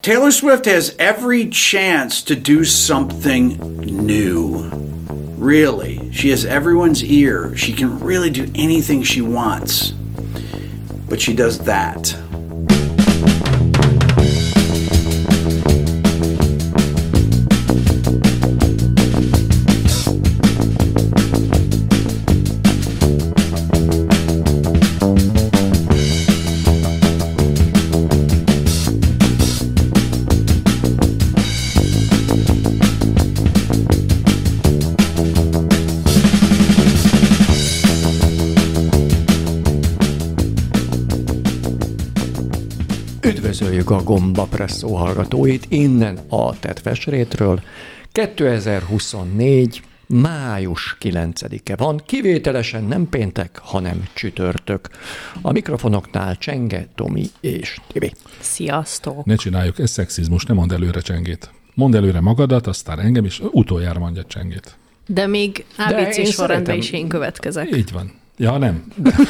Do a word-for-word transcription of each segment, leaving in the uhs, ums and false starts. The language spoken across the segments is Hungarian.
Taylor Swift has every chance to do something new. Really. She has everyone's ear. She can really do anything she wants. But she does that. Üdvözöljük a Gomba Presszó hallgatóit innen a Tetfesrétről. kétezer-huszonnégy. május kilencedike van, kivételesen nem péntek, hanem csütörtök. A mikrofonoknál Csenge, Tomi és Tibi. Sziasztok! Ne csináljuk, ez szexizmus, ne mondd előre Csengét. Mondd előre magadat, aztán engem is, utoljára mondja Csengét. De még á bé cé sorrendben is én következek. Így van. Ja, nem.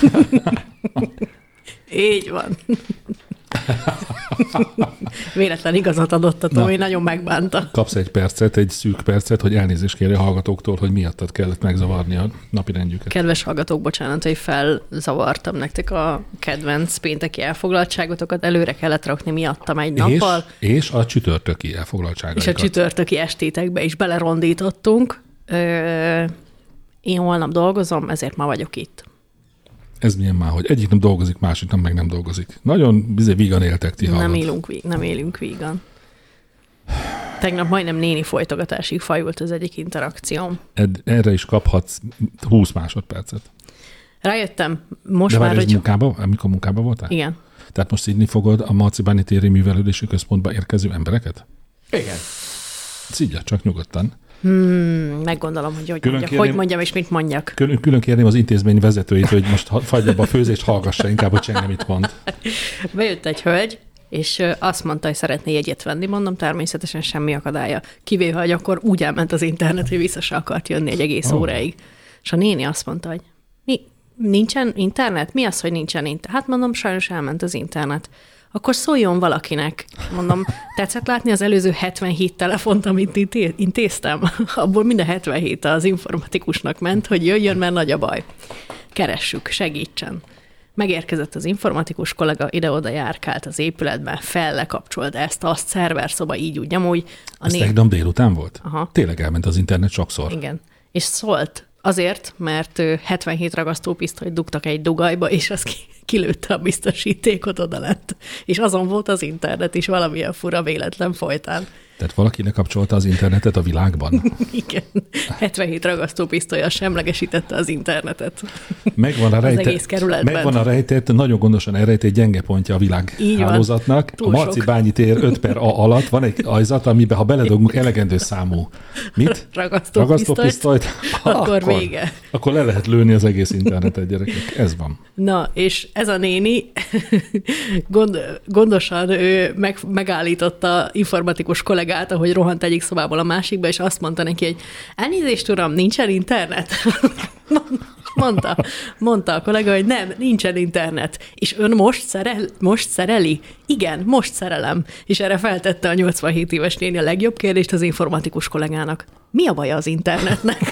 Így van. Véletlen igazat adott a Tomi, nagyon megbánta. Kapsz egy percet, egy szűk percet, hogy elnézést kérj a hallgatóktól, hogy miattad kellett megzavarni a napirendjüket. Kedves hallgatók, bocsánat, hogy felzavartam nektek a kedvenc pénteki elfoglaltságotokat. Előre kellett rakni miattam egy nappal. És, és a csütörtöki elfoglaltságaikat. És a csütörtöki estétekbe is belerondítottunk. Ö, én holnap dolgozom, ezért ma vagyok itt. Ez milyen már, hogy egyik nem dolgozik, másik nem meg nem dolgozik. Nagyon bizony vígan éltek ti hallgat. Nem élünk, nem élünk vígan. Tegnap majdnem néni folytogatásig fajult az egyik interakcióm. Ed, erre is kaphatsz húsz másodpercet. Rájöttem, most De már, hogy... hogy... munkában, amikor munkában voltál? Igen. Tehát most szidni fogod a Marcibáni téri művelődési központba érkező embereket? Igen. Szidja, csak nyugodtan. Hmm, meggondolom, hogy hogy, mondjak, kérném, hogy mondjam, és mit mondjak. Külön, külön kérném az intézmény vezetőit, hogy most fagyja be a főzést, hallgassa inkább, hogy Csenge mit mond. Bejött egy hölgy, és azt mondta, hogy szeretné jegyet venni, mondom, természetesen semmi akadálya. Kivéve, hogy akkor úgy elment az internet, hogy vissza se akart jönni egy egész oh. óráig. És a néni azt mondta, hogy mi, nincsen internet? Mi az, hogy nincsen internet? Hát mondom, sajnos elment az internet. Akkor szóljon valakinek. Mondom, tetszett látni az előző hetvenhét telefont, amit intéztem? Abból minden hetvenhét az informatikusnak ment, hogy jöjjön, mert nagy a baj. Keressük, segítsen. Megérkezett az informatikus kollega, ide-oda járkált az épületben, fellekapcsolt ezt, azt, szerverszoba, így úgy, amúgy. Ez né... tegnap délután volt? Aha. Tényleg elment az internet sokszor. Igen. És szólt azért, mert hetvenhét ragasztópisztolyt dugtak egy dugajba, és az kilőtte a biztosítékot oda lett. És azon volt az internet is valamilyen fura véletlen folytán. Tehát valaki lekapcsolta az internetet a világban? Igen. hetvenhét ragasztópisztollyal semlegesítette az internetet. Megvan a rejtett, az egész kerületben. Megvan a rejtett, nagyon gondosan elrejtett gyenge pontja a világhálózatnak. A Marcibányi tér öt per A alatt van egy ajzat, amiben ha beledugunk elegendő számú. Mit? Ragasztópisztolyt. Ragasztópisztolyt. Akkor, akkor vége. Akkor le lehet lőni az egész internetet, gyerekek. Ez van. Na, és ez a néni gond, gondosan ő meg, megállította informatikus kollégát, ahogy rohant egyik szobából a másikba, és azt mondta neki, hogy elnézést, uram, nincsen internet? Mondta, mondta a kollega, hogy nem, nincsen internet. És ön most, szerel, most szereli? Igen, most szerelem. És erre feltette a nyolcvanhét éves néni a legjobb kérdést az informatikus kollégának. Mi a baja az internetnek?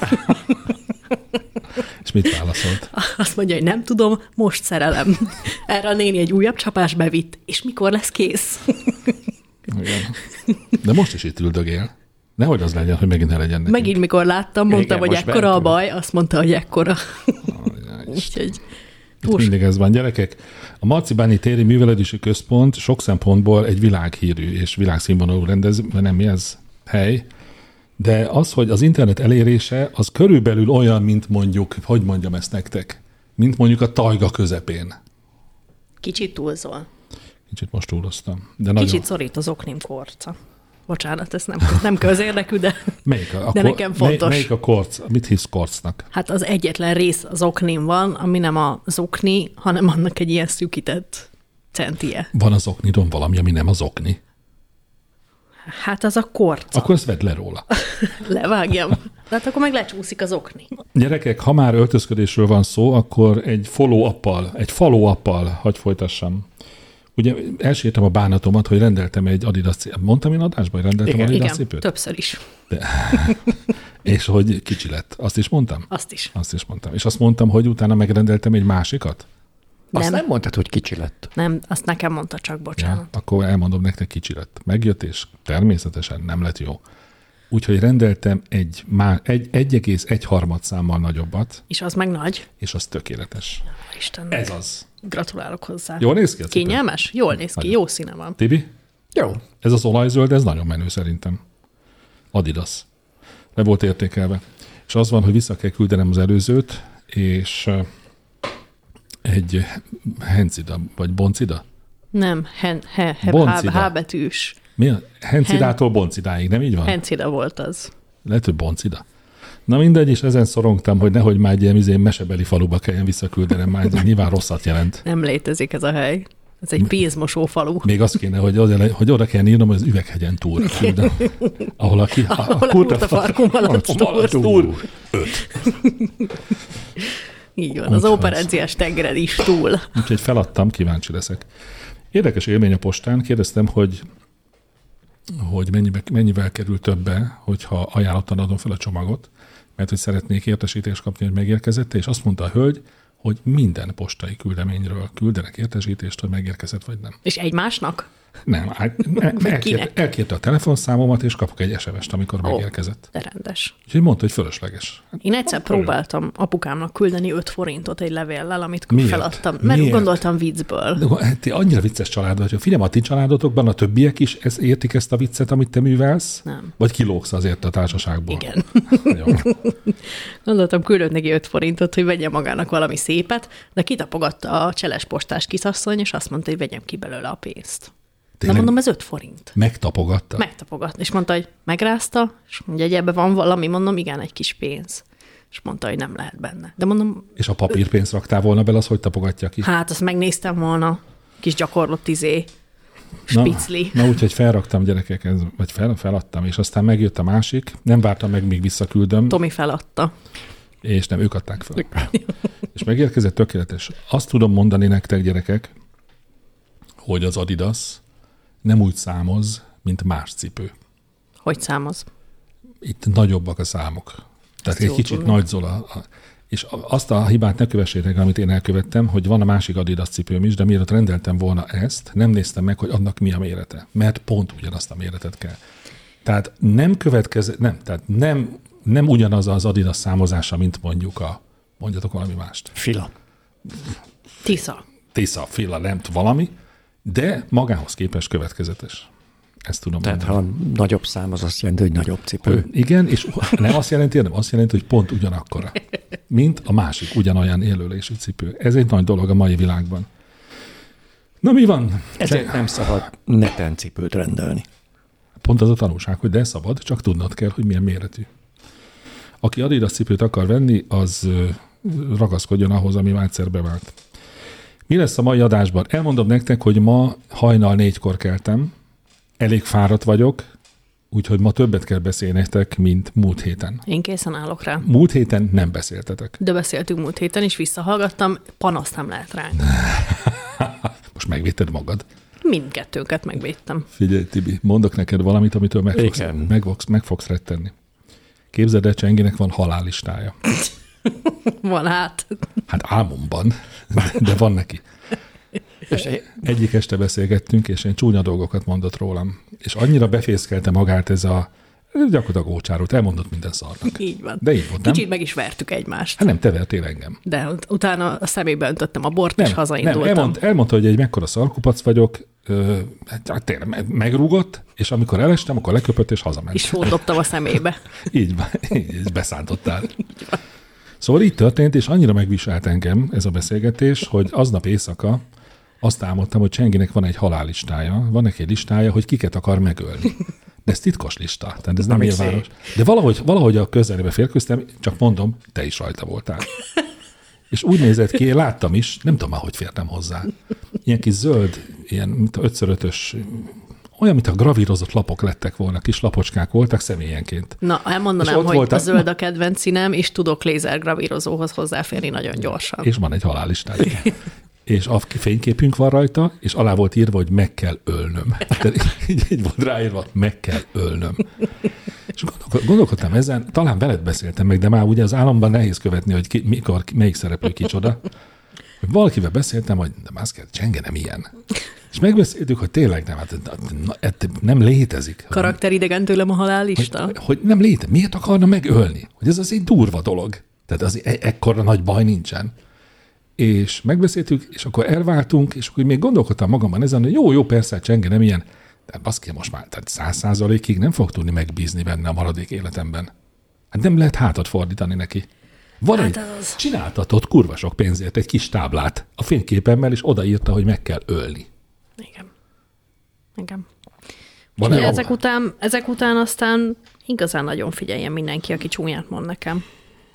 És mit válaszolt? Azt mondja, hogy nem tudom, most szerelem. Erre a néni egy újabb csapás bevitt. És mikor lesz kész? Igen. De most is itt üldögél. Nehogy az legyen, hogy megint ne legyen nekünk. Megint mikor láttam, mondtam, igen, hogy ekkora bentül. A baj, azt mondta, hogy ekkora. Úgyhogy... Itt mindig ez van, gyerekek. A Marcibáni téri művelődési központ sok szempontból egy világhírű és világszínvonalú rendezvény, nem mi ez hely, de az, hogy az internet elérése, az körülbelül olyan, mint mondjuk, hogy mondjam ezt nektek, mint mondjuk a tajga közepén. Kicsit túlzol. Kicsit most túloztam. De Kicsit nagyon... szorít az oknim korca. Bocsánat, ez nem, nem közérdekű, de, melyik a, de kor, nekem fontos. Melyik a korc? Mit hisz korcnak? Hát az egyetlen rész az oknim van, ami nem az okni, hanem annak egy ilyen szűkített centie. Van az oknidon valami, ami nem az okni? Hát az a korca. Akkor ezt vedd le róla. Levágjam. Tehát akkor meg lecsúszik az okni. Gyerekek, ha már öltözködésről van szó, akkor egy follow-uppal, egy follow-uppal, hadd folytassam. Ugye elsírtam a bánatomat, hogy rendeltem egy Adidas cipőt. Mondtam én adásban, hogy rendeltem Igen, Adidas igen, cipőt? többször is. De. És hogy kicsi lett. Azt is mondtam? Azt is. Azt is mondtam. És azt mondtam, hogy utána megrendeltem egy másikat? Azt Nem. nem mondtad, hogy kicsi lett. Nem, azt nekem mondta csak, bocsánat. Ja, akkor elmondom nektek, kicsi lett. Megjött, és természetesen nem lett jó. Úgyhogy rendeltem egy, má, egy egy egész egy harmad számmal nagyobbat, És az meg nagy. és az tökéletes. Istennek. Ez az. Gratulálok hozzá. Jól néz ki a cipő? Kényelmes? Jól néz ki, Nagyon. jó színe van. Tibi? Jó. Ez az olajzöld, ez nagyon menő szerintem. Adidas. Le volt értékelve. És az van, hogy vissza kell küldenem az előzőt, és uh, egy Hencida, vagy Boncida? Nem, hen, he, he, Boncida. H, H betűs. Mi a? Hencidától Boncidáig, nem így van? Hencida volt az. Lehet, hogy Boncida. Na mindegy, és ezen szorongtam, hogy nehogy már egy ilyen izé mesebeli faluba kelljen visszaküldenem, már ez nyilván rosszat jelent. Nem létezik ez a hely. Ez egy pénzmosó falu. Még azt kéne, hogy, oda, hogy oda kell írnom, hogy az Üveghegyen túl. Küldem, ahol a, ki, a, Ahol a kurtafarkú malac túl. túl. Így van, Úgy az van. operenciás tengered is túl. Úgyhogy feladtam, kíváncsi leszek. Érdekes élmény a postán. Kérdeztem, hogy, hogy mennyibe, mennyivel kerül többe, hogyha ajánlattal adom fel a csomagot, mert hogy szeretnék értesítést kapni, hogy megérkezett, és azt mondta a hölgy, hogy minden postai küldeményről küldenek értesítést, hogy megérkezett vagy nem. És egymásnak? Nem, hát elkérte, elkérte a telefonszámomat, és kapok egy es em es-t, amikor Ó, megérkezett. de rendes. Úgyhogy mondta, hogy fölösleges. Én egyszer próbáltam apukámnak küldeni öt forintot egy levéllel, amit Miért? feladtam. Mert Miért? gondoltam viccből. De ti annyira vicces család vagy, hogy figyelj, a ti családotokban a többiek is ez, értik ezt a viccet, amit te művelsz? Nem. Vagy kilógsz azért a társaságból? Igen. Jó. Gondoltam, küldött neki öt forintot, hogy vegye magának valami szépet, de kitapogatta a cseles postás kisasszony, és azt mondta, hogy vegyem ki belőle a pénzt. De Tényleg mondom, ez öt forint. megtapogatta? Megtapogatta, és mondta, hogy megrázta, és mondja, hogy ebben van valami, mondom, igen, egy kis pénz. És mondta, hogy nem lehet benne. De mondom, És a papírpénzt raktál volna bele, az hogy tapogatja ki? hát azt megnéztem volna, kis gyakorlott izé, spicli. Na, na úgyhogy felraktam gyerekek, ez, vagy fel, feladtam, és aztán megjött a másik, nem vártam meg, míg visszaküldöm, Tomi feladta. és nem, ők adták fel. És megérkezett tökéletes. Azt tudom mondani nektek, gyerekek, hogy az Adidas nem úgy számoz, mint más cipő. Hogy számoz? Itt nagyobbak a számok. Tehát Ezt egy jól kicsit tudom. nagy Zola. A- És azt a hibát ne kövessétek, amit én elkövettem, hogy van a másik Adidas cipőm is, de mielőtt rendeltem volna ezt, nem néztem meg, hogy annak mi a mérete. Mert pont ugyanazt a méretet kell. Tehát nem következő, nem, tehát nem, nem ugyanaz az Adidas számozása, mint mondjuk a, mondjatok valami mást. Fila. Tisza. Tisza, Fila, nem t- valami, de magához képest következetes. Ezt tudom Tehát mondani. ha nagyobb szám, az azt jelenti, hogy nagyobb cipő. Hogy igen, és nem azt jelenti, nem azt jelenti, hogy pont ugyanakkora, mint a másik ugyanolyan élőlésű cipő. Ez egy nagy dolog a mai világban. Na mi van? Ezért nem szabad neten cipőt rendelni. Pont az a tanulság, hogy de szabad, csak tudnod kell, hogy milyen méretű. Aki Adidas cipőt akar venni, az ö, ragaszkodjon ahhoz, ami már egyszer bevált. Mi lesz a mai adásban? Elmondom nektek, hogy ma hajnal négykor keltem, elég fáradt vagyok, úgyhogy ma többet kell beszélnetek, mint múlt héten. Én készen állok rá. Múlt héten nem beszéltetek. De beszéltünk múlt héten, és visszahallgattam, panaszt nem lehet ránk. Most megvédted magad. Mindkettőnket megvédtem. Figyelj, Tibi, mondok neked valamit, amitől meg fogsz, Igen. meg, fogsz, meg fogsz rettenni. Képzeld el, Csenginek van halállistája. Van hát. Hát álmomban, de, de van neki. És Egyik este beszélgettünk, és én csúnya dolgokat mondott rólam. És annyira befészkelte magát ez a gyakorlatilag ócsárút, elmondott minden szarnak. Így van. De így volt, nem? Kicsit meg is vertük egymást. Hát nem, te vertél engem. De ut- utána a szemébe öntöttem a bort, és Nem, hazaindultam. nem elmond, elmondta, hogy egy mekkora szarkupac vagyok, ö, hát tényleg meg- megrúgott, és amikor elestem, akkor leköpött, és hazament. És sót dobtam a szemébe. Így van, így beszántottál. Szóval így történt, és annyira megviselt engem ez a beszélgetés, hogy aznap éjszaka azt álmodtam, hogy Csenginek van egy halállistája, van neki egy listája, hogy kiket akar megölni. De ez titkos lista, tehát ez nem Ami nyilvános. De valahogy, valahogy a közelébe férkőztem, csak mondom, te is rajta voltál. És úgy nézett ki, én láttam is, nem tudom már, hogy fértem hozzá. Ilyen kis zöld, ilyen mint ötször ötös, olyan, mint a gravírozott lapok lettek volna, kis lapocskák voltak személyenként. Na, És elmondanám, ott hogy voltam. a zöld a kedvenc színem, és tudok lézergravírozóhoz hozzáférni nagyon gyorsan. És van egy halállistája. és a fényképünk van rajta, és alá volt írva, hogy meg kell ölnöm. Tehát így, így volt ráírva, meg kell ölnöm. És gondolkodtam ezen, talán veled beszéltem meg, de már ugye az államban nehéz követni, hogy ki, mikor, melyik szereplő kicsoda. Valakivel beszéltem, hogy de mászkál, Csenge nem ilyen. És megbeszéltük, hogy tényleg nem, hát nem létezik. Karakteridegen tőlem a halálista? Hogy, hogy nem létezik. Miért akarna megölni? Hogy ez az egy durva dolog. Tehát az e- ekkora nagy baj nincsen. És megbeszéltük, és akkor elváltunk, és akkor még gondolkodtam magamban ezen, hogy jó, jó, persze, Csenge nem ilyen, de baszki, most már száz százalékig nem fog tudni megbízni benne a maradék életemben. Hát nem lehet hátat fordítani neki. Van hát egy az... csináltatott kurva sok pénzért egy kis táblát a fényképemmel, és odaírta, hogy meg kell ölni. Igen. Igen. Van ezek, után, ezek után aztán igazán nagyon figyeljen mindenki, aki csúnyát mond nekem.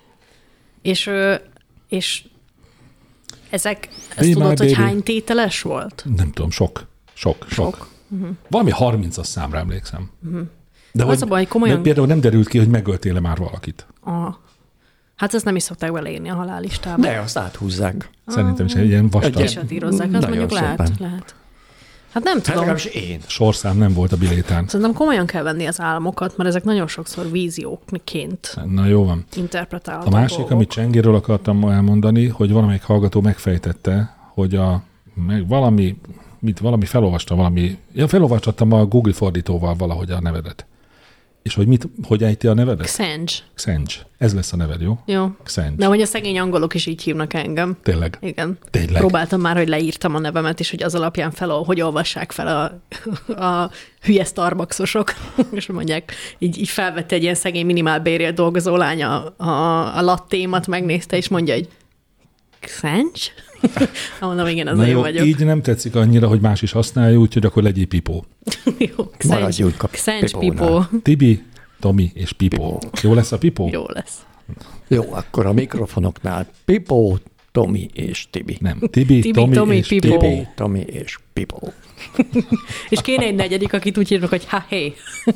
És, és ezek, ezt Be tudod, hogy baby. hány tételes volt? Nem tudom, sok. Sok, sok. sok. Uh-huh. Valami harmincas számra emlékszem. Uh-huh. De az hogy, a baj, komolyan... de például nem derült ki, hogy megöltél-e már valakit. Aha. Hát ezt nem is szokták beleírni a halállistába. De azt áthúzzák. Szerintem is egy ilyen vastag. Kisatírozzák, azt mondjuk lehet, lehet. Hát nem tudom. Hát én. Sorszám nem volt a bilétán. Szerintem komolyan kell venni az álmokat, mert ezek nagyon sokszor vízióként Na jó van. interpretálható. A másik, dolgok. amit Csengéről akartam elmondani, hogy valamelyik hallgató megfejtette, hogy a meg valami, mit, valami felolvasta valami, ja, felolvastam a Google fordítóval valahogy a nevedet. És hogy mit, hogy ejti a nevedet? Xenj. Xenj. Ez lesz a neved, jó? Jó. Xenj. De hogy a szegény angolok is így hívnak engem. Tényleg? Igen. Tényleg? Próbáltam már, hogy leírtam a nevemet, és hogy az alapján fel, hogy olvassák fel a, a hülye Starbucksosok, és mondják, így, így felvette egy ilyen szegény minimálbérért dolgozó lány a, a, a lattémat, megnézte, és mondja, hogy Xenj? Mondom, igen, az Na én jó, vagyok. így nem tetszik annyira, hogy más is használja, úgyhogy akkor legyél Pipó. Jó, Maradjunk a Xenj Pipónál. Pipó. Tibi, Tomi és Pipó. Jó lesz a Pipó? Jó lesz. Jó, akkor a mikrofonoknál Pipó, Tomi és Tibi. Nem, Tibi, Tibi, Tomi, Tomi, és Pipó. Pipó. Tibi, Tomi és Pipó. És kéne egy negyedik, akit úgy hívnak, hogy ha-hé.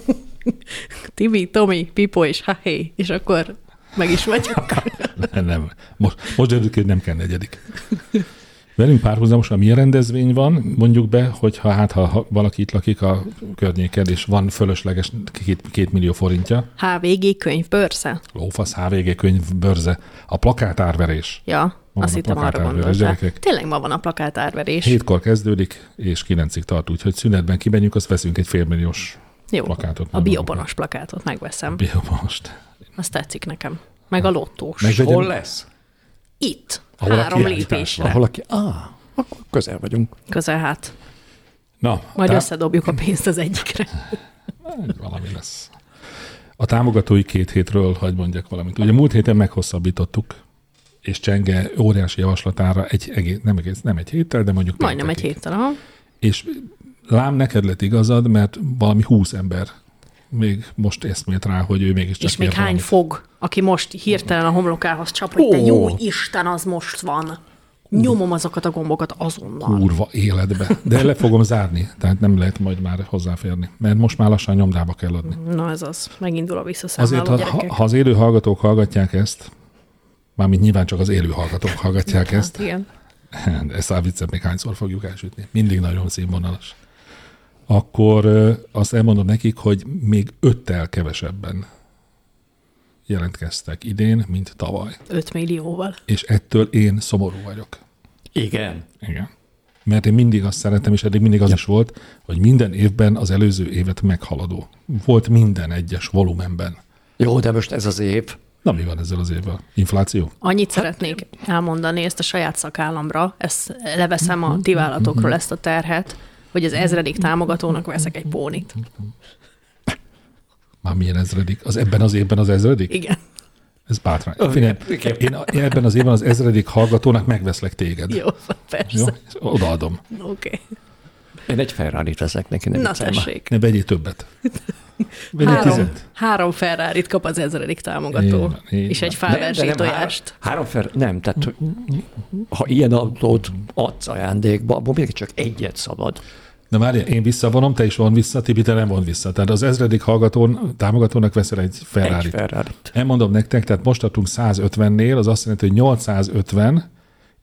Tibi, Tomi, Pipó és ha-hé. És akkor meg is vagyok. Nem, nem. Most, most derült, hogy nem kell negyedik. Velünk párhuzamosan milyen rendezvény van, mondjuk be, hogyha hát ha valaki itt lakik a környéken, és van fölösleges két, két millió forintja. há vé gé könyvbörze. Lófasz, há vé gé könyv, bőrze. A plakátárverés. Ja, van azt a hittem arra plakátárverés, gondoltál. gyerekek. Tényleg ma van a plakátárverés. Hétkor kezdődik, és kilencig tart, úgyhogy szünetben kimegyünk, azt veszünk egy félmilliós Jó, plakátot. a biobonos plakátot megveszem. Biobonost. Azt tetszik nekem. Meg a lottós. Meg vegyem- Hol lesz? Itt. Ahol a Három kiállítás lépésre. Ahol aki... Ah, akkor közel vagyunk. Közel hát. Na, Majd tá- összedobjuk a pénzt az egyikre. valami lesz. A támogatói két hétről hagy mondjak valamit. Ugye múlt héten meghosszabbítottuk, és Csenge óriási javaslatára egy egész, nem, egész, nem egy héttel, de mondjuk Majdnem egy péntekig. héttel, aha. És lám, neked lett igazad, mert valami húsz ember még most eszmélt rá, hogy ő mégiscsak És még ér hány valamit. fog, aki most hirtelen a homlokához csap, hogy te Ó. jó Isten, az most van. Nyomom azokat a gombokat azonnal. Kurva életbe. De le fogom zárni, tehát nem lehet majd már hozzáférni, mert most már lassan nyomdába kell adni. Na ez az, megindul a visszaszámláló Azért, ha, gyerekek. ha az élő hallgatók hallgatják ezt, mármint nyilván csak az élő hallgatók hallgatják ezt, Igen. ezt a viccet még hányszor fogjuk elsütni. Mindig nagyon színvonalas. Akkor ö, azt elmondom nekik, hogy még öttel kevesebben jelentkeztek idén, mint tavaly. öt millióval. És ettől én szomorú vagyok. Igen. Igen. Mert én mindig azt szeretem, és eddig mindig az is volt, hogy minden évben az előző évet meghaladó. Volt minden egyes volumenben. Jó, de most ez az év. Na, mi van ezzel az évvel? Infláció? Annyit szeretnék elmondani ezt a saját szakállamra, ezt leveszem a ti vállatokról ezt a terhet, hogy az ezredik támogatónak veszek egy pónit. Már milyen ezredik? Az ebben az évben az ezredik? Igen. Ez bátrány. Figyelj, én a- ebben az évben az ezredik hallgatónak megveszlek téged. Jó, persze. Jó? Odaadom. Oké. Okay. Én egy Ferrari-t veszek neki. Nem Na viccelj már. tessék. Ne vegyél többet. Vegyél Három, tizet. három Ferrari-t kap az ezredik támogató. Így van, így és van. egy De- de fálverseny nem tojást. Három, három fer, nem, tehát hogy ha ilyen autót adsz ajándékba, abból még csak egyet szabad. Na várjál, én visszavonom, te is von vissza, Tibi, te nem von vissza. Tehát az ezredik hallgatón, támogatónak veszel egy Egy Ferrari-t. Ferrari-t. Elmondom nektek, tehát most tartunk százötvennél, az azt jelenti, hogy nyolcszázötven,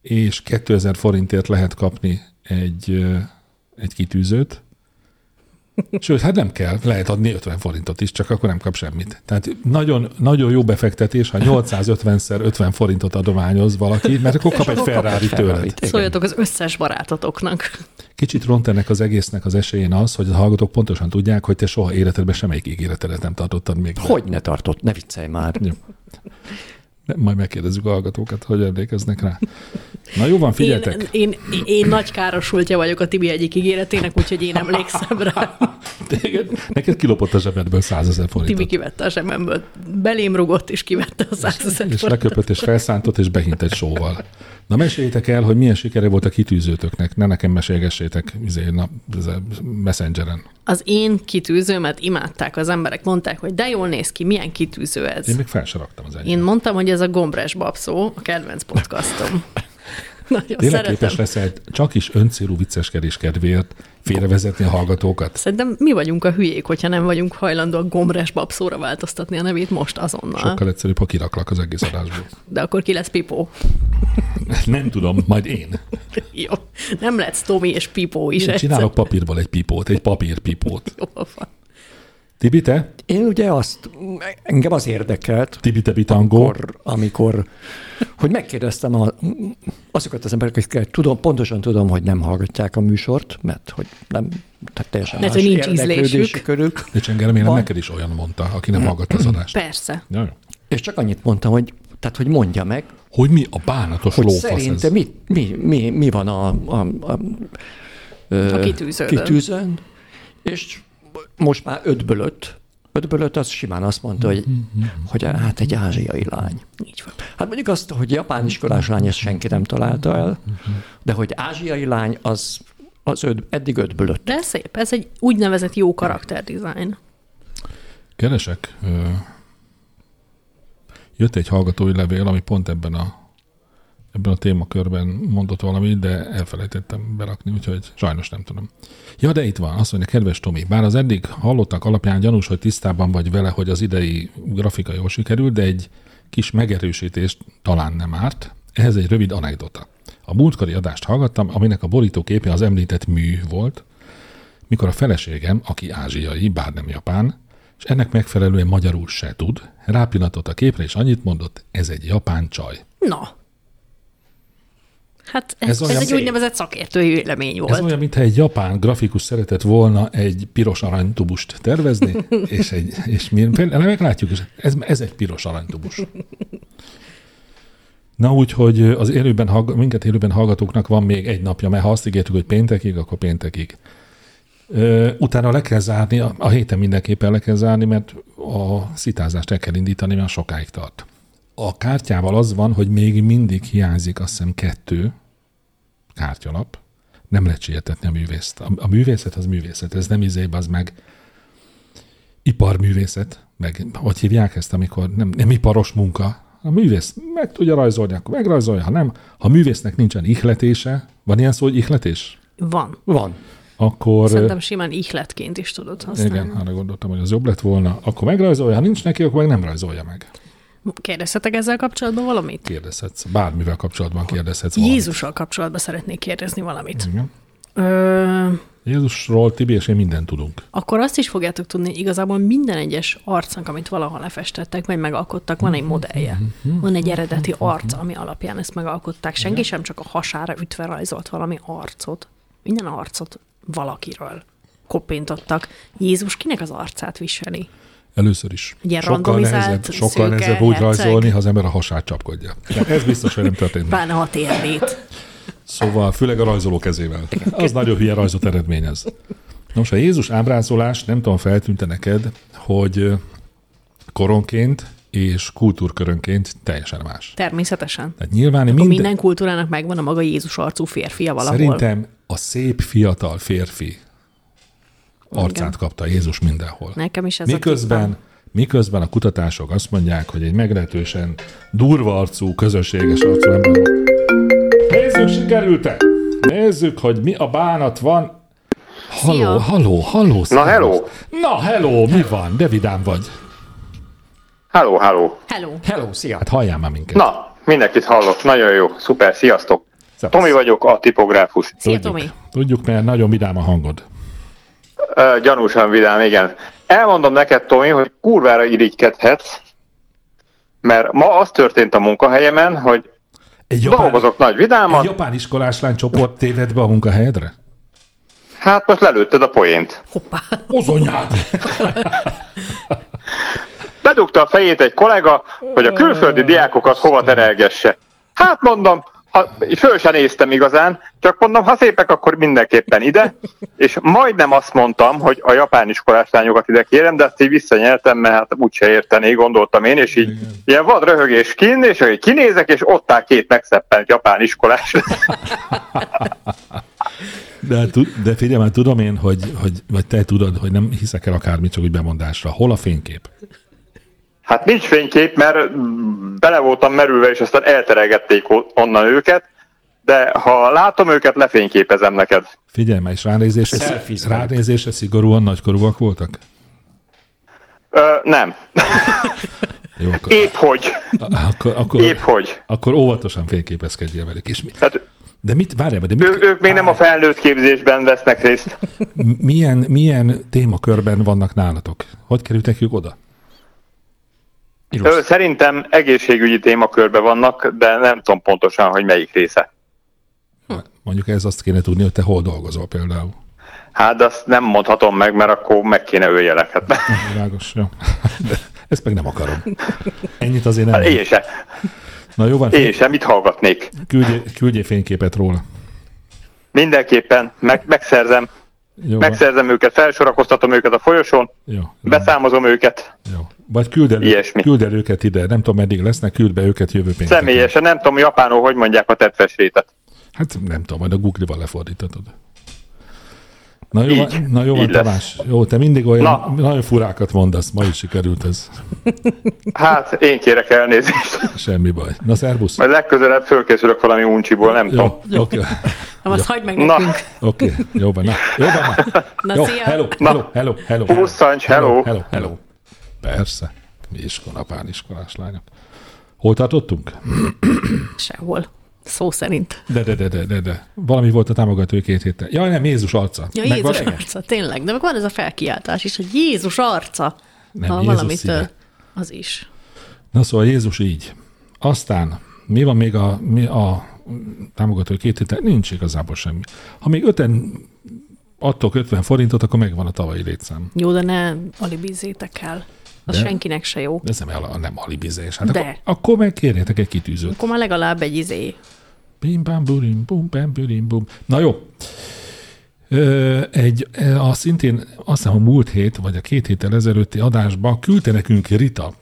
és kétezer forintért lehet kapni egy, egy kitűzőt. Sőt, hát nem kell, lehet adni ötven forintot is, csak akkor nem kap semmit. Tehát nagyon, nagyon jó befektetés, ha nyolcszázötvenszer ötven forintot adományoz valaki, mert akkor kap egy Ferrari tőled. Szóljatok az összes barátotoknak. Kicsit ront ennek az egésznek az esélyén az, hogy a hallgatók pontosan tudják, hogy te soha életedben semmelyik ígéretedet nem tartottad még. Hogy ne tartott? Ne viccelj már. Jó. Majd megkérdezzük a hallgatókat, hogy emlékeznek rá. Na jó van, figyeljetek. Én, én, én nagy károsultja vagyok a Tibi egyik ígéretének, úgyhogy én emlékszem rá. Téged, neked kilopott a zsebedből százezer forintot. Tibi kivette a zsebemből. Belém rugott, és kivette a százezer forintot. És leköpött, és felszántott, és behint egy sóval. Na meséljétek el, hogy milyen sikere volt a kitűzőtöknek. Ne nekem mesélgessétek na, Messengeren. Az én kitűzőmet imádták az emberek, mondták, hogy de jól néz ki, milyen kitűző ez. Én még fel sem raktam az enyém. Én mondtam, hogy ez a Gombres babszó, a kedvenc podcastom. Nagyon tényleg képes leszel csak is öncélú vicceskedés kedvéért félrevezetni a hallgatókat? Szerintem mi vagyunk a hülyék, hogyha nem vagyunk hajlandóak Gombres babszóra változtatni a nevét most azonnal. Sokkal egyszerűbb, ha kiraklak az egész adásból. De akkor ki lesz Pipó? Nem tudom, majd én. Jó. Nem lesz Tomi és Pipó is. Én csinálok papírból egy pipót, egy papírpipót. Jó van. Tibi, te? Én ugye azt, engem az érdekelt, Tibi, te bitangó. Amikor, amikor, hogy megkérdeztem a, azokat az embereket, akikkel tudom, pontosan tudom, hogy nem hallgatják a műsort, mert hogy nem, tehát teljesen mert más nincs érdeklődési ízlésük. körük. De Csengerem, én neked is olyan mondta, aki nem hallgatta az adást. Persze. Ja, jó. És csak annyit mondtam, hogy, tehát, hogy mondja meg, hogy mi a bánatos hogy lófasz szerinte ez. mi, mi, mi, mi van a, a, a, a kitűződön. kitűzőn, és most már ötből öt. Ötből öt az simán azt mondta, hogy, hogy hát egy ázsiai lány. Így van. Hát mondjuk azt, hogy japán iskolás lány, ezt senki nem találta el, de hogy ázsiai lány, az, az öt, eddig ötből öt. De szép, ez egy úgynevezett jó karakterdesign. Keresek. Jött egy hallgatói levél, ami pont ebben a, ebben a témakörben mondott valamit, de elfelejtettem berakni, úgyhogy sajnos nem tudom. Ja, de itt van, azt mondja, kedves Tomi, bár az eddig hallottak alapján gyanús, hogy tisztában vagy vele, hogy az idei grafika jól sikerült, de egy kis megerősítést talán nem árt. Ehhez egy rövid anekdota. A múltkori adást hallgattam, aminek a borítóképe az említett mű volt, mikor a feleségem, aki ázsiai, bár nem japán, és ennek megfelelően magyarul se tud, rápillantott a képre, és annyit mondott, ez egy japán csaj. Na. Hát ez, Ez ez, olyan egy szép. úgynevezett szakértői vélemény volt. Ez olyan, mintha egy japán grafikus szeretett volna egy piros aranytubust tervezni, és, egy, és mi meglátjuk, és ez, ez egy piros aranytubus. Na úgyhogy az élőben, minket élőben hallgatóknak van még egy napja, mert ha azt ígértük, hogy péntekig, akkor péntekig. Utána le kell zárni, a héten mindenképpen le kell zárni, mert a szitázást el kell indítani, mert sokáig tart. A kártyával az van, hogy még mindig hiányzik, azt hiszem, kettő kártyalap. Nem lehet sietetni a művészt. A, a művészet az művészet, ez nem izébb, az meg iparművészet, meg hogy hívják ezt, amikor nem, nem iparos munka. A művész meg tudja rajzolni, akkor megrajzolja, ha nem. Ha a művésznek nincsen ihletése, van ilyen szó, hogy ihletés? Van. Van. Akkor... Szerintem simán ihletként is tudod használni. Igen, arra gondoltam, hogy az jobb lett volna. Akkor megrajzolja, ha nincs neki, akkor meg nem rajzolja meg. Kérdezhetek ezzel kapcsolatban valamit? Kérdezhetsz. Bármivel kapcsolatban kérdezhetsz valamit. Jézussal kapcsolatban szeretnék kérdezni valamit. Igen. Ö... Jézusról Tibi és én mindent tudunk. Akkor azt is fogjátok tudni, hogy igazából minden egyes arcnak, amit valahol lefestettek, vagy megalkottak, van egy modellje. Van egy eredeti arc, ami alapján ezt megalkották. Senki sem csak a hasára ütve rajzolt valami arcot. Minden arcot valakiről koppintottak. Jézus kinek az arcát viseli? Először is. Ilyen sokkal randomizált, nehezebb, sokkal szőke, nehezebb úgy herceg. rajzolni, ha az ember a hasát csapkodja. De ez biztos, hogy nem történt. Pláne a térdét. Szóval főleg a rajzoló kezével. Az nagyon hülye rajzot eredményez. Nos, a Jézus ábrázolás, nem tudom, feltűnte neked, hogy koronként és kultúrkörönként teljesen más. Természetesen. Tehát nyilván Akkor minden... minden kultúrának megvan a maga Jézus arcú férfia valahol. Szerintem a szép fiatal férfi arcát Igen. kapta Jézus mindenhol. Nekem is ez Miközben, a miközben a kutatások azt mondják, hogy egy meglehetősen durva arcú, közösséges arcú ember volt. Nézzük, sikerült-e? Nézzük, hogy mi a bánat van. Halló, Szia. halló, halló. Na, hello. Na, hello, mi van? De vidám vagy. Halló, halló. Hello. Hello, szia! Hát halljál már minket. Na, mindenkit hallok. Nagyon jó. Szuper, sziasztok. Tomi vagyok, a tipográfus. Szia, Tudjuk. Tomi! Tudjuk, mert nagyon vidám a hangod. Uh, gyanúsan vidám, igen. Elmondom neked, Tomi, hogy kurvára irigykedhetsz, mert ma az történt a munkahelyemen, hogy Egy dolgozok nagy egy vidáman, japán iskolás lány csoport téved be a munkahelyedre? hát most lelőtted a poént. Hoppá! Ozonyád! Bedugta a fejét egy kollega, hogy a külföldi diákokat hova terelgesse. Hát mondom, ha, föl sem néztem igazán, csak mondom, ha szépek, akkor mindenképpen ide, és majdnem azt mondtam, hogy a japán iskolás lányokat ide kérem, de ezt így visszanyeltem, mert hát úgyse értené, gondoltam én, és így igen. Ilyen vad röhögés kinn, és hogy kinézek, és ott áll két megszeppent japán iskolás. De, de figyelj már, tudom én, hogy, hogy, vagy te tudod, hogy nem hiszek el akármit, csak úgy bemondásra. Hol a fénykép? Hát nincs fénykép, mert bele voltam merülve, és aztán elteregették onnan őket, de ha látom őket, lefényképezem neked. Figyelj már, és ránézésre, ránézésre szigorúan nagykorúak voltak? Ö, nem. Jó, akkor, Épp hogy. akkor, akkor, Épp hogy. akkor óvatosan fényképezkedjél velük. És mi, Hát, de mit, várjál, de mit, ő, ők még nem a felnőtt képzésben vesznek részt. milyen, milyen témakörben vannak nálatok? Hogy kerültek ők oda? Ö, szerintem egészségügyi témakörben vannak, de nem tudom pontosan, hogy melyik része. Mondjuk ez azt kéne tudni, hogy te hol dolgozol például. Hát de azt nem mondhatom meg, mert akkor meg kéne öljelek. Hát. Világos, jó. De ezt meg nem akarom. Ennyit azért nem. Hát én sem. Na jó van, Én sem, mit hallgatnék. küldjél, küldjél fényképet róla. Mindenképpen meg, megszerzem. Jó, Megszerzem őket, felsorakoztatom őket a folyosón, jó, beszámozom őket. jó. Vagy küld el, Ilyesmi. küld el őket ide, nem tudom meddig lesznek, küld be őket jövő pénteken. Személyesen, nem tudom, japánul hogy mondják a tetvesrétet. Hát nem tudom, majd a Google-val lefordítatod. Na jó, Így, van, na jó van, így lesz. Tamás. Jó, te mindig olyan Na. nagyon furákat mondasz, ma is sikerült ez. Hát, én kérek elnézést. Semmi baj. Na, szervusz. Majd legközelebb fölkészülök valami uncsiból, nem tudom. Jó, oké. Nem, azt hagyd meg Na. nekünk. Oké, jó van. Na, jó van már. Na, Jó, szia! hello, hello, hello, hello. Pusszancs, hello. Hello, hello. Persze. Iskola, iskolás lányok. Hol tartottunk? Sehol. Szó szerint. De, de, de, de, de, de. Valami volt a támogató két héttel. Jaj, nem, Jézus arca. Ja, Meg Jézus van- arca, tényleg. De meg van ez a felkiáltás is, hogy Jézus arca. Nem, ha Jézus valamit, szíve. ö, az is. Na szóval Jézus így. Aztán mi van még a, mi a támogató két héttel? Nincs igazából semmi. Ha még öten adtok ötven forintot, akkor megvan a tavalyi létszám. Jó, de ne alibizzétek el. Az De? senkinek se jó. De ez nem, al- nem alibizés. Hát De. akkor, akkor meg kérjetek egy kitűzőt. Akkor már legalább egy izé. Bim, bam, burim, bum, bam, burim, bum. Na jó. Ö, egy, a szintén azt hiszem a múlt hét, vagy a két héttel ezelőtti adásban küldte nekünk Rita.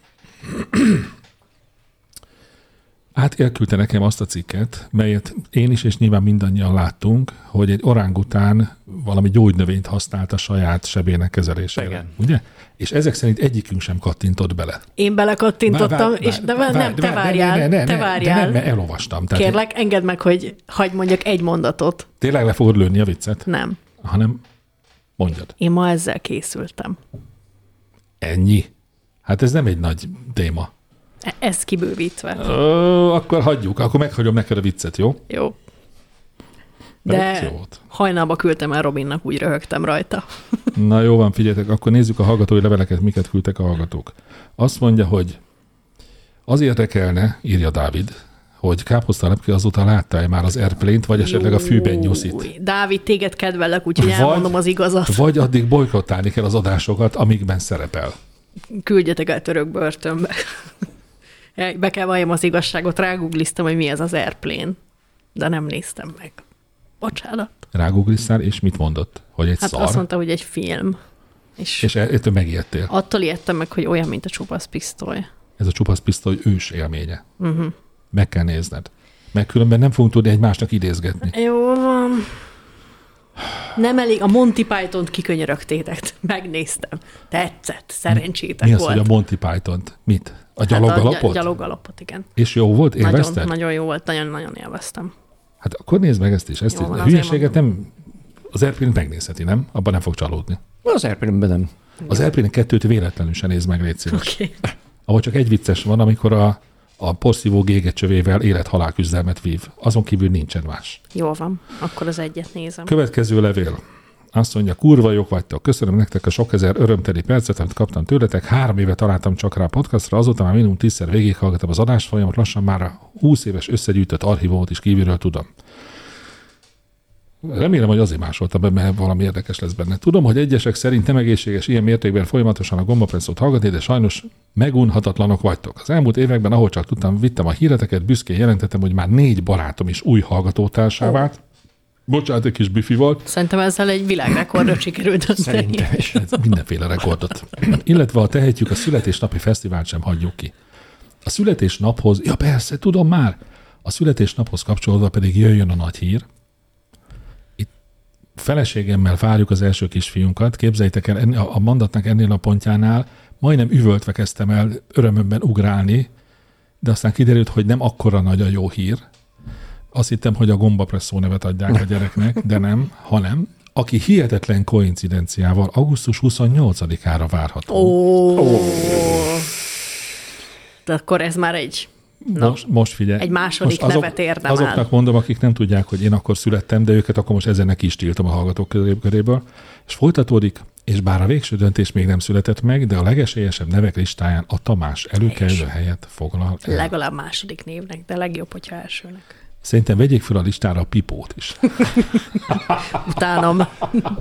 Hát elküldte nekem azt a cikket, melyet én is és nyilván mindannyian láttunk, hogy egy orángután valami gyógynövényt használt a saját sebének kezelésére. Igen. Ugye? És ezek szerint egyikünk sem kattintott bele. Én belekattintottam, Vár- vár- és de vár- nem, te vár- várjál, ne, ne, ne, te ne, várjál. De nem, mert elolvastam. Tehát Kérlek, engedd meg, hogy hagyd mondjak egy mondatot. tényleg le fogod lőni a viccet? Nem. Hanem mondjad. Én ma ezzel készültem. Ennyi? Hát ez nem egy nagy téma. E- Ez kibővítve. Ö, akkor hagyjuk, akkor meghagyom neked a viccet, jó? Jó. Mert ez De jó volt. hajnalba küldtem el Robinnak, úgy röhögtem rajta. Na jó van, figyeljetek, akkor nézzük a hallgatói leveleket, miket küldtek a hallgatók. Azt mondja, hogy az érdekelne, írja Dávid, hogy káposztalepke azóta láttál már az Airplane-t, vagy esetleg a fűben nyuszit. Új, Dávid, téged kedvellek, úgyhogy Vagy- elmondom az igazat. Vagy addig bolykottálni kell az adásokat, amikben szerepel. Küldjetek el török börtönbe. Be kell valljam az igazságot, rágoogliztam, hogy mi ez az Airplane. De nem néztem meg. Bocsánat. Rágooglisztál, és mit mondott? Hogy egy Hát szar? azt mondta, hogy egy film. És, És ettől megijedtél. attól ijedtem meg, hogy olyan, mint a csupasz pisztoly. Ez a csupasz pisztoly ős élménye. Uh-huh. Meg kell nézned. Meg különben nem fogunk tudni egymásnak idézgetni. Jó van. Nem elég, a Monty Python-t kikönyörögtétek. Megnéztem. Tetszett, szerencsétek Mi az, volt. hogy a Monty Python-t? Mit? A Hát gyalogalapot? A gyalogalapot, igen. És jó volt? Élvezted? Nagyon, nagyon jó volt, nagyon-nagyon élveztem. Hát akkor nézd meg ezt is. Ezt Jó is. van, A azért hülyeséget nem... Az Airplane megnézheti, nem? Abban nem fog csalódni. Az Airplane-ben nem. Az Airplane kettőt véletlenül se néz meg, légy szíves. Oké. Okay. Ahol csak egy vicces van, amikor a, a porszívó gégecsövével élet-halál küzdelmet vív. Azon kívül nincsen más. Jól van, akkor az egyet nézem. Következő levél. Azt mondja, kurva jók vagytok. Köszönöm nektek a sok ezer örömteli percet, amit kaptam tőletek. Három éve találtam csak rá a podcastra, azóta már minimum tízszer végighallgattam az adást, folyamat lassan már a húsz éves összegyűjtött archívumot is kívülről tudom. Remélem, hogy azért másoltam be, mert valami érdekes lesz benne. Tudom, hogy egyesek szerint nem egészséges ilyen mértékben folyamatosan a gombapresszót hallgatni, de sajnos megunhatatlanok vagytok. Az elmúlt években, ahol csak tudtam, vittem a híreteket, büszkén jelentettem, hogy már négy barátom is új hallgatótársá vált. Oh. Bocsánat, egy kis bifi volt. Szerintem ezzel egy világrekordot sikerült dönteni. Mindenféle rekordot. Illetve ha tehetjük, a születésnapi fesztivált sem hagyjuk ki. A születésnaphoz, ja persze, tudom már, a születésnaphoz kapcsolódva pedig jöjjön a nagy hír. Itt feleségemmel várjuk az első kisfiunkat. Képzeljétek el, a mondatnak ennél a pontjánál majdnem üvöltve kezdtem el örömömben ugrálni, de aztán kiderült, hogy nem akkora nagy a jó hír. Azt hittem, hogy a gombapresszó nevet adják a gyereknek, de nem, hanem aki hihetetlen koincidenciával augusztus huszonnyolcadikára várható. Ó, oh. De akkor ez már egy, na, most, most figyelj. Egy második most azok, nevet érdemel. Azoknak mondom, akik nem tudják, hogy én akkor születtem, de őket akkor most ezen neki is tiltom a hallgatók köréből. És folytatódik, és bár a végső döntés még nem született meg, de a legesélyesebb nevek listáján a Tamás előkelő helyet foglal el. Legalább második névnek, de legjobb, hogyha elsőnek. Szerintem vegyék fel a listára a Pipót is. Utánom.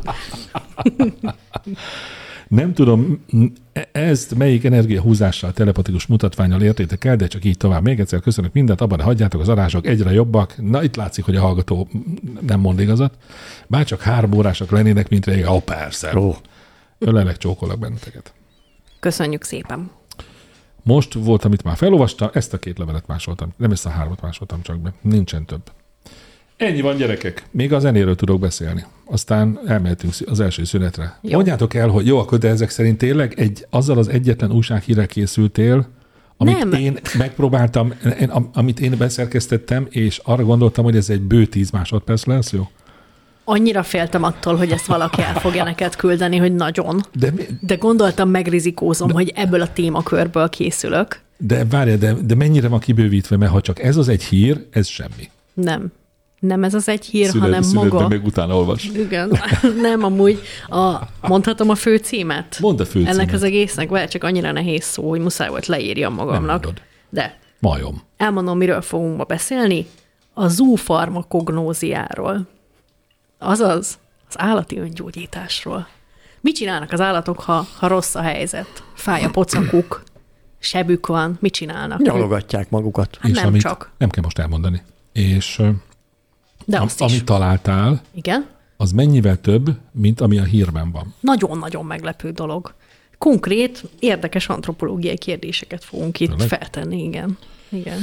Nem tudom, ezt melyik energiahúzással, telepatikus mutatvánnyal értétek el, de csak így tovább. Még egyszer köszönök mindent, abban hagyjátok, az adások egyre jobbak. Na, itt látszik, hogy a hallgató nem mond igazat. Bárcsak három órásak lennének, mint régen. Ó, persze. Ó. Ölelek, csókolok benneteket. Köszönjük szépen. Most volt, amit már felolvastam, ezt a két levelet másoltam. Nem ezt a hármat másoltam csak be. Nincsen több. Ennyi van, gyerekek. Még a zenéről tudok beszélni. Aztán elmehetünk az első szünetre. Jó. Mondjátok el, hogy jó, akkor de ezek szerint tényleg egy, azzal az egyetlen újsághírrel készültél, amit nem. én megpróbáltam, amit én beszerkesztettem, és arra gondoltam, hogy ez egy bő tíz másodperc lesz, jó? Annyira féltem attól, hogy ezt valaki el fogja neked küldeni, hogy nagyon. De, mi? de gondoltam, megrizikózom, de, hogy ebből a témakörből készülök. De várj, de, de mennyire van kibővítve, mert ha csak ez az egy hír, ez semmi. Nem. Nem ez az egy hír, Szület, hanem maga. Még utána olvas. Igen. Nem, amúgy a, mondhatom a főcímet? Mondd a főcímet. Ennek az egésznek, vagy csak annyira nehéz szó, hogy muszáj volt leírjam magamnak. De. Majom. Elmondom, miről fogunk ma beszélni. A zoofarmakognóziáról. Azaz az állati öngyógyításról. Mit csinálnak az állatok, ha, ha rossz a helyzet? Fáj a pocakuk, sebük van, mit csinálnak? Nyalogatják magukat. Hát és nem amit, csak. Nem kell most elmondani. És de am, amit találtál, igen? Az mennyivel több, mint ami a hírben van. Nagyon-nagyon meglepő dolog. Konkrét, érdekes antropológiai kérdéseket fogunk itt Tényleg? feltenni, igen. igen.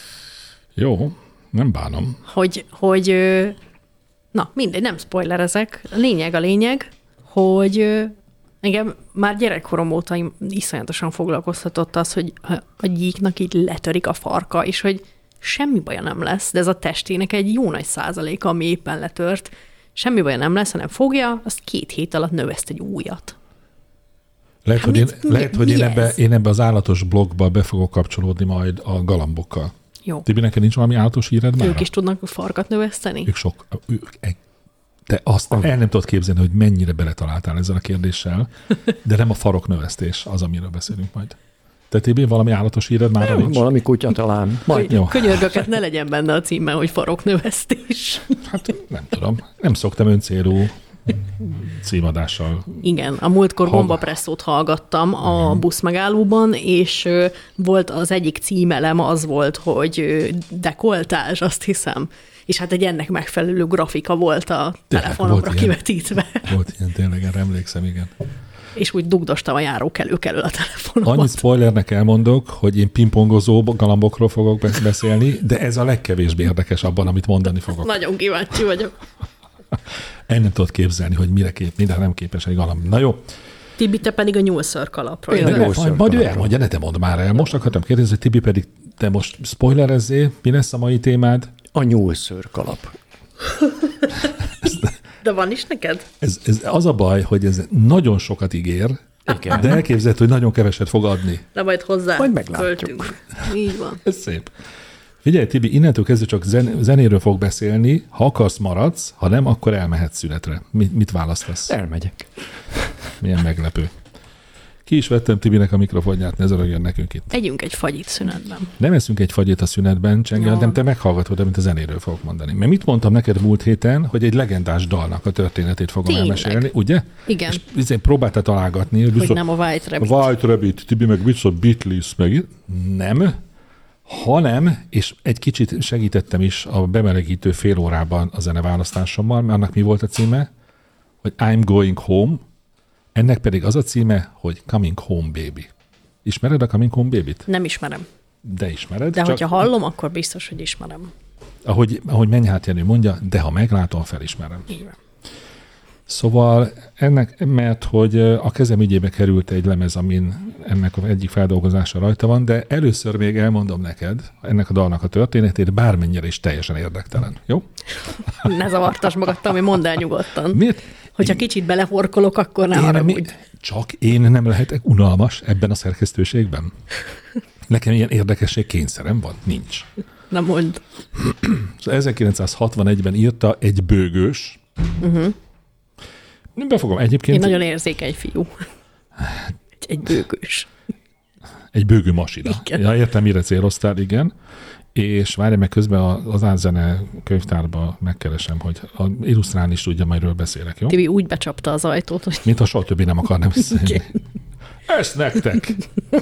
Jó, nem bánom. Hogy, hogy na, mindegy, nem spoilerezek. A lényeg a lényeg, hogy engem már gyerekkorom óta iszonyatosan foglalkoztatott az, hogy a gyíknak így letörik a farka, és hogy semmi baja nem lesz, de ez a testének egy jó nagy százaléka, ami éppen letört, semmi baja nem lesz, hanem fogja, azt két hét alatt növeszt egy újat. Lehet, hát hogy, mit, én, lehet, hogy én, ebbe, én ebbe az állatos blogba be fogok kapcsolódni majd a galambokkal. Jó. Tibi, neked nincs valami állatos híred már? Ők is tudnak farkat növeszteni? Ők sok. Ők, te azt el nem tudod képzelni, hogy mennyire beletaláltál ezzel a kérdéssel, de nem a farok növesztés az, amiről beszélünk majd. Te, Tibi, valami állatos híred már nincs? Valami kutya talán. Majd. Jó. Könyörgöket ne legyen benne a címben, hogy farok növesztés. Hát nem tudom. Nem szoktam öncélú címadással. Igen, a múltkor gombapresszót hallgattam a buszmegállóban, és volt az egyik címelem az volt, hogy dekoltázs, azt hiszem. És hát egy ennek megfelelő grafika volt a telefonomra kivetítve. Ilyen, volt ilyen, tényleg, erre emlékszem, igen. És úgy dugdostam a járókelők elől a telefonomat. Annyi spoilernek elmondok, hogy én pingpongozó galambokról fogok beszélni, de ez a legkevésbé érdekes abban, amit mondani fogok. Nagyon kíváncsi vagyok. El nem tudod képzelni, hogy mire, kép, mire nem képes egy galamb. Na jó. Tibi, te pedig a nyúlszörkalapról. Én a majd ő elmondja, ne te mondd már el. Most akartam kérdezni, hogy Tibi, pedig te most spoilerezzél, mi lesz a mai témád? A nyúlszőrkalap. De van is neked? Ez, ez az a baj, hogy ez nagyon sokat ígér, Igen. De elképzelhető, hogy nagyon keveset fog adni. De majd hozzá Majd meglátjuk. költünk. Így van. Ez szép. Figyelj, Tibi, innentől kezdve csak zen- zenéről fog beszélni. Ha akarsz, maradsz, ha nem, akkor elmehetsz szünetre. Mit, mit választasz? Elmegyek. Milyen meglepő. Ki is vettem Tibinek a mikrofonját, ne zörögjön nekünk itt. Együnk egy fagyit szünetben. Nem eszünk egy fagyit a szünetben, Csenge, No. hanem te meghallgatod, amit a zenéről fogok mondani. Mert mit mondtam neked múlt héten, hogy egy legendás dalnak a történetét fogom Tényleg? elmesélni, ugye? Igen. És izé próbáltál találgatni. Hogy viszont- nem a White Rabbit. A White Rabbit, Tibi meg viszont Beatles, meg nem, hanem, és egy kicsit segítettem is a bemelegítő fél órában a zeneválasztásommal, mert annak mi volt a címe? Hogy I'm Going Home, ennek pedig az a címe, hogy Coming Home Baby. Ismered a Coming Home Baby-t? Nem ismerem. De ismered. De hogyha hallom, akkor biztos, hogy ismerem. Ahogy, ahogy Mennyhát Jenő mondja, de ha meglátom, felismerem. Így van. Szóval ennek, mert hogy a kezem ügyébe került egy lemez, amin ennek az egyik feldolgozása rajta van, de először még elmondom neked ennek a dalnak a történetét, bármennyire is teljesen érdektelen. Jó? Ne zavartas magad, ami mondd el nyugodtan. Miért? Hogyha kicsit belehorkolok, akkor ne Én haragudj. mi, csak én nem lehetek unalmas ebben a szerkesztőségben? Nekem ilyen érdekesség kényszerem van? Nincs. Na mondd. Szóval ezerkilencszázhatvanegyben írta egy bőgős. Uh-huh. Nem befogom. Egyébként Én nagyon érzékeny fiú. Egy, egy bőgős. egy bőgő masina. Igen. Ja, értem, mire céloztál, igen. És várj meg, közben az átzene könyvtárba megkeresem, hogy a, illusztrálni is tudja, majd beszélek, jó? Tibi úgy becsapta az ajtót, hogy Mint ha soha többé nem akarnám visszajönni. Igen. Ezt nektek!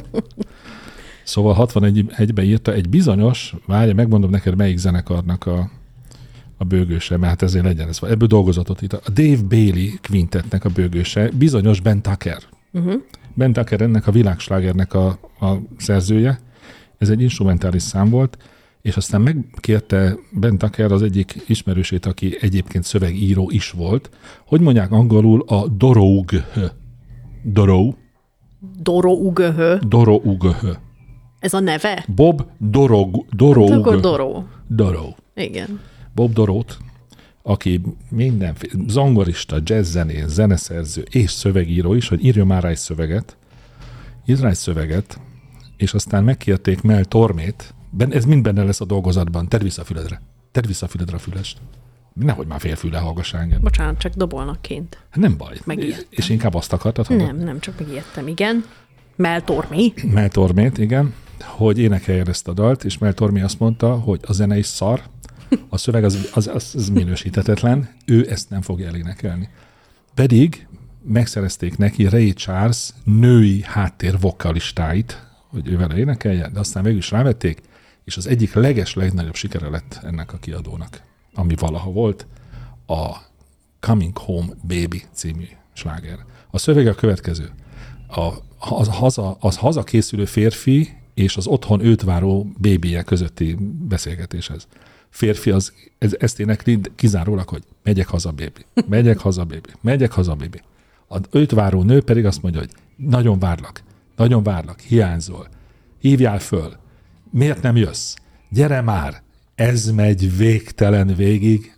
Szóval hatvanegyben írta egy bizonyos, várj, megmondom neked, melyik zenekarnak a, a bőgőse, mert hát ezért legyen ez. Ebből dolgozatot itt. A Dave Bailey Quintetnek a bőgőse, bizonyos Ben Tucker. Uh-huh. Ben Tucker ennek a világslágernek a, a szerzője. Ez egy instrumentális szám volt, és aztán megkérte Ben Tucker az egyik ismerősét, aki egyébként szövegíró is volt, hogy mondják angolul a Dorough. Dorough. Doro Ugöhö. Dorough. Ez a neve? Bob Dorough. Dorough. Akkor Doro. Dorough. Igen. Bob Dorot, aki mindenféle zongorista, jazzzenész, zeneszerző és szövegíró is, hogy írja már rá egy szöveget, ír rá egy szöveget, és aztán megkérték Mel Tormét, ben, ez mind benne lesz a dolgozatban, tedd vissza a füledre, tedd vissza a füledre a fülest. Nehogy már félfüle hallgass engem. Bocsánat, csak dobolnak kint. Hát nem baj. Megijedtem. És inkább azt akartad hallani? Nem, nem, csak megijedtem, igen. Mel Tormé. Mel Tormét, igen, hogy énekeljen ezt a dalt, és Mel Tormé azt mondta, hogy a zene is szar, a szöveg az, az, az, az minősíthetetlen, ő ezt nem fogja elénekelni. Pedig megszerezték neki Ray Charles női háttér vokalistáit, hogy ő vele énekeljen, de aztán végül is rávették, és az egyik leges, legnagyobb sikere lett ennek a kiadónak, ami valaha volt, a Coming Home Baby című sláger. A szövege a következő. A, az, haza, az hazakészülő férfi és az otthon őt váró bébije közötti beszélgetéshez. Férfi az, ez, ezt énekli kizárólag, hogy megyek haza, bébi, megyek haza, bébi, megyek haza, bébi. Az őt váró nő pedig azt mondja, hogy nagyon várlak, nagyon várlak, hiányzol, hívjál föl, miért nem jössz? Gyere már, ez megy végtelen végig.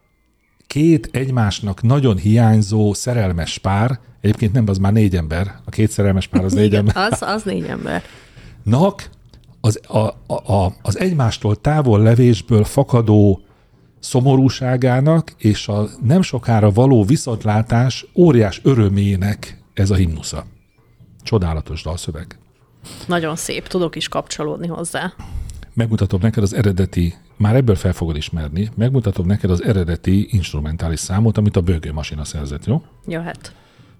Két egymásnak nagyon hiányzó szerelmes pár, egyébként nem, az már négy ember, a két szerelmes pár az négy Igen, ember. az, az négy ember. Nak az, a, a, a, az egymástól távol levésből fakadó szomorúságának és a nem sokára való viszontlátás óriás örömének ez a himnusza. Csodálatos dalszöveg. Nagyon szép, tudok is kapcsolódni hozzá. Megmutatom neked az eredeti, már ebből fel fogod ismerni, megmutatom neked az eredeti instrumentális számot, amit a bőgőmasina szerzett, jó? Jöhet.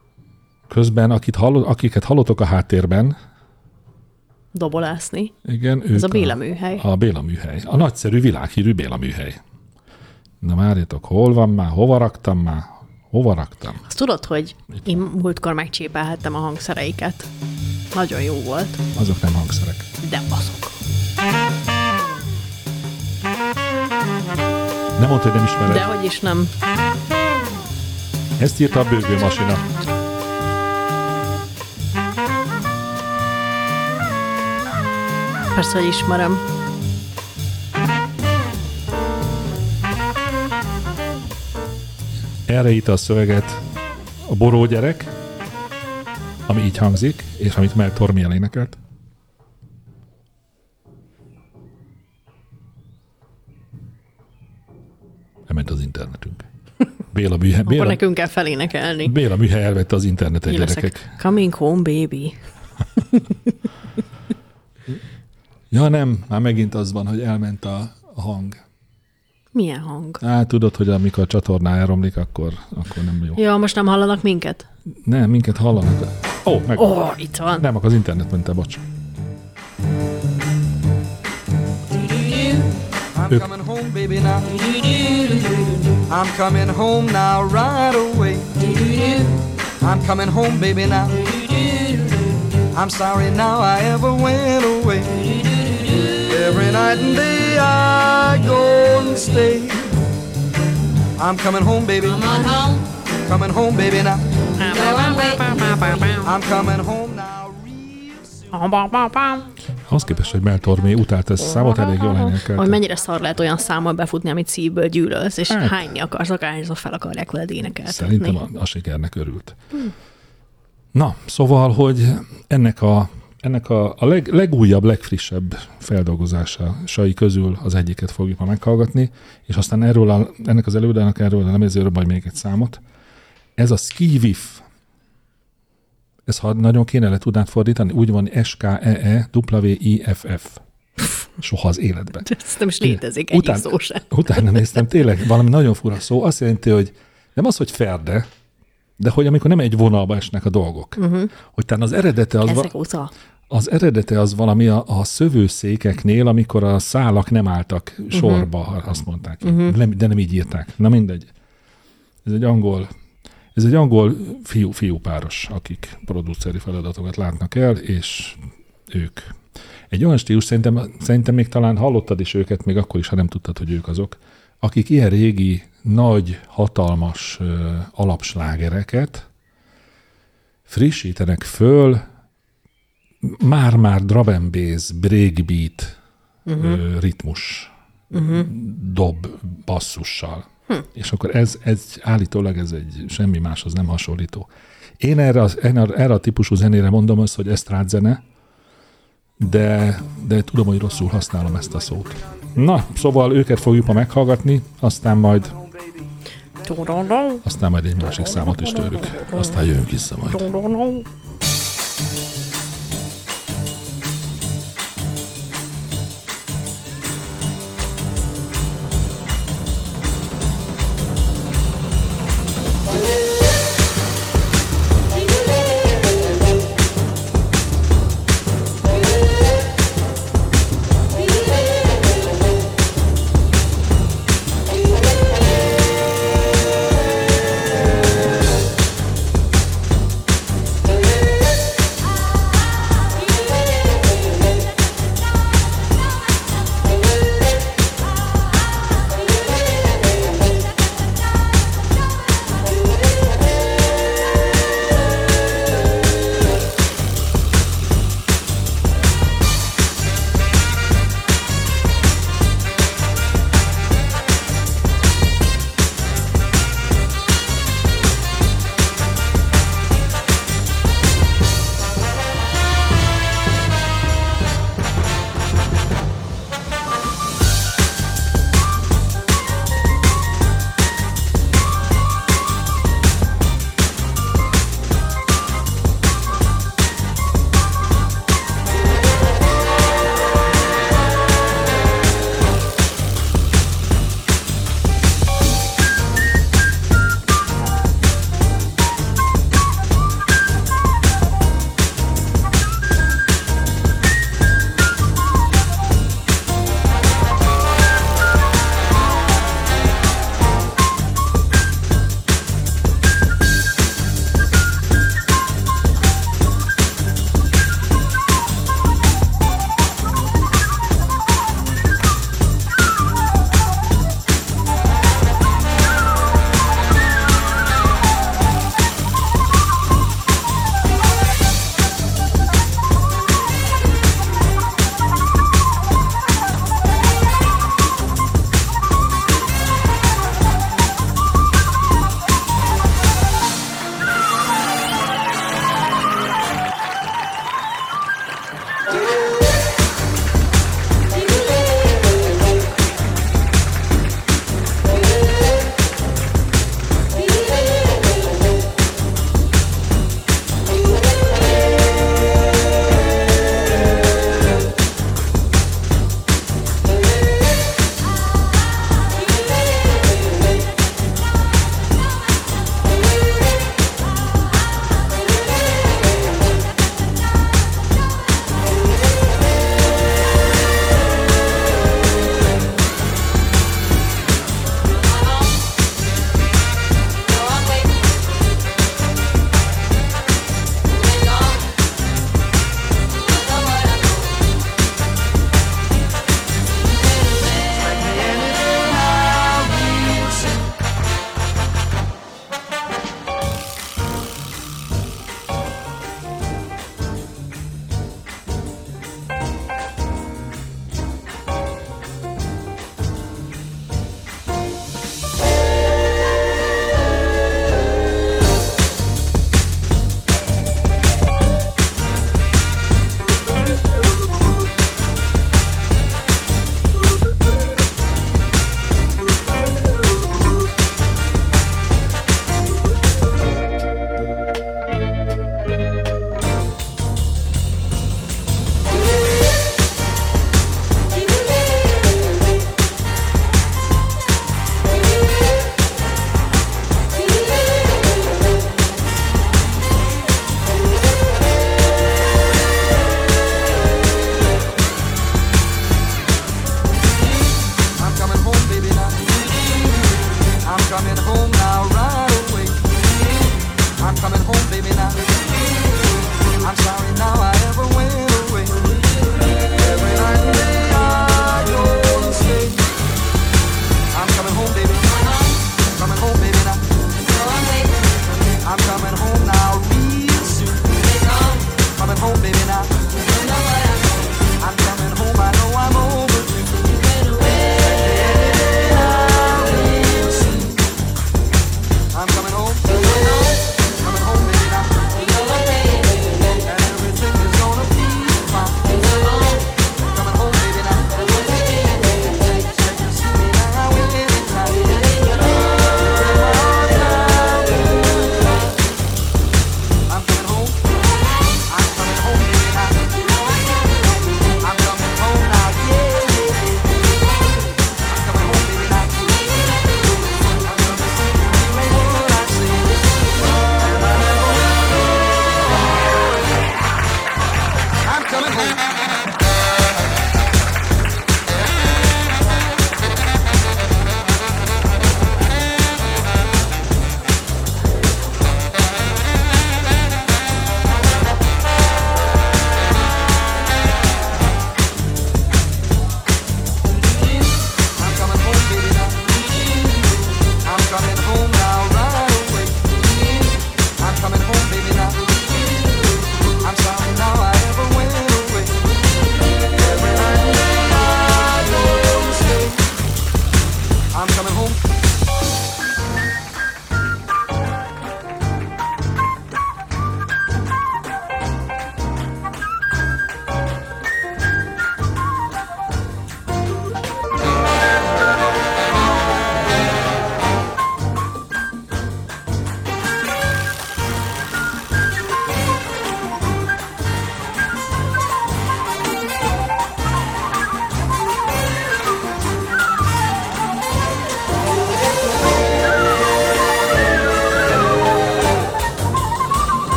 Közben, akit hallod, akiket hallotok a háttérben, Dobolászni. igen, Ez ők a Béla műhely. A Béla műhely. A nagyszerű világhírű Béla műhely. Na várjatok, hol van már, hova raktam már, hova raktam? Azt tudod, hogy én múltkor megcsépelhettem a hangszereiket. Nagyon jó volt. Azok nem hangszerek. De azok. Nem mondta, hogy nem ismered. Dehogy is nem. Ezt írta a bőgőmasina. Persze, hogy ismerem. Erre írta a szöveget a Boró gyerek, ami így hangzik, és amit Mel Tormé énekelt. Elment az internetünk. Béla műhely, Béla, Béla, nekünk kell felénekelni. Béla műhely elvette az internetet, gyerekek. Coming home, baby. Ja nem, már megint az van, hogy elment a, a hang. Milyen hang? Á, tudod, hogy amikor a csatorná elromlik, akkor, akkor nem jó. Ja, most nem hallanak minket? Nem, minket hallanak. Ó, oh, meg. Ó, oh, itt van. Nem, akkor az internet ment el, bocs. I'm coming home, baby, now. I'm coming home now, right away. I'm coming home, baby, now. I'm sorry now I ever went away. Every night and day I go and stay. I'm coming home, baby. Come on home. Coming home, baby, now. I'm coming home now. Ahhoz képest, hogy Mel Tormé utált ezt számot, elég jól énekelt. Hogy mennyire szar lehet olyan számmal befutni, amit szívből gyűlölsz, és Hát. hányni akarsz, akárhányszor fel akarják veled énekeltetni. Szerintem a, a sikernek örült. Hmm. Na, szóval, hogy ennek a, ennek a, a leg, legújabb, legfrissebb feldolgozásai közül az egyiket fogjuk ma meghallgatni, és aztán erről a, ennek az előadának erről a lemezéről majd még egy számot. Ez a Ski-Wiff. Ez ha nagyon kéne le tudnád fordítani, úgy van S K E E W I F F. Soha az életben. Ez nem is létezik, egyik Után, szó sem. Utána néztem, tényleg valami nagyon fura szó. Azt jelenti, hogy nem az, hogy ferde, de hogy amikor nem egy vonalba esnek a dolgok. Uh-huh. Hogy talán az eredete az, Ezek va- óta. az eredete az valami a, a szövőszékeknél, amikor a szálak nem álltak sorba, uh-huh. azt mondták. Uh-huh. Nem, de nem így írták. Na mindegy. Ez egy angol, ez egy angol fiú, fiú páros, akik produceri feladatokat látnak el, és ők. Egy olyan stílus, szerintem, szerintem még talán hallottad is őket, még akkor is, ha nem tudtad, hogy ők azok, akik ilyen régi, nagy, hatalmas uh, alapslágereket frissítenek föl már-már drum and bass, breakbeat uh-huh. uh, ritmus, uh-huh. dob, basszussal. Hm. És akkor ez, ez állítólag ez egy semmi máshoz nem hasonlító. Én erre, az, erre a típusú zenére mondom azt, hogy esztrád zene, de, de tudom, hogy rosszul használom ezt a szót. Na, szóval őket fogjuk ma meghallgatni, aztán majd aztán majd egy másik számot is tőlük. Aztán jövünk vissza majd. Thank you.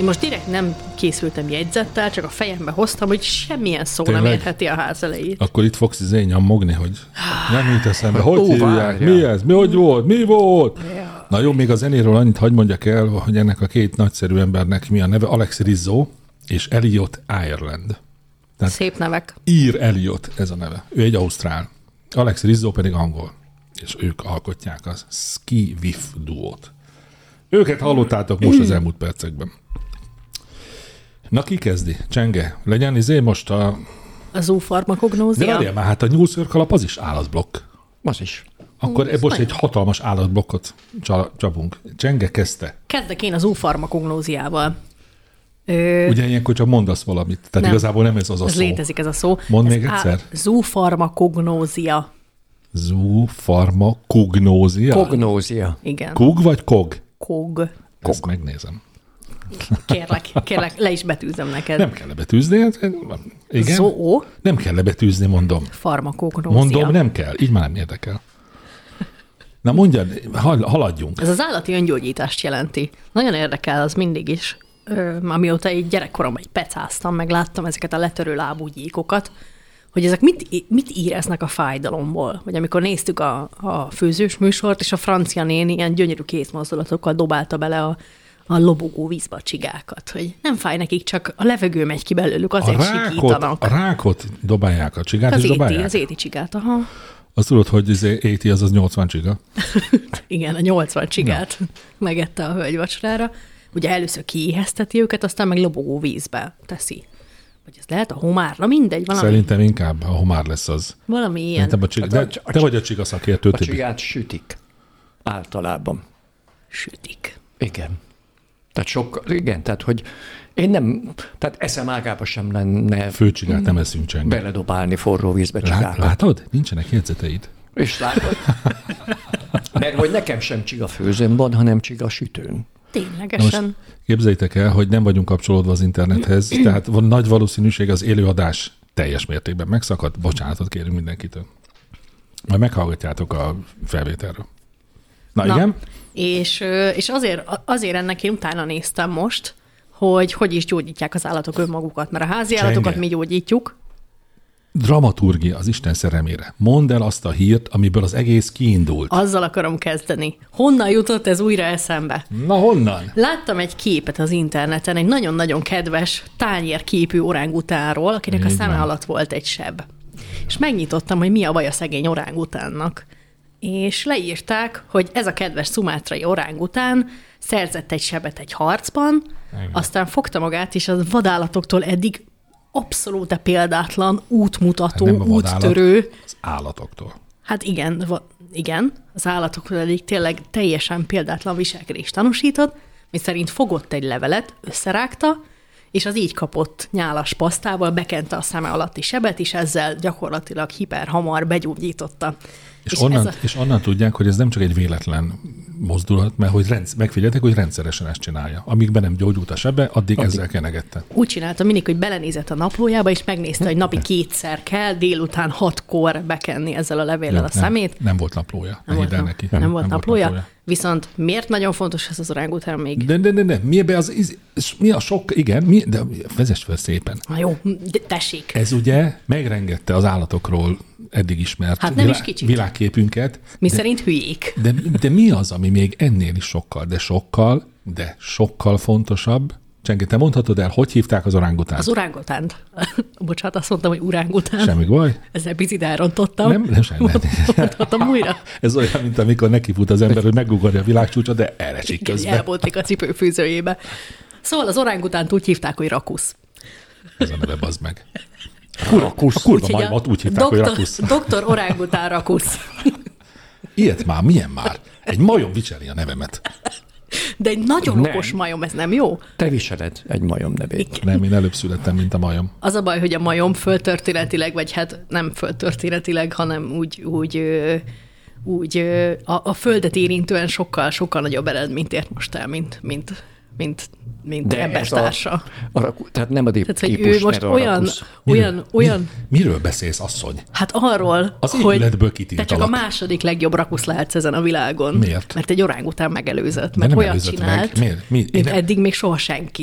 Én most direkt nem készültem jegyzettel, csak a fejembe hoztam, hogy semmilyen szó Tényleg? nem érheti a ház elejét. Akkor itt fogsz izé nyomogni, hogy nem jut eszembe. Hogy Ó, hívják? várjál. Mi ez? Mi hogy volt? Mi volt? Na jó, még a zenéről annyit hadd mondjak el, hogy ennek a két nagyszerű embernek mi a neve, Alex Rizzo és Elliot Ireland. Tehát Szép nevek. ír Elliot ez a neve. Ő egy ausztrál. Alex Rizzo pedig angol. És ők alkotják az Ski Wiff duót. Őket hallottátok most az elmúlt percekben. Na, ki kezdi? Csenge, legyen izé most a... A zoofarmakognózia. De várjál már, hát a nyúlszőrkalap az is állatblokk. Az is. Akkor ez most nagyon- egy hatalmas állatblokkot csal- csapunk. Csenge kezdte. Kezdek én a zoofarmakognóziával. Ö, Ugye ilyenkor csak mondasz valamit. Tehát Nem. igazából nem ez az a ez szó. létezik ez a szó. Mondd ez még egyszer. Zoofarmakognózia. Zoofarmakognózia? Kognózia. Igen. Kug vagy kog? Kog. Ezt megnézem. Kérlek, kérlek, le is betűzöm neked. Nem kell lebetűzni. hát, Igen? Zoo Nem kell lebetűzni, mondom. farmakognózia. Mondom, nem kell. Így már nem érdekel. Na mondjad, hal- haladjunk. Ez az állati öngyógyítást jelenti. Nagyon érdekel az mindig is. Ö, amióta egy gyerekkoromban egy pecáztam, meg láttam ezeket a letörő lábú gyíkokat, hogy ezek mit, mit éreznek a fájdalomból. Vagy amikor néztük a, a főzős műsort, és a francia néni ilyen gyönyörű kézmozdulatokkal dobálta bele a, a lobogó vízbe a csigákat. Hogy nem fáj nekik, csak a levegő megy ki belőlük, A azért rákot, sikítanak. a rákot dobálják, a csigát Az is éti, dobálják? az éti csigát, aha. Azt tudod, hogy az éti az az nyolcvan csiga. Igen, a nyolcvan csigát megette a hölgy vacsorára. Ugye először kiéhezteti őket, aztán meg lobogó vízbe teszi. Vagy ez lehet a homár? Na mindegy, valami, Szerintem inkább a homár lesz az. valami ilyen. Szerintem a csiga, Hát de a- a- te vagy a csiga szakértő. A Tibi. csigát sütik. Általában. Sütik. Igen. Tehát sok, igen, tehát hogy én nem, tehát eszem ágába sem lenne Főcsigát nem eszünk, Csenge. beledobálni forró vízbe Lát, csigákat. látod? Nincsenek jegyzeteid. És látod? Mert hogy nekem sem csiga főzőm van, hanem csiga sütőn. Na Ténylegesen. most képzeljétek el, hogy nem vagyunk kapcsolódva az internethez, tehát van nagy valószínűség az élőadás teljes mértékben megszakadt. Bocsánatot kérünk mindenkitől. Majd meghallgatjátok a felvételről. Na, Na, igen? És, ö, és azért, azért ennek én utána néztem most, hogy hogy is gyógyítják az állatok önmagukat, mert a házi Csenge. állatokat mi gyógyítjuk. Dramaturgia az Isten szerelmére. Mondd el azt a hírt, amiből az egész kiindult. Azzal akarom kezdeni. Honnan jutott ez újra eszembe? Na honnan? Láttam egy képet az interneten, egy nagyon-nagyon kedves tányérképű orángutánról, akinek a Így szeme van. alatt volt egy seb. És megnyitottam, hogy mi a baj a szegény orángutánnak. És leírták, hogy ez a kedves szumátrai orángután szerzett egy sebet egy harcban, Igen. aztán fogta magát, és az vadállatoktól eddig abszolút példátlan, útmutató, Nem a vadállat, úttörő. az állatoktól. Hát igen, va- igen, az állatoktól eddig tényleg teljesen példátlan viselkedést tanúsított, mi szerint fogott egy levelet, összerágta, és az így kapott nyálas pasztával bekente a szeme alatti sebet, és ezzel gyakorlatilag hiperhamar begyógyította. És, és, onnan, ez a... és onnan tudják, hogy ez nem csak egy véletlen mozdulat, mert hogy rendsz, megfigyeltek, hogy rendszeresen ezt csinálja. Amíg be nem gyógyult a sebe, addig, addig. ezzel kenegette. Úgy csinálta mindig, hogy belenézett a naplójába, és megnézte, hogy napi kétszer kell délután hatkor bekenni ezzel a levéllel Ja, a szemét. Nem, nem volt naplója. Nem, volt, el nap, neki. nem, nem volt nem naplója. Volt naplója. Viszont miért nagyon fontos ez az orángután még? De, de, de, de, mi, be az, iz- mi a sok, igen, mi, de vezess fel szépen. Na jó, de tessék. Ez ugye megrengette az állatokról eddig ismert Hát nem is kicsit. világképünket. Mi de, szerint hülyék. de, de mi az, ami még ennél is sokkal, de sokkal, de sokkal fontosabb? Csenge, te mondhatod el, hogy hívták az orángutánt? Az orángutánt. Bocsánat, azt mondtam, hogy urángután. Semmi baj. Ezzel picit elrontottam. Nem, nem semmi. Mondhatom újra. Ez olyan, mint amikor nekifut az ember, hogy megugorja a világcsúcsot, de elesik Igen, közben. elboltik a cipőfűzőjébe. Szóval az orángutánt úgy hívták, hogy rakusz. Ez a neve, bazd meg. Rakusz. A kurva Úgyhogy a majmat úgy hívták, hogy doktor, rakusz. doktor orángután rakusz. Ilyet már, milyen már? Egy majom viseli a nevemet. De egy nagyon Nem. okos majom, ez nem jó? Te viseled egy majom nevét. Nem, én előbb születtem, mint a majom. Az a baj, hogy a majom földtörténetileg, vagy hát nem földtörténetileg, hanem úgy, úgy, ö, úgy ö, a, a földet érintően sokkal, sokkal nagyobb eredményt ért most el, mint, mint, mint, mint De ez a, embertársa. a raku, tehát nem a Tehát, hogy típus, ő most mert a olyan, rakusz. olyan, Miről- olyan, Mi, miről beszélsz, asszony? hát arról, Az hogy épületből te csak a kitiltalak. második legjobb rakusz lehetsz ezen a világon. Miért? Mert egy orángután megelőzött, De mert nem olyat előzött csinált, meg. Miért? Mi? Én mint nem- eddig még soha senki.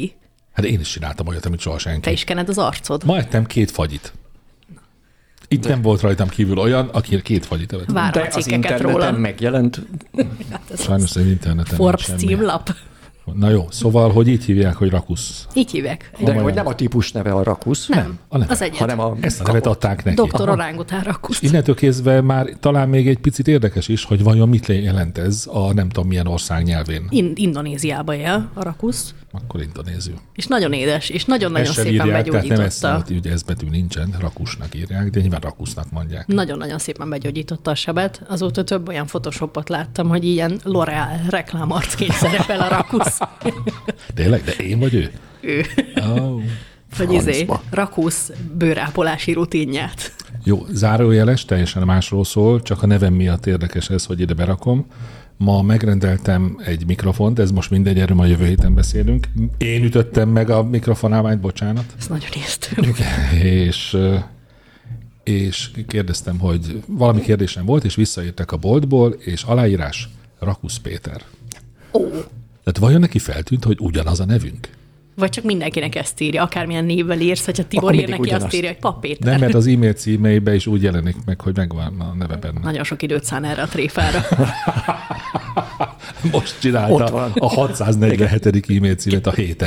Hát én is csináltam olyat, amit soha senki. Te is kened az arcod. Ma ettem két fagyit. Itt de. nem volt rajtam kívül olyan, aki két fagyit evett. Várom De a az cikkeket interneten róla. megjelent. Sajnos az interneten Forbes nincs semmi. címlap. Na jó, szóval, hogy így hívják, hogy rakusz. Így hívják. De hogy nem a típus neve a rakusz, Nem, a neve. az egyet. hanem a... Ezt a nevet adták neki. Doktor Orángután rakusz. Innentől kezdve már talán még egy picit érdekes is, hogy vajon mit jelent ez a nem tudom milyen ország nyelvén. In- Indonéziában él a rakusz, Akkor indonéző. és nagyon édes, és nagyon-nagyon Ezt sem szépen írják, tehát nem ezt begyógyította. számít, ugye ez betű nincsen, rakusnak írják, de nyilván rakusznak mondják. Nagyon-nagyon szépen begyógyította a sebet. Azóta több olyan photoshopot láttam, hogy ilyen L'Oreal reklámarcként szerepel a rakusz. Tényleg? De én vagy ő? Ő. Oh. Vagy izé, Francba. rakusz bőrápolási rutinját. Jó, zárójeles, teljesen másról szól, csak a nevem miatt érdekes ez, hogy ide berakom. Ma megrendeltem egy mikrofont, ez most mindegy, erről ma jövő héten beszélünk. Én ütöttem meg a mikrofonálmányt, bocsánat. Ez nagyon észtő. És, és kérdeztem, hogy valami kérdésem volt, és visszaírtak a boltból, és aláírás Rakusz Péter. Ó. Tehát vajon neki feltűnt, hogy ugyanaz a nevünk? Vagy csak mindenkinek ezt írja, akármilyen névvel írsz, hogyha Tibor Akkor ír mindig neki, azt ugyanazt. írja, hogy Pap Péter. Nem, mert az e-mail címeibe is úgy jelenik meg, hogy megvan a neve benne. Nagyon sok időt szán erre a tréfára. Most Ott csinálta van. a hatszáznegyvenhetedik e-mail címet a héten.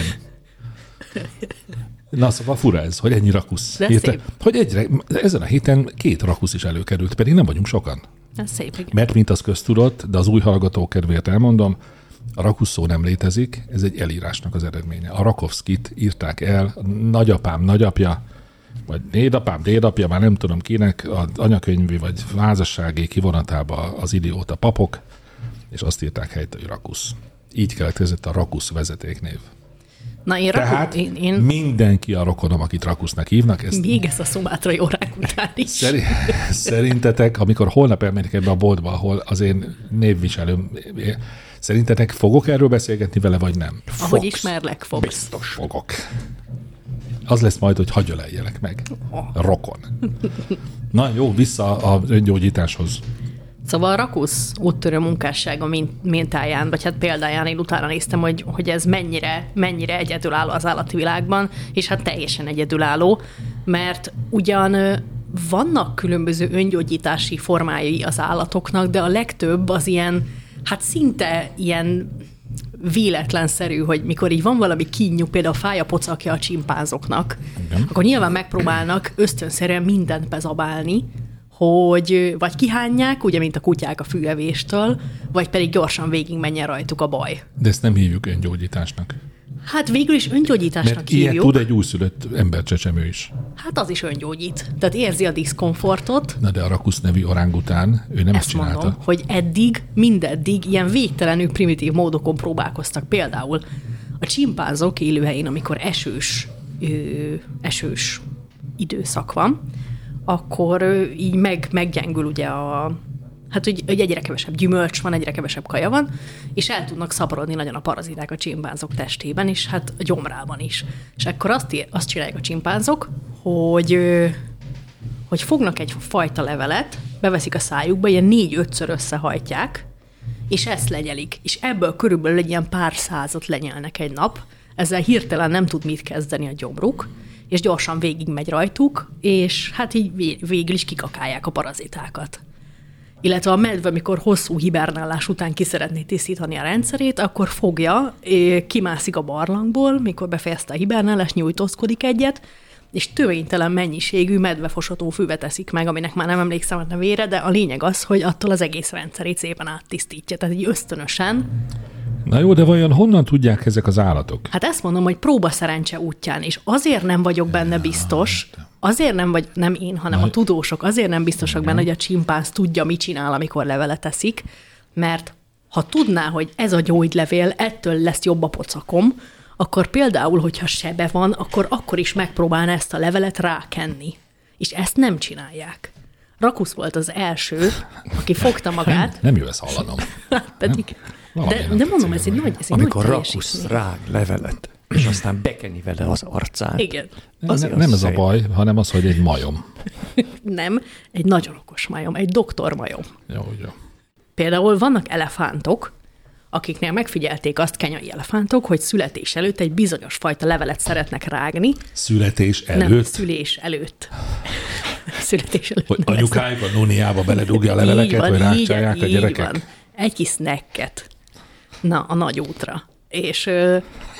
Na, szóval fura ez, hogy ennyi rakusz. De Érte? szép. Hogy egyre, ezen a héten két rakusz is előkerült, pedig nem vagyunk sokan. Ez szép, igen. Mert mint az köztudott, de az új hallgató kedvéért elmondom, a rakusz szó nem létezik, ez egy elírásnak az eredménye. A Rakovszkit írták el, a nagyapám, nagyapja, vagy dédapám, dédapja, már nem tudom kinek, az anyakönyvi vagy házassági kivonatába az idióta papok, és azt írták helyett, hogy rakusz. Így keletkezett a rakusz vezetéknév. Na, én, raku, Tehát én, én mindenki a rokonom, akit rakusznak hívnak, ezt még ezt a szumátrai órák után is. Szeri- szerintetek, amikor holnap elmegyek ebbe a boltba, ahol az én névviselőm, szerintetek fogok erről beszélgetni vele, vagy nem? Ahogy Fogsz. ismerlek, fogsz. Biztos fogok. Az lesz majd, hogy hagyjöleljelek meg. Rokon. Na jó, vissza az öngyógyításhoz. Szóval a rakusz úttörő munkássága min- mintáján, vagy hát példáján én utána néztem, hogy, hogy ez mennyire, mennyire egyedülálló az állati világban, és hát teljesen egyedülálló, mert ugyan ö, vannak különböző öngyógyítási formái az állatoknak, de a legtöbb az ilyen, hát szinte ilyen véletlenszerű, hogy mikor így van valami kínjuk, például fáj a pocakja a csimpánzoknak, Igen. akkor nyilván megpróbálnak ösztönszerűen mindent bezabálni, hogy vagy kihányják, ugye, mint a kutyák a fűevéstől, vagy pedig gyorsan végig menjen rajtuk a baj. De ezt nem hívjuk öngyógyításnak. Hát végül is öngyógyításnak Mert ilyet hívjuk. tud egy újszülött embercsecsemő is. Hát az is öngyógyít. Tehát érzi a diszkomfortot. Na de a rakusz nevű orángután, ő nem ezt Ezt csinálta. mondom, hogy eddig, mindeddig ilyen végtelenül primitív módokon próbálkoztak. Például a csimpánzok élőhelyén, amikor esős, ö, esős időszak van, akkor ö, így meg, meggyengül ugye a... Hát, hogy, hogy egyre kevesebb gyümölcs van, egyre kevesebb kaja van, és el tudnak szaporodni nagyon a paraziták a csimpánzok testében, és hát a gyomrában is. És akkor azt, ír, azt csinálják a csimpánzok, hogy, ö, hogy fognak egy fajta levelet, beveszik a szájukba, ilyen négy-ötször összehajtják, és ezt legyelik. És ebből körülbelül egy ilyen pár százat lenyelnek egy nap, ezzel hirtelen nem tud mit kezdeni a gyomruk, és gyorsan végig megy rajtuk, és hát így vé- végül is kikakálják a parazitákat. Illetve a medve, amikor hosszú hibernálás után ki szeretné tisztítani a rendszerét, akkor fogja, é, kimászik a barlangból, mikor befejezte a hibernálást, nyújtózkodik egyet, és törvénytelen mennyiségű medvefosató füvet teszik meg, aminek már nem emlékszem a nevére, de a lényeg az, hogy attól az egész rendszerét szépen áttisztítja. Tehát így ösztönösen. Na jó, de vajon honnan tudják ezek az állatok? Hát ezt mondom, hogy próba szerencse útján, és azért nem vagyok benne biztos, azért nem vagy, nem én, hanem a tudósok, azért nem biztosak benne, hogy a csimpánz tudja, mit csinál, amikor levelet teszik, mert ha tudná, hogy ez a gyógylevél, ettől lesz jobb a pocakom, akkor például, hogyha sebe van, akkor akkor is megpróbálná ezt a levelet rákenni. És ezt nem csinálják. Rakusz volt az első, aki fogta magát, Nem jó ezt hallanom. pedig... Valami De, nem de mondom, tetszik ez egy benne. nagy, ez egy Amikor nagy rakusz teljesítmény. rág levelet, és aztán bekeni vele az arcát. Igen. Nem, Azért nem az ez a szép. baj, hanem az, hogy egy majom. Nem, egy nagyon okos majom, egy doktormajom. Jó, jó. Például vannak elefántok, akiknél megfigyelték azt kenyai elefántok, hogy születés előtt egy bizonyos fajta levelet szeretnek rágni. Születés előtt? Nem, szülés előtt. Születés előtt. Hogy anyukájuk a noniába beledugja a leveleket, van, vagy rákcsálják a gyerekek? Van. Egy kis snacket. Na, a nagy útra. És... Ö...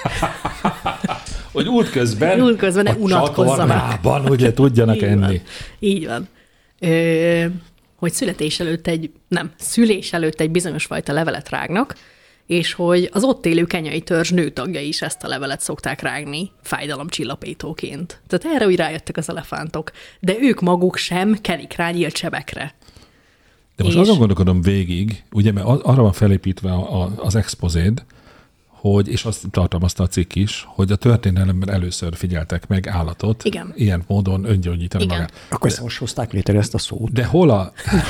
hogy útközben, útközben ne a unatkozzanak. csatornában ugye tudjanak így enni. Van. Így van. Ö... hogy születés előtt egy, nem, szülés előtt egy bizonyos fajta levelet rágnak, és hogy az ott élő kenyai törzs nőtagjai is ezt a levelet szokták rágni fájdalomcsillapítóként. Tehát erre úgy rájöttek az elefántok. De ők maguk sem kelik rá nyílt sebekre. De most és... azon gondolkodom végig, ugye, mert arra van felépítve a, az expozéd, hogy, és azt tartalmazta a cikk is, hogy a történelemben először figyeltek meg állatot, igen. ilyen módon öngyógyítani magát. Akkor ezt most hozták létre ezt a szót. De hol a...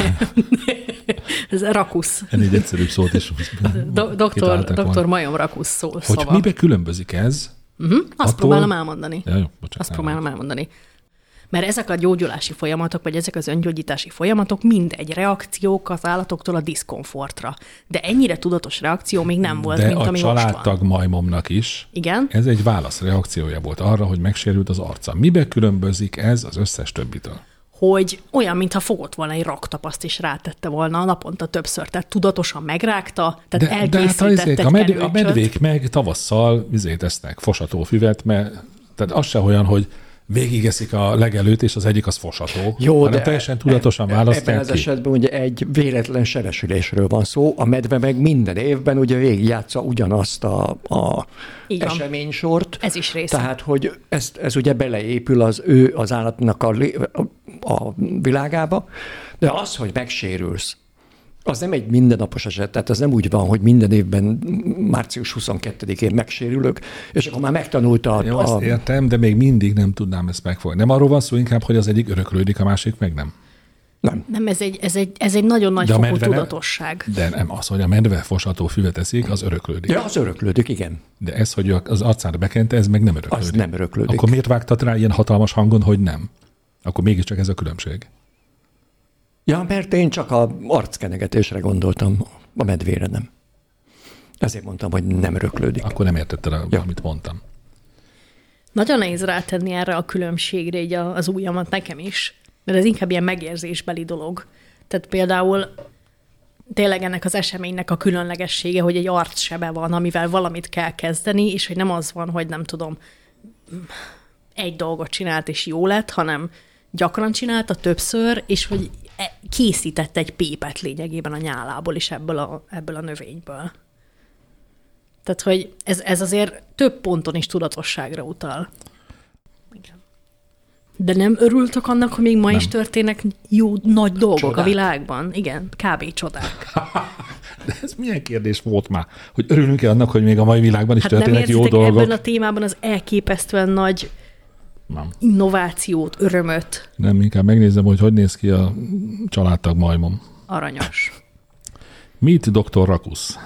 Ez rakusz. Ennél egyszerűbb szót is Do- doktor, doktor Majom rakusz szó, hogy szava. mibe különbözik ez? Uh-huh. Azt attól... próbálom elmondani. Ja, jó, bocsánat, Azt próbálom elmondani. Mert ezek a gyógyulási folyamatok, vagy ezek az öngyógyítási folyamatok mind egy reakciók az állatoktól a diszkomfortra. De ennyire tudatos reakció még nem volt, de mint ami most van. De a családtag majmomnak is igen? ez egy válaszreakciója volt arra, hogy megsérült az arca. Mibe különbözik ez az összes többitől? Hogy olyan, mintha fogott volna egy raktapaszt, és rátette volna naponta többször. Tehát tudatosan megrágta, tehát de, elkészített de hát egy a, medv- a kenőcsöt. medvék meg tavasszal vizét esznek, fosatófüvet, mert tehát az se olyan, hogy végigeszik a legelőt, és az egyik az fosató. Jó, hanem de teljesen tudatosan választják ebben az ki. esetben ugye egy véletlen sebesülésről van szó, a medve meg minden évben ugye végigjátsza ugyanazt a, a eseménysort. Ez is része. Tehát, hogy ez, ez ugye beleépül az ő, az állatnak a, a világába, de az, hogy megsérülsz, az nem egy mindennapos eset, tehát az nem úgy van, hogy minden évben március huszonkettedikén megsérülök, és akkor már megtanulta a... Jó, azt értem, de még mindig nem tudnám ezt megfogni. Nem arról van szó inkább, hogy az egyik öröklődik, a másik meg nem? Nem. Nem, ez egy, ez egy, ez egy nagyon nagy fokú tudatosság. De nem az, hogy a medve fosató füvet eszik, az öröklődik. Ja, az öröklődik, igen. De ez, hogy az arcára bekente, ez meg nem öröklődik. Az nem öröklődik. Akkor miért vágtat rá ilyen hatalmas hangon, hogy nem? Akkor mégiscsak ez a különbség. Ja, mert én csak a arckenegetésre gondoltam, a medvére nem. Ezért mondtam, hogy nem öröklődik. Akkor nem értetted, ja. amit mondtam. Nagyon nehéz rátenni erre a különbségre így az ujjamat nekem is, mert ez inkább ilyen megérzésbeli dolog. Tehát például tényleg ennek az eseménynek a különlegessége, hogy egy arcsebe van, amivel valamit kell kezdeni, és hogy nem az van, hogy nem tudom, egy dolgot csinált, és jó lett, hanem gyakran csinálta többször, és hogy készített egy pépet lényegében a nyálából is ebből a, ebből a növényből. Tehát, hogy ez, ez azért több ponton is tudatosságra utal. Igen. De nem örültök annak, hogy még ma nem. is történnek jó, nagy dolgok csodák. A világban? Igen, kb. Csodák. De ez milyen kérdés volt már? Hogy örülünk-e annak, hogy még a mai világban is hát történnek jó dolgok? Ebben a témában az elképesztően nagy nem. innovációt, örömöt. Nem, inkább megnézem, hogy hogy néz ki a családtag majmom. Aranyos. Meet doktor Rakusz.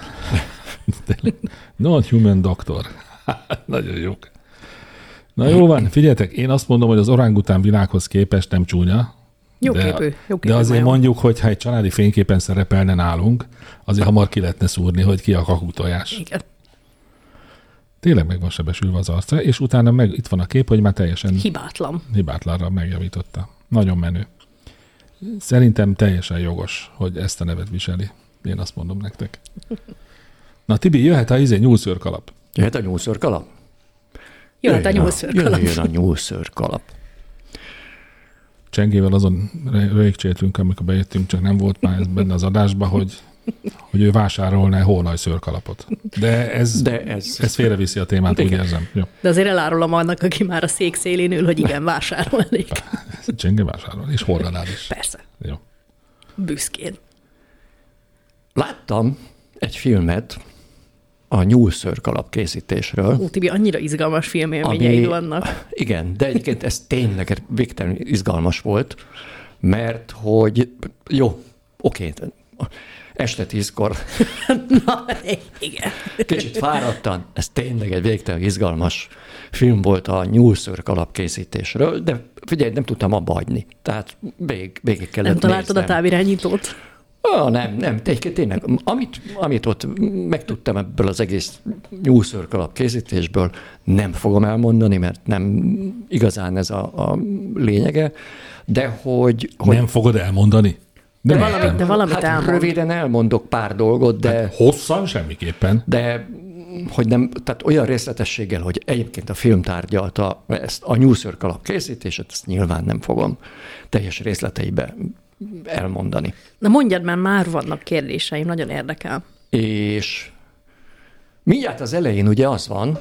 Non-human doktor. Nagyon jók. Na jó van, figyeljetek, én azt mondom, hogy az orangután világhoz képest nem csúnya. Jó de, képű. Jó képű de azért majom. Mondjuk, hogy ha egy családi fényképen szerepelne nálunk, azért hamar ki lehetne szúrni, hogy ki a kakutojás. Igen. Tényleg meg van sebesülve az arca, és utána meg itt van a kép, hogy már teljesen hibátlan. Hibátlanra megjavította. Nagyon menő. Szerintem teljesen jogos, hogy ezt a nevet viseli. Én azt mondom nektek. Na Tibi, jöhet a izé nyúlszőrkalap. Jöhet a nyúlszőrkalap? Jöhet a nyúlszőrkalap. Jöjjön a nyúlszőrkalap. Csengével azon rögcséltünk, amikor bejöttünk, csak nem volt már ez benne az adásba, hogy, hogy ő vásárolná hónajszőrkalapot. De ez, De ez... ez félreviszi a témát, úgy érzem. Jó. De azért elárulom annak, aki már a szék szélén ül, hogy igen, vásárolnék. Csenge vásárol, és hordanád is. Persze. Jó. Büszkén. Láttam egy filmet a nyúlszőrkalap készítésről. Ó, Tibi, annyira izgalmas filmélményeid vannak. Igen, de egyébként ez tényleg végtelenül izgalmas volt, mert hogy jó, oké, este tízkor Na, igen. kicsit fáradtan, ez tényleg egy végtelenül izgalmas film volt a nyúlszőrkalap készítésről, de figyelj, nem tudtam abba hagyni. Tehát végig, végig kellett Nem találtad néznem. a távirányítót? Ah, nem, nem, tényleg, amit, amit ott megtudtam ebből az egész nyúlszőrkalap készítésből, nem fogom elmondani, mert nem igazán ez a, a lényege, de hogy... hogy nem fogod elmondani? De, de, valami, de valamit hát elmond. Röviden elmondok pár dolgot, de... Hát hosszan semmiképpen. De hogy nem, tehát olyan részletességgel, hogy egyébként a film tárgyalta ezt a nyúlszőrkalap készítését, ezt nyilván nem fogom teljes részleteibe elmondani. Na mondjad, mert már vannak kérdéseim, nagyon érdekel. És mindjárt az elején ugye az van,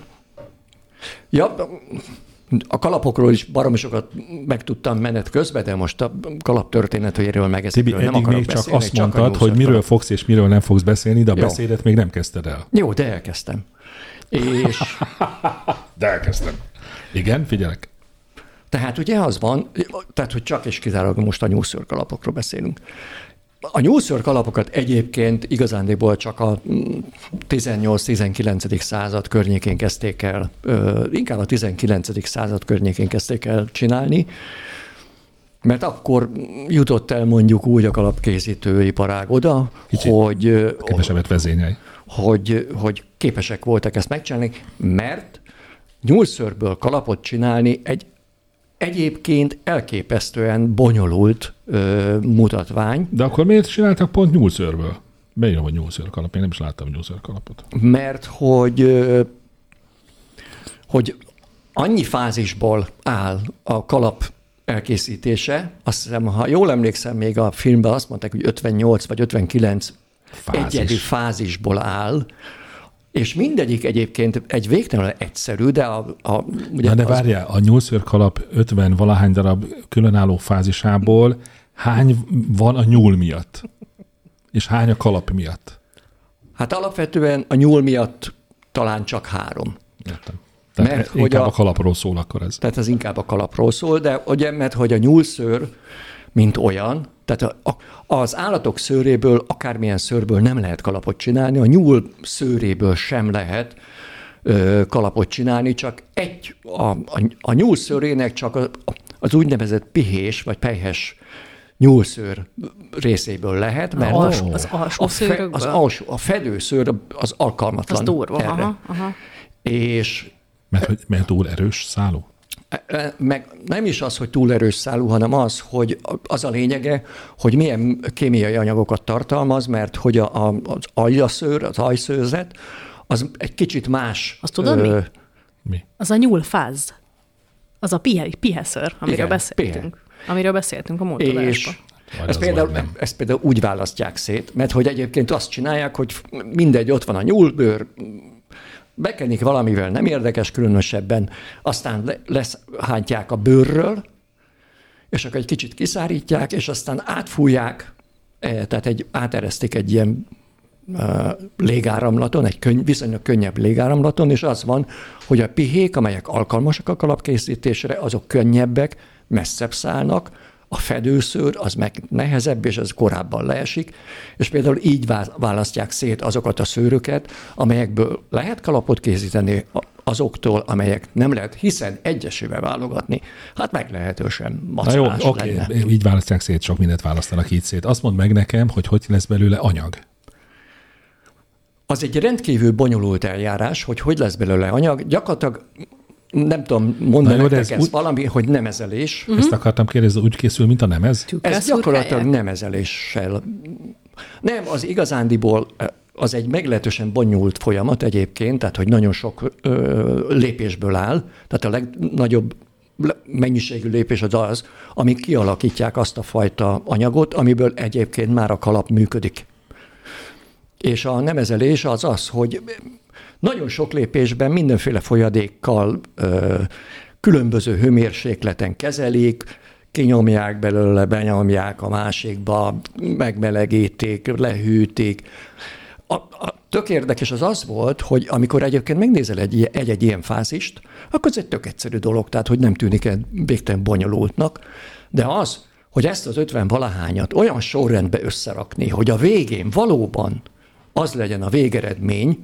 ja, a kalapokról is baromi sokat megtudtam menet közben, de most a kalaptörténetéről meg ezekről nem akarok még beszélni. csak azt csak mondtad, hogy miről fogsz és miről nem fogsz beszélni, de a Jó. beszédet még nem kezdted el. Jó, de elkezdtem. És... de elkezdtem. Igen, figyelek. Tehát ugye az van, tehát hogy csak és kizárólag most a nyúlszőrkalapokról beszélünk. A nyúlszőrkalapokat egyébként igazándiból csak a tizennyolc-tizenkilencedik század környékén kezdték el, inkább a tizenkilencedik század környékén kezdték el csinálni, mert akkor jutott el mondjuk úgy a kalapkészítő iparág oda, Kicsit hogy, kevesebbet vezényelj. hogy, hogy képesek voltak ezt megcsinálni, mert nyúlszőrből kalapot csinálni egy egyébként elképesztően bonyolult ö, mutatvány. De akkor miért csináltak pont nyúlszőrből? Beírom, hogy nyúlszőrkalap. Én nem is láttam nyúlszőrkalapot. Mert hogy, ö, hogy annyi fázisból áll a kalap elkészítése, azt hiszem, ha jól emlékszem, még a filmben azt mondták, hogy ötvennyolc vagy ötvenkilenc Fázis. Egyedi fázisból áll, és mindegyik egyébként egy végtelenül egyszerű, de a... a ugye Na de az... várjál, a nyúlszőrkalap ötven valahány darab különálló fázisából hány van a nyúl miatt? És hány a kalap miatt? Hát alapvetően a nyúl miatt talán csak három. Értem. Tehát Mert inkább hogy a, a kalapról szól akkor ez. Tehát ez inkább a kalapról szól, de ugye, mert hogy a nyúlszőr, mint olyan, tehát a, a, az állatok szőréből, akármilyen szőrből nem lehet kalapot csinálni, a nyúl szőréből sem lehet ö, kalapot csinálni, csak egy, a, a, a nyúl szőrének csak a, az úgynevezett pihés, vagy pelyhes nyúlszőr részéből lehet, mert oh, a, az alsó a, fe, szőrökből? az, alsó, a fedőszőr az alkalmatlan. Az durva, erre. aha, aha. És Mert, hogy, mert túl erős szálú? meg nem is az, hogy túl erős szálú, hanem az, hogy az a lényege, hogy milyen kémiai anyagokat tartalmaz, mert hogy a, a, az aljaszőr, az ajszőrzet, az egy kicsit más. Azt tudod ö, mi? Mi? Az a nyúlfáz. Az a pihe, piheszőr, amiről Igen, beszéltünk. pihe. Amiről beszéltünk a múlt és adásban. ezt például, ezt például úgy választják szét, mert hogy egyébként azt csinálják, hogy mindegy, ott van a nyúlbőr, bekenik valamivel, nem érdekes különösebben, aztán le, leszhántják a bőrről, és akkor egy kicsit kiszárítják, és aztán átfújják, tehát egy, áteresztik egy ilyen uh, légáramlaton, egy könny, viszonylag könnyebb légáramlaton, és az van, hogy a pihék, amelyek alkalmasak a kalapkészítésre, azok könnyebbek, messzebb szállnak, a fedőszőr az meg nehezebb, és ez korábban leesik, és például így választják szét azokat a szőröket, amelyekből lehet kalapot készíteni, azoktól, amelyek nem lehet, hiszen egyesével válogatni, hát meglehetősen macerás Na jó, lenne. oké, így választják szét, sok mindent választanak így szét. Azt mondd meg nekem, hogy hogy lesz belőle anyag. Az egy rendkívül bonyolult eljárás, hogy hogy lesz belőle anyag. Gyakorlatilag nem tudom mondani jó, nektek ez ezt úgy... valami, hogy nemezelés. Uh-huh. Ezt akartam kérdezni, úgy készül, mint a nemez? Ez gyakorlatilag nemezeléssel. Nem, az igazándiból az egy meglehetősen bonyolult folyamat egyébként, tehát hogy nagyon sok ö, lépésből áll, tehát a legnagyobb mennyiségű lépés az az, amik kialakítják azt a fajta anyagot, amiből egyébként már a kalap működik. És a nemezelés az az, hogy nagyon sok lépésben mindenféle folyadékkal ö, különböző hőmérsékleten kezelik, kinyomják belőle, benyomják a másikba, megmelegítik, lehűtik. A, a tök érdekes az az volt, hogy amikor egyébként megnézel egy, egy, egy ilyen fázist, akkor ez egy tök egyszerű dolog, tehát hogy nem tűnik egy végtelen bonyolultnak, de az, hogy ezt az ötven valahányat olyan sorrendbe összerakni, hogy a végén valóban az legyen a végeredmény,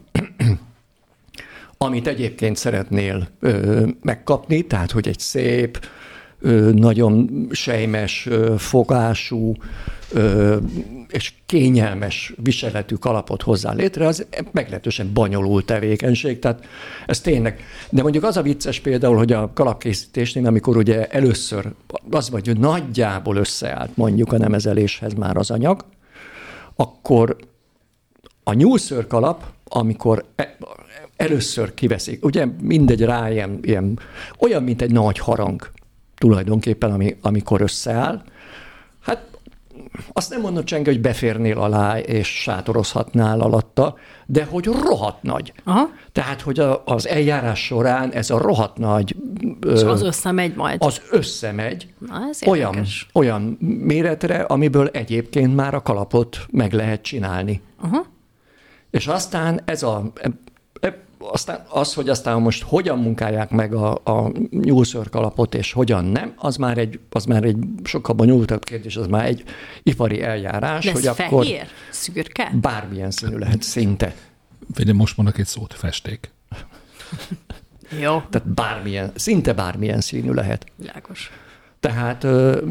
amit egyébként szeretnél ö, megkapni, tehát hogy egy szép, nagyon sejmes fogású és kényelmes viseletű kalapot hozzá létre, az meglehetősen bonyolult tevékenység, tehát ez tényleg. De mondjuk az a vicces például, hogy a kalapkészítésnél, amikor ugye először az vagy, hogy nagyjából összeállt mondjuk a nemezeléshez már az anyag, akkor a nyúlszőrkalap, amikor először kiveszik, ugye mindegy rá ilyen, ilyen olyan, mint egy nagy harang tulajdonképpen, ami, amikor összeáll. Hát azt nem mondod senki, hogy beférnél alá és sátorozhatnál alatta, de hogy rohadt nagy. Aha. Tehát, hogy a, az eljárás során ez a rohadt nagy... És az összemegy majd. Az összemegy Na, ez olyan, olyan méretre, amiből egyébként már a kalapot meg lehet csinálni. Aha. És aztán ez a... Aztán az, hogy aztán most hogyan munkálják meg a, a nyúlszőrkalapot, és hogyan nem, az már egy, az már egy sokkal bonyolultabb kérdés, az már egy ipari eljárás. De ez hogy fehér? Akkor szürke? Bármilyen színű lehet, szinte. Vagy most mondok egy szót, festék. Jó. Tehát bármilyen, szinte bármilyen színű lehet. Világos. Tehát...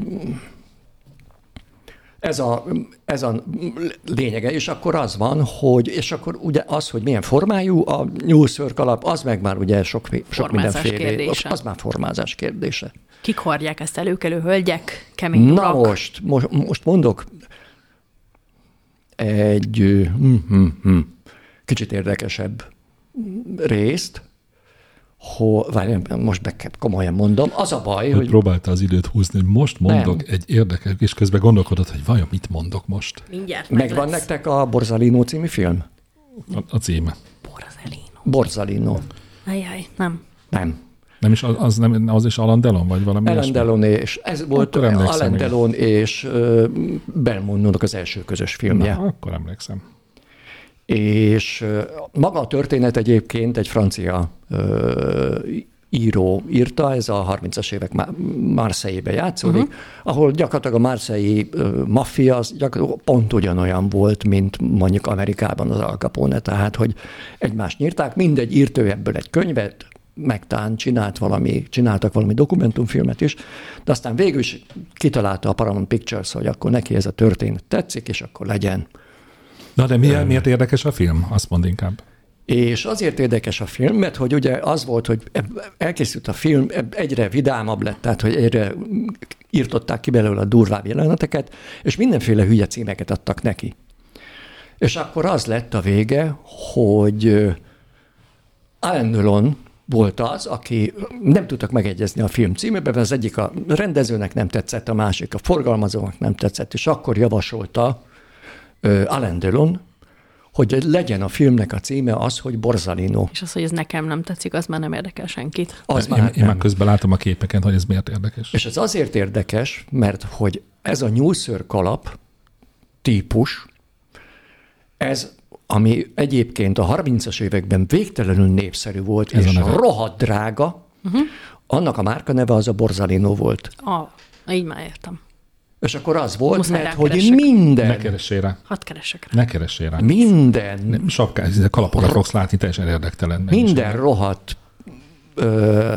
Ez a, ez a lényege, és akkor az van, hogy, és akkor ugye az, hogy milyen formájú a nyúlszőrkalap, az meg már ugye sok, sok mindenféle, az már formázás kérdése. Kik hordják ezt előkelő hölgyek, kemény Na urak? most, most, most mondok egy hm, hm, hm, kicsit érdekesebb részt, Ho, várj, most be kell, komolyan mondom. Az a baj, hogy... hogy próbálta az időt húzni, hogy most mondok nem. egy érdekes, és közben gondolkodott, hogy vajon mit mondok most. Mindjárt meg Megvan lesz. Nektek a Borzalino című film? A, a címe. Borzalino. Borzalino. Ajjaj, nem. Nem. Nem is az, az, nem, az is Alain Delon, vagy valami Alain Delon és ez volt Alain Delon és uh, Belmondonak az első közös filmje. Na, akkor emlékszem. És maga a történet egyébként egy francia ö, író írta, ez a harmincas évek Marseille-ben játszódik, uh-huh. ahol gyakorlatilag a marseille-i maffia az pont ugyanolyan volt, mint mondjuk Amerikában az Al Capone, tehát hogy egymást nyírták, mindegy írt ő ebből egy könyvet, megtán csinált valami, csináltak valami dokumentumfilmet is, de aztán végül is kitalálta a Paramount Pictures, hogy akkor neki ez a történet tetszik, és akkor legyen. Na de miért, miért érdekes a film? Azt mondd inkább. És azért érdekes a film, mert hogy ugye az volt, hogy elkészült a film, egyre vidámabb lett, tehát hogy egyre írtották ki belőle a durvább jeleneteket, és mindenféle hülye címeket adtak neki. És akkor az lett a vége, hogy Alain Delon volt az, aki nem tudtak megegyezni a film címében, az egyik a rendezőnek nem tetszett, a másik a forgalmazónak nem tetszett, és akkor javasolta Alain Delon, hogy legyen a filmnek a címe az, hogy Borzalino. És az, hogy ez nekem nem tetszik, az már nem érdekel senkit. Az én, már én már közben látom a képeken, hogy ez miért érdekes. És ez azért érdekes, mert hogy ez a nyúlszőrkalap típus, ez, ami egyébként a harmincas években végtelenül népszerű volt, ez és rohadt drága, uh-huh. annak a márkaneve az a Borzalino volt. Ah, így már értem. És akkor az volt, Muszáj mert hogy minden... Ne keressél rá. Hadd keresek rá. Ne keressél rá. Minden... Sapkát, kalapokat fogsz látni, teljesen érdektelen. Minden rohadt ö,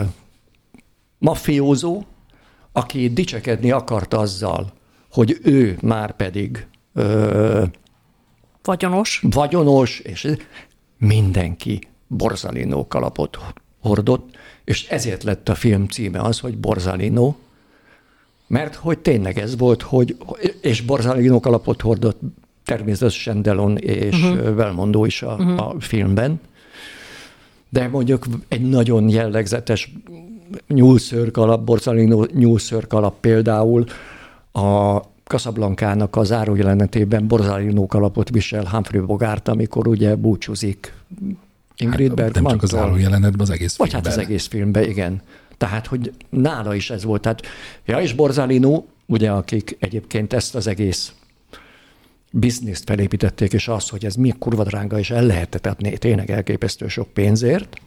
mafiózó, aki dicsekedni akart azzal, hogy ő már pedig ö, vagyonos. Vagyonos, és mindenki Borzalino kalapot hordott, és ezért lett a film címe az, hogy Borzalino, mert hogy tényleg ez volt, hogy, és Borzalino kalapot hordott természetesen Delon és uh-huh. Belmondo is a, uh-huh. a filmben, de mondjuk egy nagyon jellegzetes nyúlszőrkalap, Borzalino nyúlszőrkalap például a Casablanca-nak a zárójelenetében Borzalino kalapot visel Humphrey Bogart, amikor ugye búcsúzik Ingrid hát, Bergmantól. Nem csak a zárójelenetben, az egész Vagy filmben. hát az egész filmben, igen. Tehát, hogy nála is ez volt. Tehát, ja, és Borzalino, ugye, akik egyébként ezt az egész bizniszt felépítették, és az, hogy ez mi kurva drága, és el lehetett adni tényleg elképesztő sok pénzért,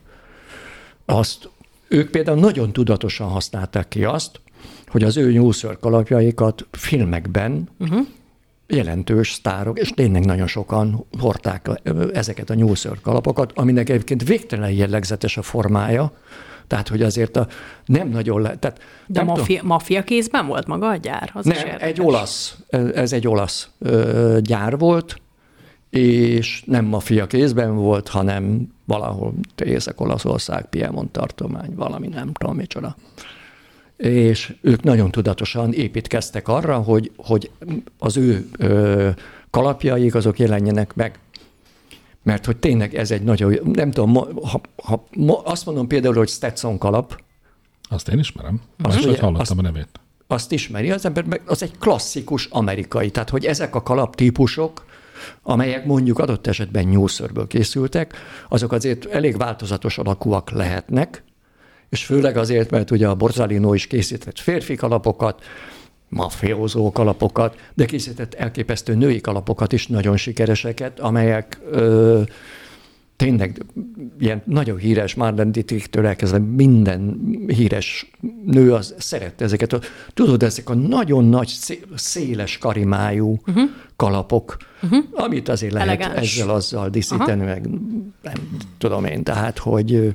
azt ők például nagyon tudatosan használták ki azt, hogy az ő nyúlszőrkalapjaikat filmekben uh-huh. jelentős sztárok, és tényleg nagyon sokan hordták ezeket a nyúlszőrkalapokat, aminek egyébként végtelen jellegzetes a formája, Tehát, hogy azért a, nem nagyon lehet. Tehát, De nem maffia, maffia kézben volt maga a gyár? Az nem, egy olasz, ez egy olasz ö, gyár volt, és nem maffia kézben volt, hanem valahol Észak-Olaszország, Piemont tartomány, valami nem tudom micsoda. És ők nagyon tudatosan építkeztek arra, hogy, hogy az ő ö, kalapjaik azok jelenjenek meg. Mert hogy tényleg ez egy nagyon, nem tudom, ha, ha, azt mondom például, hogy Stetson kalap. Azt én ismerem. Azt, Most ugye, hallottam azt, a nevét. Azt ismeri az ember, meg az egy klasszikus amerikai. Tehát, hogy ezek a kalaptípusok, amelyek mondjuk adott esetben nyúlszőrből készültek, azok azért elég változatos alakúak lehetnek, és főleg azért, mert ugye a Borzalino is készített férfi kalapokat, mafiózó kalapokat, de készített elképesztő női kalapokat is, nagyon sikereseket, amelyek ö, tényleg ilyen nagyon híres Marlene Dietrich-től elkezdve minden híres nő az szerette ezeket. Tudod, ezek a nagyon nagy, széles karimájú uh-huh. kalapok, uh-huh. amit azért lehet Elegáns. ezzel azzal díszíteni, uh-huh. meg nem tudom én, tehát, hogy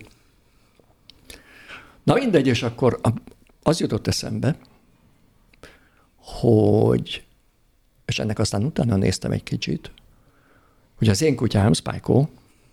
na mindegy, és akkor az jutott eszembe, hogy, és ennek aztán utána néztem egy kicsit, hogy az én kutyám, Spyko,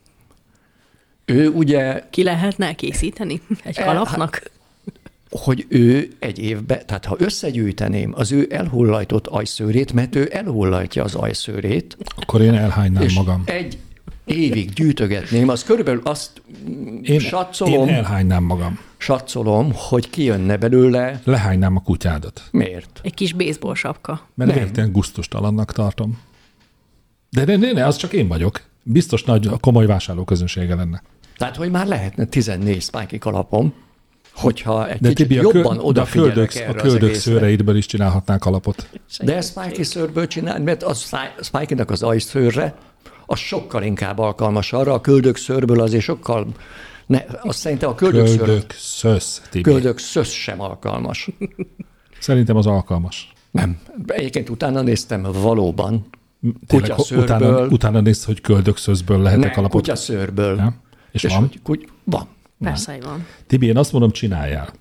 ő ugye... Ki lehetne készíteni egy kalapnak? Hogy ő egy évben, tehát ha összegyűjteném az ő elhullajtott ajszőrét, mert ő elhullajtja az ajszőrét. Akkor én elhánynám és magam. egy évig gyűjtögetném, az körülbelül azt én, satszolom... Én elhánynám magam. Satszolom, hogy kijönne belőle... Lehánynám a kutyádat. Miért? Egy kis baseball sapka. Mert végtelen gusztustalannak tartom. De ne, ne, ne, az csak én vagyok. Biztos nagy, komoly vásárlóközönsége lenne. Tehát, hogy már lehetne tizennégy Spikey kalapom, hogyha egy de kicsit Tibi, jobban a odafigyelek erre a köldök szőreidből is csinálhatnál kalapot. De Spikey szőrből csinálni, mert a Spikey-nak az ajszőrre, az sokkal inkább alkalmas arra, a köldök szőrből azért sokkal, ne, azt szerintem a köldök szőr... Köldök szösz, Tibi. Köldök szösz sem alkalmas. Szerintem az alkalmas. Nem. Egyébként utána néztem valóban Tényleg, kutyaszőrből. Utána, utána nézd, hogy köldökszőzből lehet-e nem, kalapot. kutyaszőrből. Ja? És, és van? Hogy, kuty... Van. Persze, hogy van. Tibi, én azt mondom, csináljál.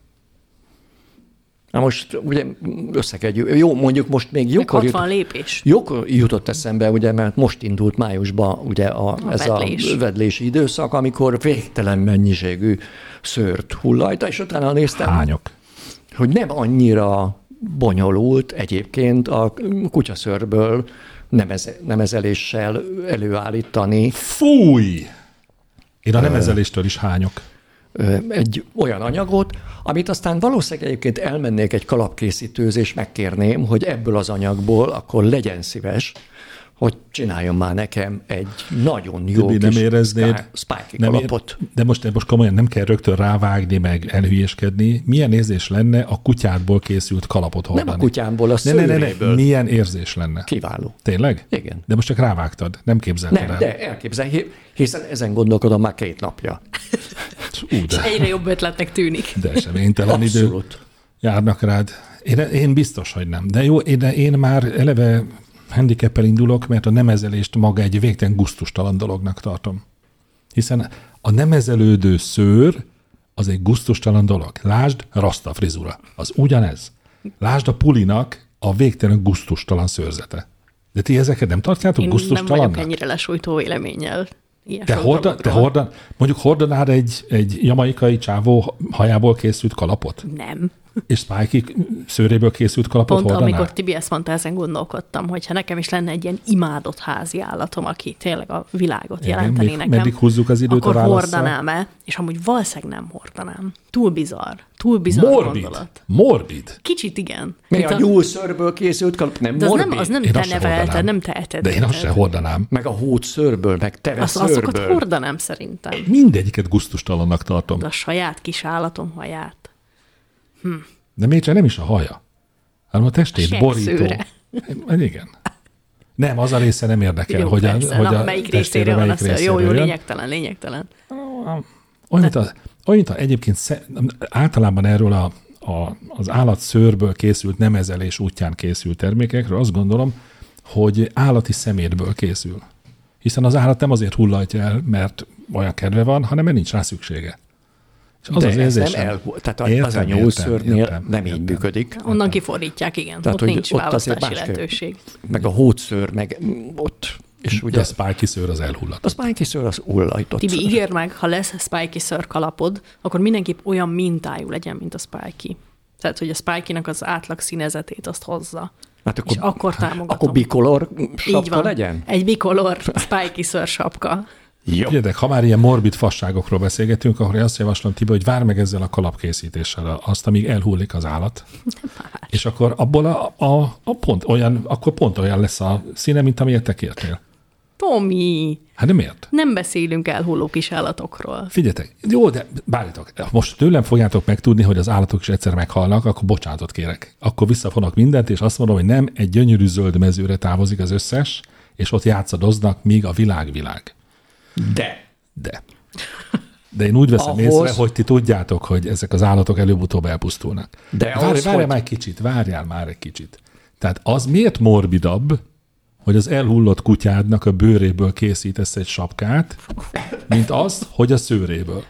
Na most ugye összekedjük. Jó, mondjuk most még jókor hatvan jut... lépés. Jókor jutott eszembe, ugye, mert most indult májusban ugye a, a ez vedlés. a vedlési időszak, amikor végtelen mennyiségű szőrt hullajta, és utána néztem, Hányok? hogy nem annyira bonyolult egyébként a kutyaszőrből nemeze, nemezeléssel előállítani. Fúj! Én a nemezeléstől is hányok. Egy olyan anyagot, amit aztán valószínűleg egyébként elmennék egy kalapkészítőhöz, és megkérném, hogy ebből az anyagból akkor legyen szíves, hogy csináljon már nekem egy nagyon jó Tibi, kis nem éreznéd, Spikey nem kalapot. Ér, de most, most komolyan nem kell rögtön rávágni, meg elhülyéskedni. Milyen érzés lenne a kutyádból készült kalapot hordani? Nem a kutyámból, a ne, ne, ne, szőréből. ne. Milyen érzés lenne? Kiváló. Tényleg? Igen. De most csak rávágtad, nem képzelted Nem, el. de elképzelj, hiszen ezen gondolkodom már két napja. Ú, de, Egyre jobb ötletnek tűnik. de eseménytelen idő Abszolút. járnak rád. Én, én biztos, hogy nem. De jó, én, én már eleve handicappel indulok, mert a nemezelést maga egy végtelen gusztustalan dolognak tartom. Hiszen a nemezelődő szőr az egy gusztustalan dolog. Lásd, rasta frizura. Az ugyanez. Lásd a pulinak a végtelen gusztustalan szőrzete. De ti ezeket nem tartjátok Én nem gusztustalannak? vagyok ennyire lesújtó véleménnyel. Ilyen Te, sok horda, te dologról. hordan, mondjuk hordanád egy, egy jamaikai csávó hajából készült kalapot? Nem. És Spikey szőréből készült kalapot Pont hordanál? amikor Tibi ezt mondta, ezen gondolkodtam, hogy ha nekem is lenne egy ilyen imádott házi állatom, aki tényleg a világot Igen, jelenteni még nekem, meddig húzzuk az időt akkor a válasszal? hordanám-e, és amúgy valószínűleg nem hordanám. Túl bizarr. Túl bizarr Morbid. gondolat. Morbid. Kicsit igen. Mi Mint a nyúlszőrből készült kalap? Nem De az morbid? nem, az nem Én te azt se nevelted, hordanám. nem te eted. De én azt sem hordanám. Meg a hódszőrből, meg Azt, azokat teveszőrből. hordanám szerintem. Mindegyiket gusztustalannak tartom. De a saját kis állatom haját. De még csak nem is a haja, hanem a testét A borító. seggszőre. Igen. Nem, az a része nem érdekel, Jó, hogy a, persze, hogy na, a melyik testére részére van a melyik szőr? Jó, részéről jó, jön. lényegtelen, lényegtelen. Olyan, mint a, olyan, mint a egyébként sze, általában erről a, a, az állatszőrből készült, nemezelés útján készült termékekről azt gondolom, hogy állati szemétből készül. Hiszen az állat nem azért hullajtja el, mert olyan kedve van, hanem mert nincs rá szüksége. És az de az ez érzésem, nem el, tehát értem, az a értem, nyúlszörnél értem, nem így értem. működik. Onnan kifordítják, igen. Tehát, ott hogy nincs ott azért választási másképp. lehetőség. Meg a hódszőr, meg ott, és Ugye ugye a spiky szőr az elhullott. a spiky szőr az ullajtott. Tibi, ígérd meg, ha lesz spiky szőr kalapod, akkor mindenképp olyan mintájú legyen, mint a spiky. Tehát, hogy a spiky-nak az átlag színezetét azt hozza. Hát És akkor támogatom. Akkor bicolor Így sapka van. legyen? Egy bicolor spiky szőr sapka. Jó. Figyeljetek, ha már ilyen morbid fasságokról beszélgetünk, akkor én azt javaslom, Tibi, hogy várj meg ezzel a kalapkészítéssel azt, amíg elhullik az állat. És akkor abból a, a, a pont olyan, akkor pont olyan lesz a színe, mint amilyet te kértél. Tomi, Hát de miért? nem beszélünk elhulló kis állatokról. Figyeljetek, jó, de bárjátok, most tőlem fogjátok megtudni, hogy az állatok is egyszer meghalnak, akkor bocsánatot kérek. Akkor visszafonok mindent, és azt mondom, hogy nem, egy gyönyörű zöld mezőre távozik az összes, és ott játszadoznak, míg a világ világ. De. De. De én úgy veszem Ahhoz- észre, hogy ti tudjátok, hogy ezek az állatok előbb-utóbb elpusztulnak. De Várj, ahhoz, várjál hogy- már egy kicsit, várjál már egy kicsit. Tehát az miért morbidabb, hogy az elhullott kutyádnak a bőréből készítesz egy sapkát, mint az, hogy a szőréből.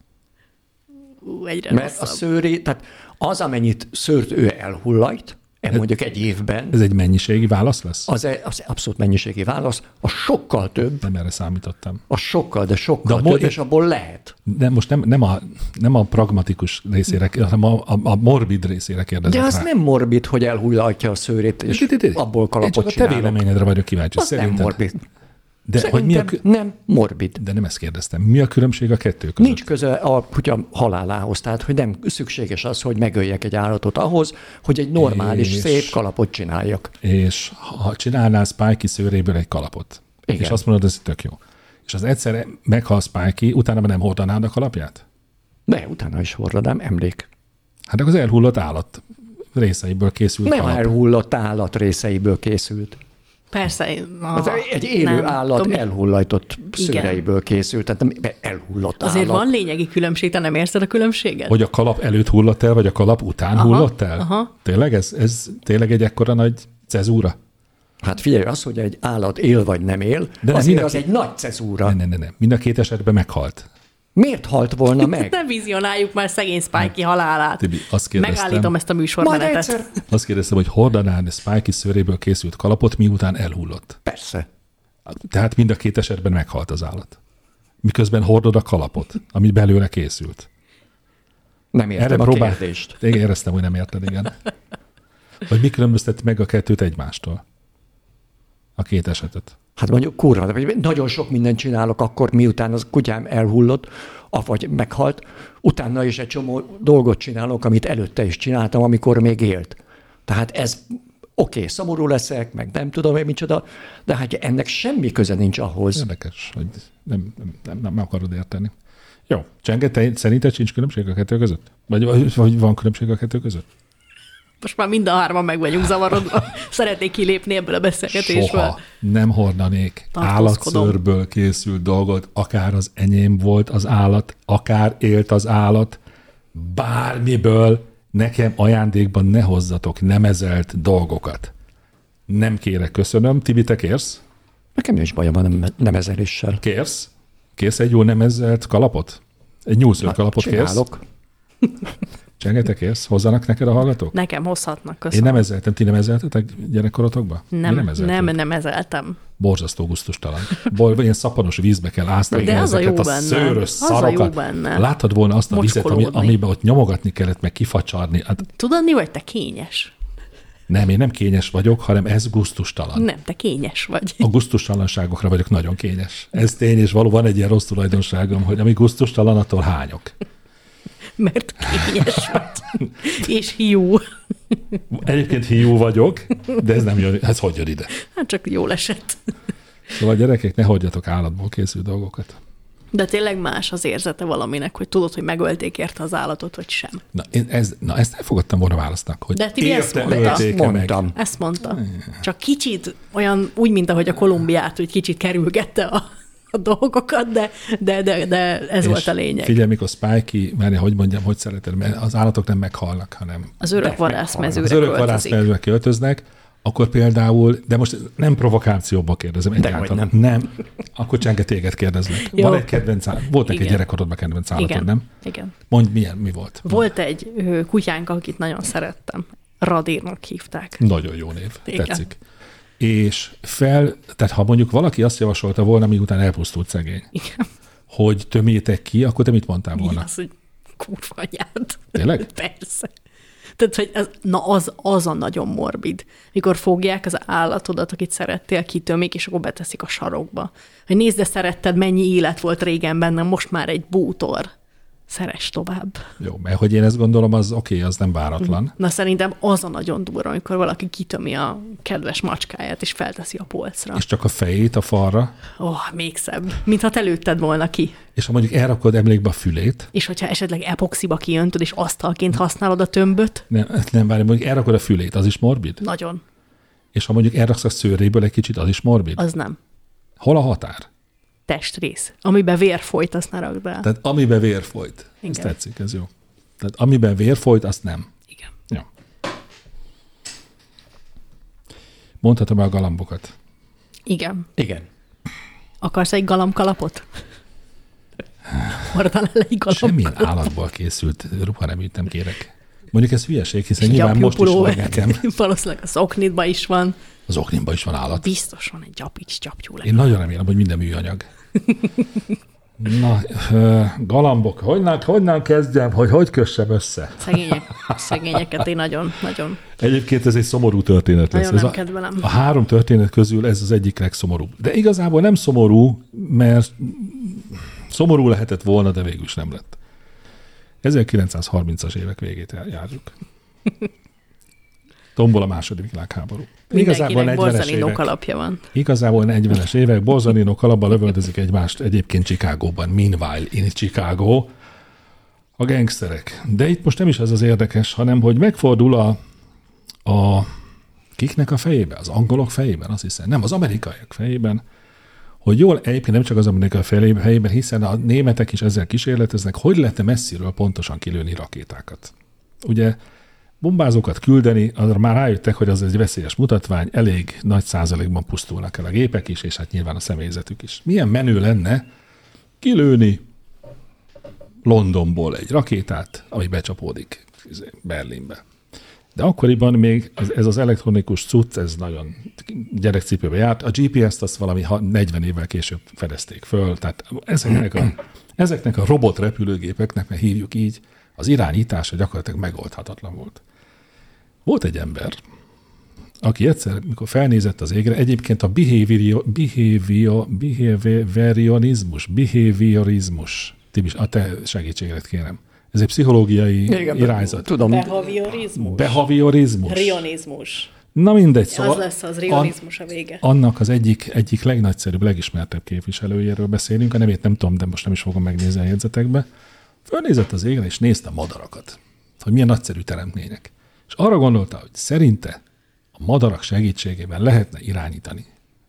Ú, egyre Mert a rosszabb. szőré, tehát az, amennyit szőrt ő elhullajt, mondjuk egy évben, Ez egy mennyiségi válasz lesz? az, az abszolút mennyiségi válasz, a sokkal több, Nem erre számítottam. a sokkal, de sokkal De abból- több, és abból lehet. De most nem, nem, a, nem a pragmatikus részére, hanem a, a, a morbid részére kérdezek De az rá. nem morbid, hogy elhullajtja a szőrét, és De- de- de- abból Én kalapot csak a te csinálok. véleményedre vagyok kíváncsi. Az nem Szerinted- morbid. De hogy mi a, Szerintem kü- nem morbid. de nem ezt kérdeztem. Mi a különbség a kettő között? Nincs köze a kutya halálához, tehát hogy nem szükséges az, hogy megöljek egy állatot ahhoz, hogy egy normális, És- szép kalapot csináljak. És ha csinálnál Spikey szőréből egy kalapot, Igen. és azt mondod, ez tök jó, és az egyszer meghal Spikey, utána már nem hordanád a kalapját? De utána is hordanám, emlék. Hát akkor az elhullott állat részeiből készült Nem kalap. elhullott állat részeiből készült. Persze. Az aha, egy élő nem, állat Tomi, elhullajtott Igen. szőreiből készült, tehát nem elhullott Azért állat. van lényegi különbség, te nem érzed a különbséget? Hogy a kalap előtt hullott el, vagy a kalap után Aha, hullott el? aha. Tényleg? Ez, ez tényleg egy ekkora nagy cezúra? Hát figyelj, az, hogy egy állat él vagy nem él, De de nem azért mindenki- az egy nagy cezúra. Ne, ne, ne, ne. Mind a két esetben meghalt. Miért halt volna meg? Nem vizionáljuk már szegény Spikey halálát. Tibi, azt kérdeztem, Megállítom ezt a Majd műsormenetet. egyszer. azt kérdeztem, hogy hordanád a Spikey szőréből készült kalapot, miután elhullott. Persze. Tehát mind a két esetben meghalt az állat. Miközben hordod a kalapot, amit belőle készült. Nem értem Erre a próbál... kérdést. Én éreztem, hogy nem érted, igen. Vagy mi különbözteti meg a kettőt egymástól? A két esetet. Hát mondjuk kurva, de vagy nagyon sok mindent csinálok akkor, miután az kutyám elhullott, vagy meghalt, utána is egy csomó dolgot csinálok, amit előtte is csináltam, amikor még élt. Tehát ez oké, okay, szomorú leszek, meg nem tudom én micsoda, de hát ennek semmi köze nincs ahhoz. Érdekes, hogy nem, nem, nem, nem akarod érteni. Jó, Csenge, te szerinted sincs különbség a kettő között? Vagy, vagy, vagy van különbség a kettő között? Most már mind a hárman meg vagyunk zavarodva. Szeretnék kilépni ebből a beszélgetésből. Soha nem hordanék Tartózkodom. állatszőrből készült dolgot, akár az enyém volt az állat, akár élt az állat, bármiből nekem ajándékban ne hozzatok nemezelt dolgokat. Nem kérek, köszönöm. Tibi, te kérsz? Nekem nincs bajom a nem, nemezeléssel. Kérsz? Kérsz egy jó nemezelt kalapot? Egy nyúlszőr kalapot kérsz? Csinálok. Csenge, te kérsz? Hozzanak neked a hallgatók? Nekem hozhatnak, Én köszönöm. nem ezeltem. Ti nem ezeltetek gyerekkorotokba? Mi nem, ezeltünk? nem, nem ezeltem. Borzasztó gusztustalan. Bol, ilyen szapanos vízbe kell áztatni De az a ezeket jó a benne. szőrös Az a szarokat. jó benne. Láttad volna azt a vizet, ami, Mocskolódni. amiben ott nyomogatni kellett, meg kifacsarni. Hát Tudod, mi vagy? Te kényes. nem, én nem kényes vagyok, hanem ez gusztustalan. Nem, te kényes vagy. A gusztustalanságokra vagyok nagyon kényes. Ez tény, és valóban egy ilyen rossz tulajdonságom, hogy ami gusztustalan, attól hányok. Mert kényes vagy. És hiú. Egyébként hiú vagyok, de ez nem jön, ez hogy jön ide? Hát csak jól esett. Szóval gyerekek, ne hagyjatok állatból készült dolgokat. De tényleg más az érzete valaminek, hogy tudod, hogy megölték érte az állatot, vagy sem. Na, én ez, na ezt elfogadtam volna válasznak, hogy De Tibi ezt érte mondta. ölték-e meg. Mondtam. Ezt mondta. Csak kicsit olyan, úgy, mint ahogy a Kolumbiát, hogy kicsit kerülgette a, a dolgokat, de, de, de, de ez És volt a lényeg. Figyelj, mikor Spikey, mert hogy mondjam, hogy szereted, mert az állatok nem meghalnak, hanem Az örök vadászmezőre az örök költözik. vadászmezőre költöznek, akkor például, de most nem provokációba kérdezem, egyáltalán nem. nem. Akkor Csenge, téged kérdezlek. Jó. Van egy kedvenc állat? Volt neki Igen. gyerekkorodban kedvenc állatod, Igen. nem? Igen. Mondj, milyen, mi volt? Volt egy ö, kutyánk, akit nagyon szerettem. Radírnak hívták. Nagyon jó név, Igen. tetszik. És fel, tehát ha mondjuk valaki azt javasolta volna, miután elpusztult szegény, Igen. hogy tömjétek ki, akkor te mit mondtál Mi volna? az, hogy kurva anyád. Tényleg? Persze. Tehát, hogy ez, na az, az a nagyon morbid. Mikor fogják az állatodat, akit szerettél, kitömik, és akkor beteszik a sarokba. Hogy nézd, de szeretted, mennyi élet volt régen bennem, most már egy bútor. Szeress tovább. Jó, mert hogy én ezt gondolom, az oké, okay, az nem váratlan. Na szerintem az a nagyon durva, amikor valaki kitömi a kedves macskáját, és felteszi a polcra. És csak a fejét a falra, Ó, oh, még szebb. Mintha te lőtted volna ki. és ha mondjuk elrakod emlékbe a fülét, És hogyha esetleg epoxiba kijöntöd, és asztalként használod a tömböt, nem, nem várj, mondjuk elrakod a fülét, az is morbid? nagyon. És ha mondjuk elraksz a szőréből egy kicsit, az is morbid? Az nem. Hol a határ? Testrész. Amiben vér folyt, azt ne rakd be. Tehát amiben vér folyt. Ez Igen. tetszik, ez jó. Tehát amiben vér folyt, azt nem. Igen. Jó. Mondhatom el a galambokat. Igen. Igen. Akarsz egy galamkalapot? Hordal el egy galamkalapot. Semmilyen állatból készült ruhareműt nem kérek. Mondjuk ez hülyeség, hiszen nyilván Gyapjú most is van pulóver. nekem. Valószínűleg a szoknitban is van. Az oknimban is van állat. Biztos van egy gyapics gyapjú Én nagyon remélem, hogy minden műanyag. Na, ö, galambok, honnan, honnan kezdjem, hogy hogy kössem össze? Szegények, szegényeket én nagyon, nagyon, Egyébként ez egy szomorú történet lesz. nagyon Ez nem a, kedvelem. a három történet közül ez az egyik legszomorúbb. De igazából nem szomorú, mert szomorú lehetett volna, de végül is nem lett. ezerkilencszázharmincas évek végét járjuk. Tombol a második világháború. Mindenkinek Borzalino évek. kalapja van. Igazából negyvenes évek, Borzalino kalapban lövöldözik egymást egyébként Chicagóban, meanwhile in Chicago, a gangsterek. De itt most nem is ez az érdekes, hanem hogy megfordul a, a kiknek a fejébe, az angolok fejében, azt hiszem, nem, az amerikaiak fejében, hogy jól, egyébként nem csak az amerikai fejében, hiszen a németek is ezzel kísérleteznek, hogy lehetne messziről pontosan kilőni rakétákat. Ugye bombázókat küldeni, arra már rájöttek, hogy az egy veszélyes mutatvány, elég nagy százalékban pusztulnak el a gépek is, és hát nyilván a személyzetük is. Milyen menő lenne kilőni Londonból egy rakétát, ami becsapódik Berlinbe. De akkoriban még az, ez az elektronikus cucc, ez nagyon gyerekcipőbe járt. A gé pé es-t azt valami negyven évvel később fedezték föl, tehát ezeknek a, ezeknek a robot repülőgépeknek, mert hívjuk így, az irányítása gyakorlatilag megoldhatatlan volt. Volt egy ember, aki egyszer, mikor felnézett az égre, egyébként a behavior, behavior, behaviorizmus, behaviorizmus, Tibis, a te segítséget kérem. Ez egy pszichológiai Igen, irányzat. Tudom. Behaviorizmus. Behaviorizmus. Rionizmus. Na mindegy, szóval Az lesz az rionizmus a vége. annak az egyik, egyik legnagyszerűbb, legismertebb képviselőjéről beszélünk, a nevét nem tudom, de most nem is fogom megnézni a jegyzetekbe. Fölnézett az égre, és nézte a madarakat, hogy milyen nagyszerű teremtmények. És arra gondolta, hogy szerinte a madarak segítségével lehetne irányítani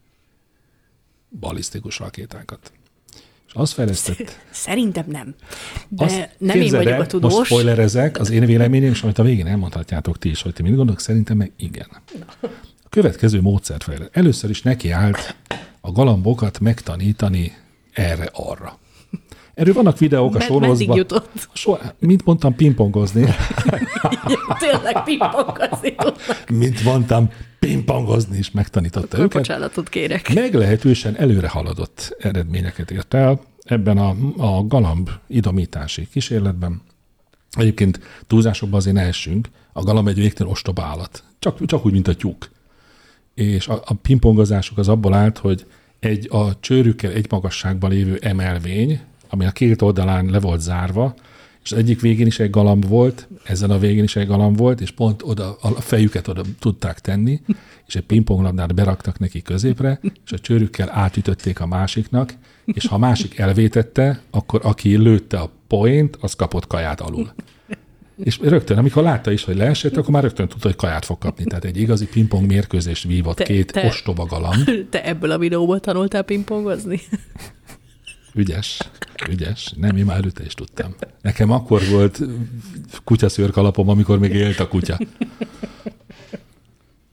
balisztikus rakétákat. És azt fejlesztett... Szerintem nem. De Azt nem én vagyok el, a tudós. Most spoilerezek, az én véleményem, és amit a végén elmondhatjátok ti is, hogy ti mit gondolok, szerintem meg igen. A következő módszert fejlesztett. Először is neki állt a galambokat megtanítani erre-arra. Erről vannak videók a Med- sorozban. meddig jutott? So, mint mondtam, pingpongozni. Tényleg pingpongozni tudnak. mint mondtam, pingpongozni is megtanította őket. Bocsánatot kérek. Meglehetősen előre haladott eredményeket ért el ebben a, a galamb idomítási kísérletben. Egyébként túlzásokban azért ne essünk. A galamb egy végtelen ostoba állat. Csak, csak úgy, mint a tyúk. És a, a pingpongozásuk az abból állt, hogy egy a csőrükkel egy magasságban lévő emelvény, ami a két oldalán le volt zárva, és az egyik végén is egy galamb volt, ezen a végén is egy galamb volt, és pont oda, a fejüket oda tudták tenni, és egy pingponglabdát beraktak neki középre, és a csőrükkel átütötték a másiknak, és ha a másik elvétette, akkor aki lőtte a poént, az kapott kaját alul. És rögtön, amikor látta is, hogy leesett, akkor már rögtön tudta, hogy kaját fog kapni. Tehát egy igazi pingpong mérkőzést vívott Te- két te- ostoba galamb. Te ebből a videóból tanultál pingpongozni? Ügyes, ügyes. Nem, én már előtte is tudtam. Nekem akkor volt kutyaszőrkalapom, amikor még élt a kutya.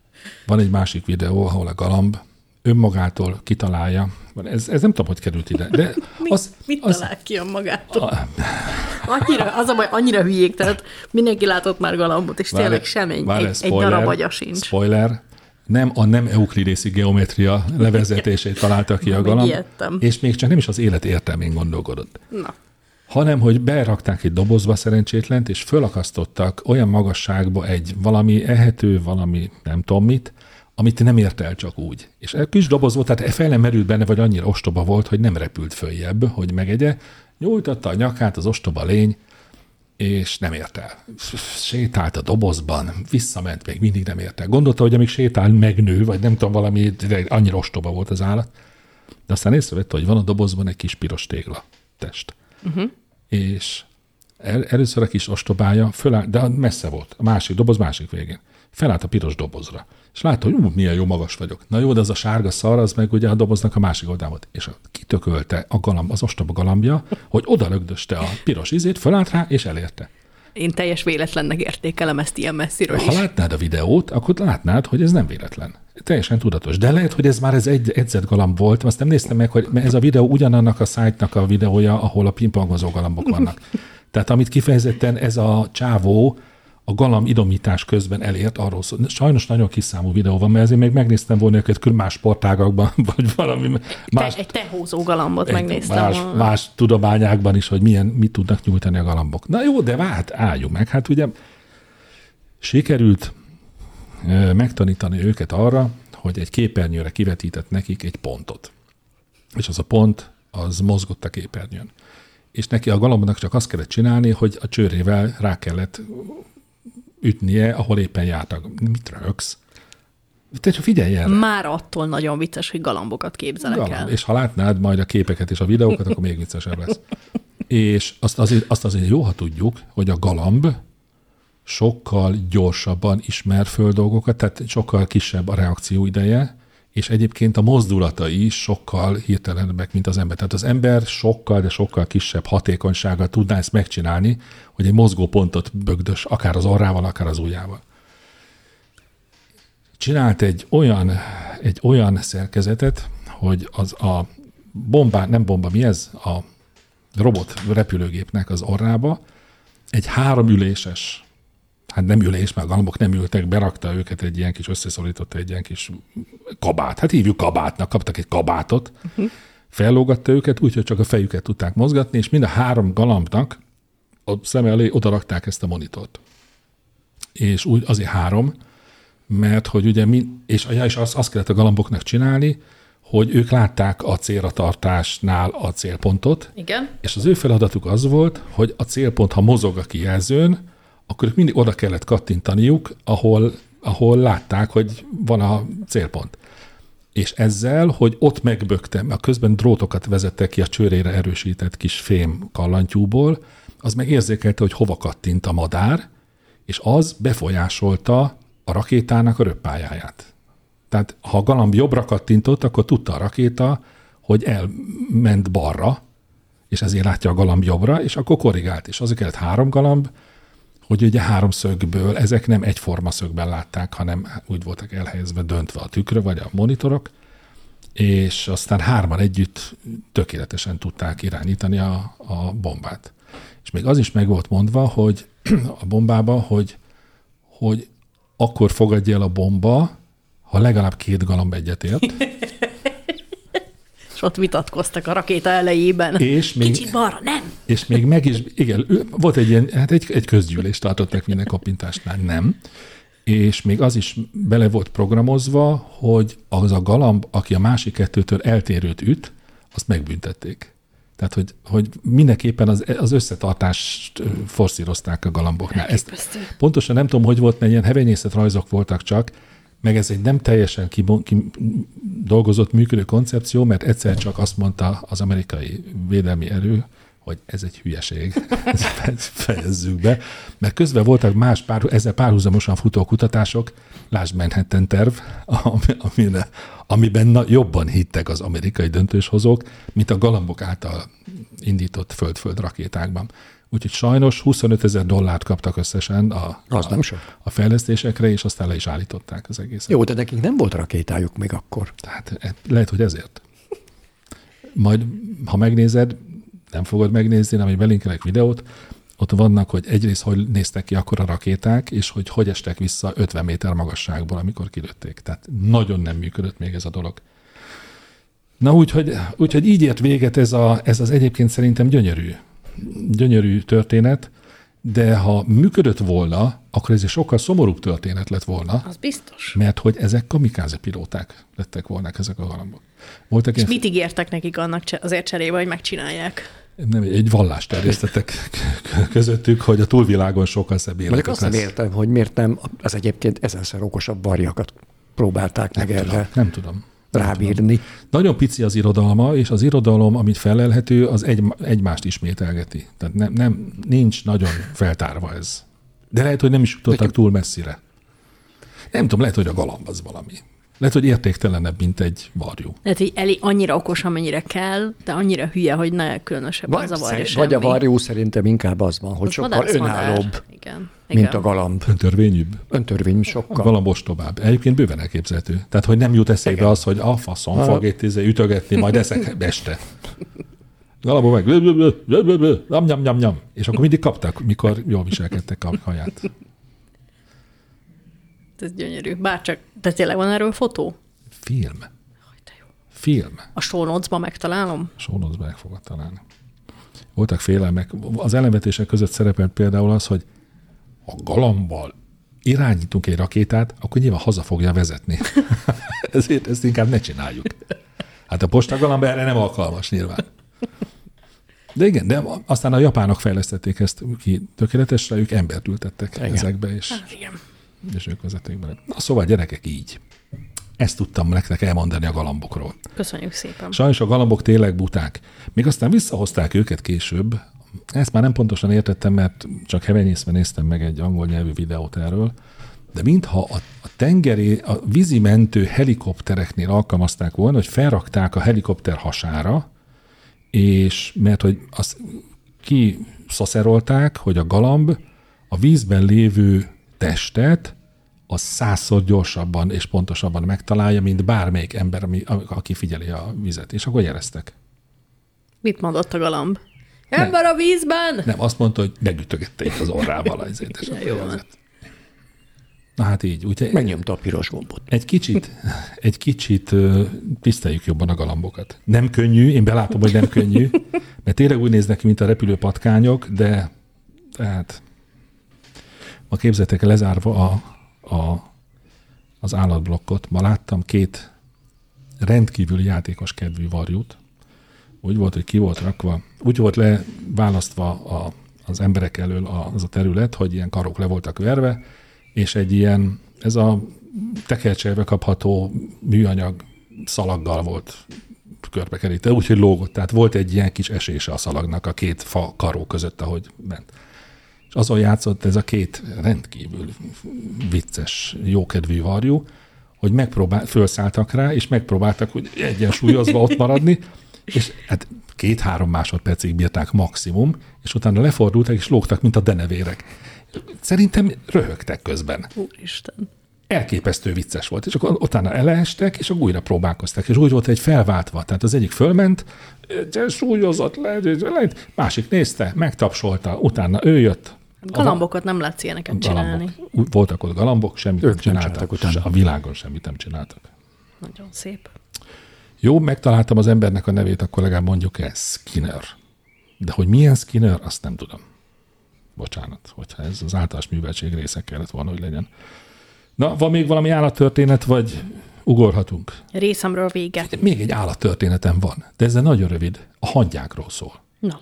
Van egy másik videó, ahol a galamb önmagától kitalálja. Ez, ez nem tudom, hogy került ide. De az, mit az, talál ki önmagától? A... Annyira, az a baj, annyira hülyék, tehát mindenki látott már galambot, és tényleg sem egy, egy, egy darab agya sincs. Spoiler, nem a nem euklidészi geometria levezetését találta ki a galamb, és még csak nem is az élet értelmén gondolkodott. Na. Hanem, hogy berakták egy dobozba szerencsétlent, és fölakasztottak olyan magasságba egy valami ehető, valami nem tudom mit, amit nem ért el csak úgy. És egy kis doboz volt, tehát fel nem merült benne, vagy annyira ostoba volt, hogy nem repült följebb, hogy megegye. Nyújtotta a nyakát az ostoba lény, és nem ért el. Sétált a dobozban, visszament, még mindig nem ért el. Gondolta, hogy amíg sétál, megnő, vagy nem tudom, valami, annyira ostoba volt az állat. De aztán észrevette, hogy van a dobozban egy kis piros tégla test. Uh-huh. És el, először a kis ostobája fölállt, de messze volt, a másik doboz másik végén. Felállt a piros dobozra. És látta, hogy ú, milyen jó magas vagyok. Na jó, de az a sárga szar, az meg ugye a doboznak a másik oldalán volt. És kitökölte a galamb, az ostoba galambja, hogy oda lögdöste a piros izét, fölállt rá, és elérte. Én teljes véletlennek értékelem ezt ilyen messziről ha is. Ha látnád a videót, akkor látnád, hogy ez nem véletlen. Teljesen tudatos. De lehet, hogy ez már ez egy edzett galamb volt, azt nem néztem meg, hogy ez a videó ugyanannak a szájtnak a videója, ahol a pingpongozó galambok vannak. Tehát amit kifejezetten ez a csávó a galamb idomítás közben elért, arról szól. Sajnos nagyon kis számú videó van, mert ezért még megnéztem volna őket külön más sportágakban, vagy valami más. Te, egy tehózó galambot egy megnéztem más, volna. Más tudományákban is, hogy milyen, mit tudnak nyújtani a galambok. Na jó, de hát álljunk meg. Hát ugye sikerült megtanítani őket arra, hogy egy képernyőre kivetített nekik egy pontot. És az a pont, az mozgott a képernyőn. És neki a galambnak csak azt kellett csinálni, hogy a csőrével rá kellett ütnie, ahol éppen jártak. Mit rögsz? Te csak figyelj erre. Már attól nagyon vicces, hogy galambokat képzelek Galamb. el. És ha látnád majd a képeket és a videókat, akkor még viccesebb lesz. És azt azért, azt azért jó, ha tudjuk, hogy a galamb sokkal gyorsabban ismer föl dolgokat, tehát sokkal kisebb a reakció ideje, és egyébként a mozdulatai is sokkal hirtelenebbek, mint az ember. Tehát az ember sokkal, de sokkal kisebb hatékonysággal tudná ezt megcsinálni, hogy egy mozgópontot bögdös, akár az orrával, akár az ujjával. Csinált egy olyan, egy olyan szerkezetet, hogy az a bombá, nem bomba, mi ez? A robot repülőgépnek az orrába egy háromüléses, hát nem ülés, mert a galambok nem ültek, berakta őket egy ilyen kis, összeszorította egy ilyen kis kabát. Hát hívjuk kabátnak, kaptak egy kabátot, uh-huh. Fellógatta őket, úgyhogy csak a fejüket tudták mozgatni, és mind a három galambnak a szeme elé odarakták ezt a monitort. És úgy azért három, mert hogy ugye, mi, és, és azt, azt kellett a galamboknak csinálni, hogy ők látták a célra tartásnál a célpontot, igen. És az ő feladatuk az volt, hogy a célpont, ha mozog a kijelzőn, akkor ők mindig oda kellett kattintaniuk, ahol, ahol látták, hogy van a célpont. És ezzel, hogy ott megbögtem, a közben drótokat vezettek ki a csőrére erősített kis fém kallantyúból, az meg érzékelte, hogy hova kattint a madár, és az befolyásolta a rakétának a röppályáját. Tehát ha a galamb jobbra kattintott, akkor tudta a rakéta, hogy elment balra, és ezért látja a galamb jobbra, és akkor korrigált. És azért kellett három galamb, hogy ugye háromszögből, ezek nem egyforma szögben látták, hanem úgy voltak elhelyezve, döntve a tükrö, vagy a monitorok, és aztán hárman együtt tökéletesen tudták irányítani a, a bombát. És még az is meg volt mondva, hogy a bombába, hogy, hogy akkor fogadja el a bomba, ha legalább két galamb egyetért. És ott vitatkoztak a rakéta elejében. És még, kicsit balra, nem? És még meg is, igen, volt egy ilyen, hát egy, egy közgyűlést tartottak minden kappintásnál, nem. És még az is bele volt programozva, hogy az a galamb, aki a másik kettőtől eltérőt üt, azt megbüntették. Tehát, hogy, hogy mindenképpen az, az összetartást forszírozták a galamboknál. Ezt pontosan nem tudom, hogy volt, mert ilyen hevenyészet rajzok voltak csak, meg ez egy nem teljesen kidolgozott működő koncepció, mert egyszer csak azt mondta az amerikai védelmi erő, hogy ez egy hülyeség, ezt fejezzük be, mert közben voltak más pár, ezzel párhuzamosan futó kutatások, lásd Manhattan terv, amiben, amiben na, jobban hittek az amerikai döntéshozók, mint a galambok által indított föld-föld rakétákban. Úgyhogy sajnos huszonötezer dollárt kaptak összesen a, Az a, nem sok. a fejlesztésekre, és aztán le is állították az egészet. Jó, de nekik nem volt rakétájuk még akkor. Tehát lehet, hogy ezért. Majd, ha megnézed, nem fogod megnézni, nem, hogy belinkelek videót, ott vannak, hogy egyrészt hogy néztek ki akkor a rakéták, és hogy hogy estek vissza ötven méter magasságból, amikor kilőtték. Tehát nagyon nem működött még ez a dolog. Na úgyhogy, úgyhogy így ért véget ez, a, ez az egyébként szerintem gyönyörű, gyönyörű történet, de ha működött volna, akkor ez egy sokkal szomorúbb történet lett volna. Az biztos. Mert hogy ezek kamikáze pilóták lettek volna ezek a galambok. Voltak És ilyen, mit ígértek nekik annak cse- azért cserébe, hogy megcsinálják? nem, egy vallást terjesztettek közöttük, hogy a túlvilágon sokkal szebb Mondjuk életük azt nem lesz. értem, hogy miért nem az egyébként ezerszer okosabb varjakat próbálták Nem meg tudom, erre nem tudom. rábírni. Nagyon pici az irodalma, és az irodalom, amit felelhető, az egy, egymást ismételgeti. Tehát nem, nem, nincs nagyon feltárva ez. De lehet, hogy nem is jutottak túl messzire. Nem tudom, lehet, hogy a galamb az valami. Lehet, hogy értéktelenebb, mint egy varjú. Tehát így Eli annyira okos, amennyire kell, de annyira hülye, hogy ne különösebben Vagy, zavarja szerint, semmi. vagy a varjú szerintem inkább az van, hogy Az sokkal vadászmadár. önállóbb, Igen. mint Igen. a galamb. Öntörvényűbb. Öntörvény sokkal. Galamb ostobább. Egyébként bőven elképzelhető. Tehát, hogy nem jut eszébe Igen. az, hogy a faszom fog itt izé ütögetni, majd eszek este. Galambok meg blö, blö, blö, blö, blö, blö, nyam, nyam, nyam, nyam. És akkor mindig kaptak, mikor jól viselkedtek a haját. Ez gyönyörű. Bárcsak, de tényleg van erről fotó? Film. Hogy de jó. Film. A show notes-ba megtalálom? Sónozba meg fogod találni. Voltak félelmek. Az ellenvetések között szerepelt például az, hogy ha galambal irányítunk egy rakétát, akkor nyilván haza fogja vezetni. Ezért ezt inkább ne csináljuk. Hát a postagalamb erre nem alkalmas nyilván. De igen, de aztán a japánok fejlesztették ezt ki tökéletesre, ők embert ültettek igen. ezekbe, és, Hát igen. és ők vezették bele. Na szóval gyerekek így. Ezt tudtam nektek elmondani a galambokról. Köszönjük szépen. Sajnos a galambok tényleg buták. Még aztán visszahozták őket később. Ezt már nem pontosan értettem, mert csak hevenyészve néztem meg egy angol nyelvű videót erről. De mintha a, a tengeri, a vízimentő helikoptereknél alkalmazták volna, hogy felrakták a helikopter hasára, és mert hogy azt kiszaszerolták, hogy a galamb a vízben lévő testet az százszor gyorsabban és pontosabban megtalálja, mint bármelyik ember, ami, aki figyeli a vizet. És akkor jeleztek. Mit mondott a galamb? Ember a vízben! Nem, azt mondta, hogy megütögette itt az orrával az és Ja, akkor jó jelzett. van. Na hát így. Úgyhogy Megnyomta a piros gombot. egy kicsit, egy kicsit ö, tiszteljük jobban a galambokat. Nem könnyű, én belátom, hogy nem könnyű, mert tényleg úgy néznek ki, mint a repülő patkányok, de tehát ma képzeltek lezárva a, a, az állatblokkot. Ma láttam két rendkívül játékos kedvű varjút. Úgy volt, hogy ki volt rakva, úgy volt leválasztva a, az emberek elől az a terület, hogy ilyen karok le voltak verve, és egy ilyen, ez a tekercselve kapható műanyag szalaggal volt körbekerítve, úgyhogy lógott. Tehát volt egy ilyen kis esése a szalagnak a két fa karó között, ahogy ment. És azon játszott ez a két rendkívül vicces, jókedvű varjú, hogy megpróbál, fölszálltak rá, és megpróbáltak hogy egyensúlyozva ott maradni, és hát két-három másodpercig bírták maximum, és utána lefordultak, és lógtak, mint a denevérek. Szerintem röhögtek közben. Úristen. Elképesztő vicces volt, és akkor utána eleestek, és akkor újra próbálkoztak, és úgy volt egy felváltva, tehát az egyik fölment, súlyozott le, le, másik nézte, megtapsolta, utána ő jött. Galambokat nem látsz ilyeneket csinálni. Galambok. Voltak ott galambok, semmit Ők nem nem csináltak. csináltak utána. A világon semmit nem csináltak. Nagyon szép. Jó, megtaláltam az embernek a nevét, akkor legalább mondjuk ez, Skinner. De hogy milyen Skinner, azt nem tudom. Bocsánat, hogyha ez az általános műveltség része kellett volna, hogy legyen. Na, van még valami állattörténet, vagy ugorhatunk? Részemről vége. Még egy állattörténetem van, de ez nagyon rövid. A hangyákról szól. Na,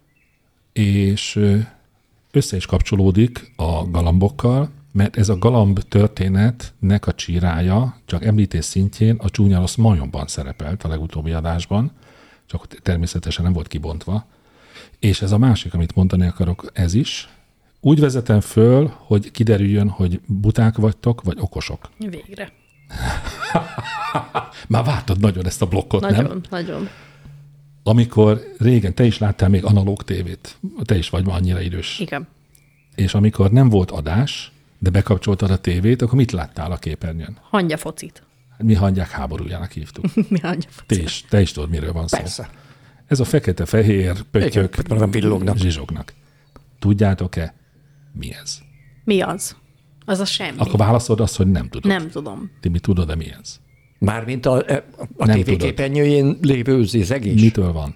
És ö, össze is kapcsolódik a galambokkal, mert ez a galamb történetnek a csírája csak említés szintjén a Csúnya rossz majomban szerepelt a legutóbbi adásban, csak természetesen nem volt kibontva. És ez a másik, amit mondani akarok, ez is. Úgy vezetem föl, hogy kiderüljön, hogy buták vagytok, vagy okosok. végre. Már vártad nagyon ezt a blokkot, Nagyon, nem? nagyon. Amikor régen, te is láttál még analóg tévét, te is vagy ma annyira idős. Igen. És amikor nem volt adás, de bekapcsoltad a tévét, akkor mit láttál a képernyőn? Hangya focit. Mi hangyák háborújának hívtuk. Mi hangya Te focit? is, te is tudod, miről van szó. Persze. Ez a fekete-fehér pöttyök Igen, villognak. zsizsognak. Tudjátok-e, mi ez? Mi az? Az a semmi. Akkor válaszolod azt, hogy nem tudod. Nem tudom. Ti mi tudod, de mi ez? Mármint a, a Nem tévéképernyőjén lévő zizegés. Mitől van?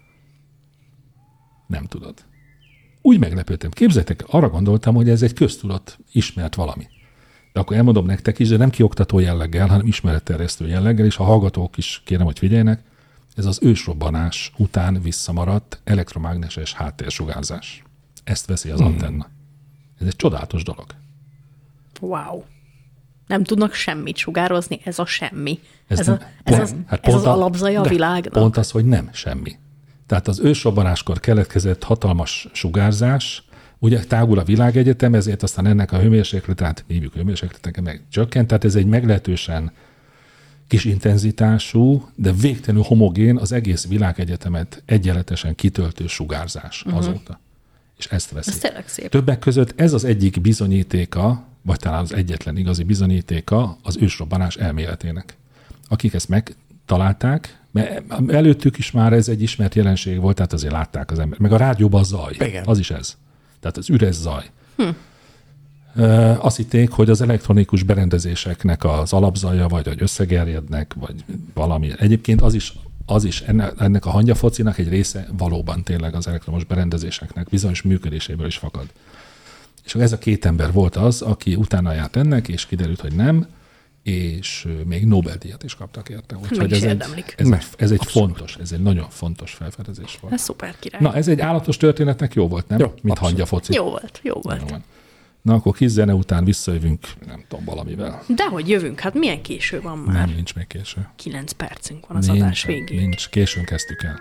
Nem tudod. Úgy meglepődtem. Képzeljétek, arra gondoltam, hogy ez egy köztudott, ismert valami. De akkor elmondom nektek is, de nem kioktató jelleggel, hanem ismeretterjesztő jelleggel, és a hallgatók is kérem, hogy figyeljenek, ez az ősrobbanás után visszamaradt elektromágneses háttérsugárzás. Ezt veszi az antenna. Ez egy csodálatos dolog. Wow. Nem tudnak semmit sugározni, ez a semmi. Ez, ez, nem- a, ez, pont- az, hát ez pont az alapzaja a de világnak. Pont az, hogy nem semmi. Tehát az ősrobbanáskor keletkezett hatalmas sugárzás, ugye tágul a világegyetem, ezért aztán ennek a hőmérsékletét, hívjuk hőmérsékletnek, meg csökkent, tehát ez egy meglehetősen kis intenzitású, de végtelenül homogén, az egész világegyetemet egyenletesen kitöltő sugárzás uh-huh. azóta. És ezt veszi. Ez tényleg szép. Többek között ez az egyik bizonyítéka, vagy talán az egyetlen igazi bizonyítéka az ősrobbanás elméletének. Akik ezt megtalálták, mert előttük is már ez egy ismert jelenség volt, tehát azért látták az ember. Meg a rádióban a zaj, Igen. az is ez. Tehát az üres zaj. Hm. Azt hitték, hogy az elektronikus berendezéseknek az alapzaja, vagy hogy összegerjednek, vagy valami. Egyébként az is, az is ennek a hangyafocinak egy része valóban tényleg az elektromos berendezéseknek bizonyos működéséből is fakad. És ez a két ember volt az, aki utána járt ennek, és kiderült, hogy nem, és még Nobel-díjat is kaptak érte. Úgyhogy is ez, egy, érdemlik. ez, egy, ez egy fontos, ez egy nagyon fontos felfedezés volt. Ez szuper király. Na, ez egy állatos történetnek jó volt, nem? Jó, Mint abszolút. hangyafoci. Jó volt, jó volt. Jó van. Na, akkor kis zene után visszajövünk, nem tudom, valamivel. Dehogy jövünk, hát milyen késő van már? Nem, nincs még késő. Kilenc percünk van az adás Nincs, végéig. nincs, későn kezdtük el.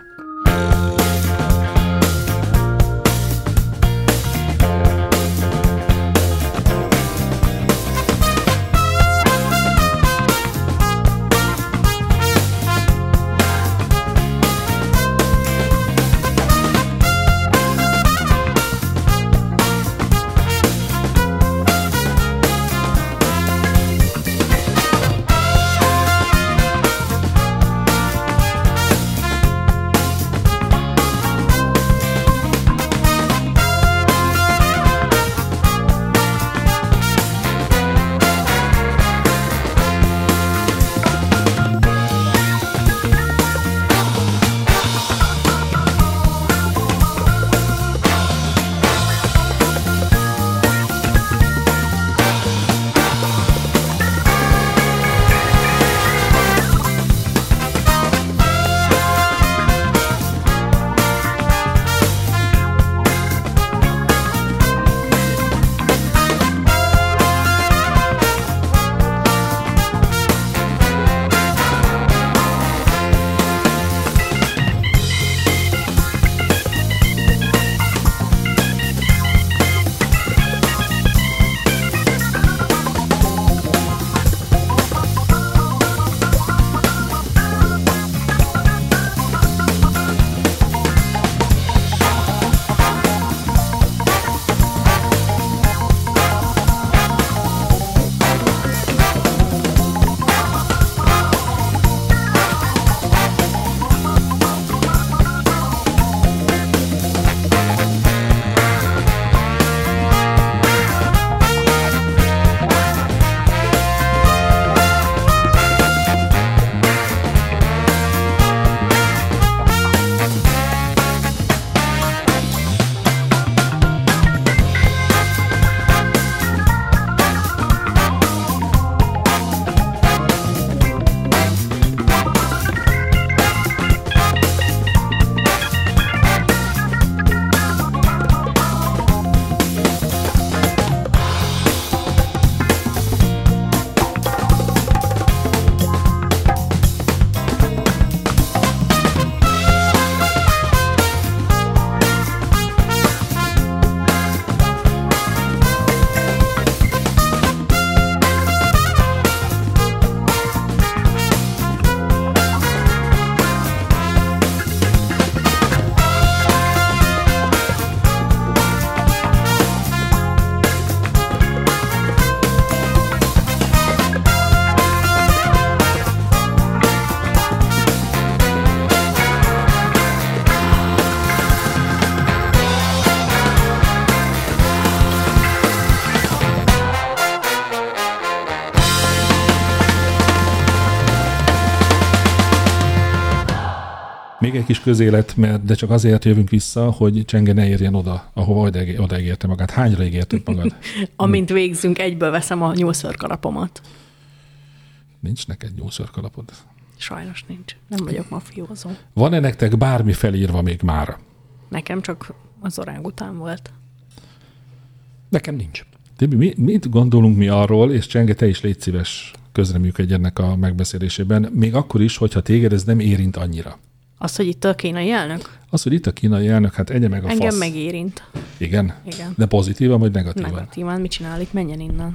Még egy kis közélet, mert de csak azért jövünk vissza, hogy Csenge ne érjen oda, ahova oda, odaígérte magát. Hányra ígérted magad? Amint végzünk, egyből veszem a nyúlszörkalapomat. Nincs neked nyúlszörkalapod? Sajnos nincs. Nem vagyok mafiózó. Van-e nektek bármi felírva még mára? Nekem csak az orángután volt. Nekem nincs. Tibi, mi, mit gondolunk mi arról, és Csenge, te is légy szíves közreműködj ennek a megbeszélésében, még akkor is, hogyha téged ez nem érint annyira. Az, hogy itt a kínai elnök? Az, hogy itt a kínai elnök, hát egye meg a Engem fasz. megérint. Igen? Igen. De pozitívan, vagy negatívan? Negatívan. Mit csinál itt? Menjen innen.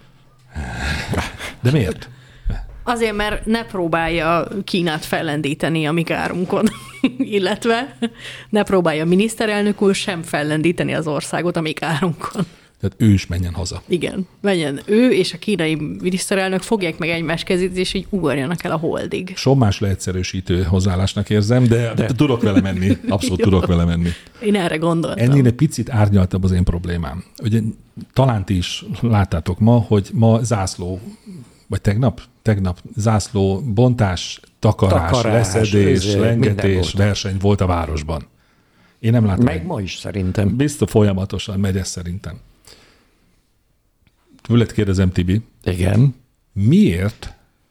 De miért? Azért, mert ne próbálja Kínát fellendíteni a mi kárunkon, illetve ne próbálja a miniszterelnök úr sem fellendíteni az országot a mi kárunkon. Tehát ő is menjen haza. Igen, menjen ő és a kínai miniszterelnök, fogják meg egymás kezét, és így ugorjanak el a holdig. Sommás leegyszerűsítő hozzáállásnak érzem, de, de. tudok vele menni. Abszolút tudok vele menni. Én erre gondoltam. Ennél egy picit árnyaltabb az én problémám. Ugye talán ti is láttátok ma, hogy ma zászló, vagy tegnap, tegnap zászló bontás, takarás, takarás leszedés, ezért, lengetés, verseny volt a városban. Én nem láttam. Meg ma is szerintem. Biztos folyamatosan megy ez szerintem. Tőled kérdezem, Tibi. Igen. Miért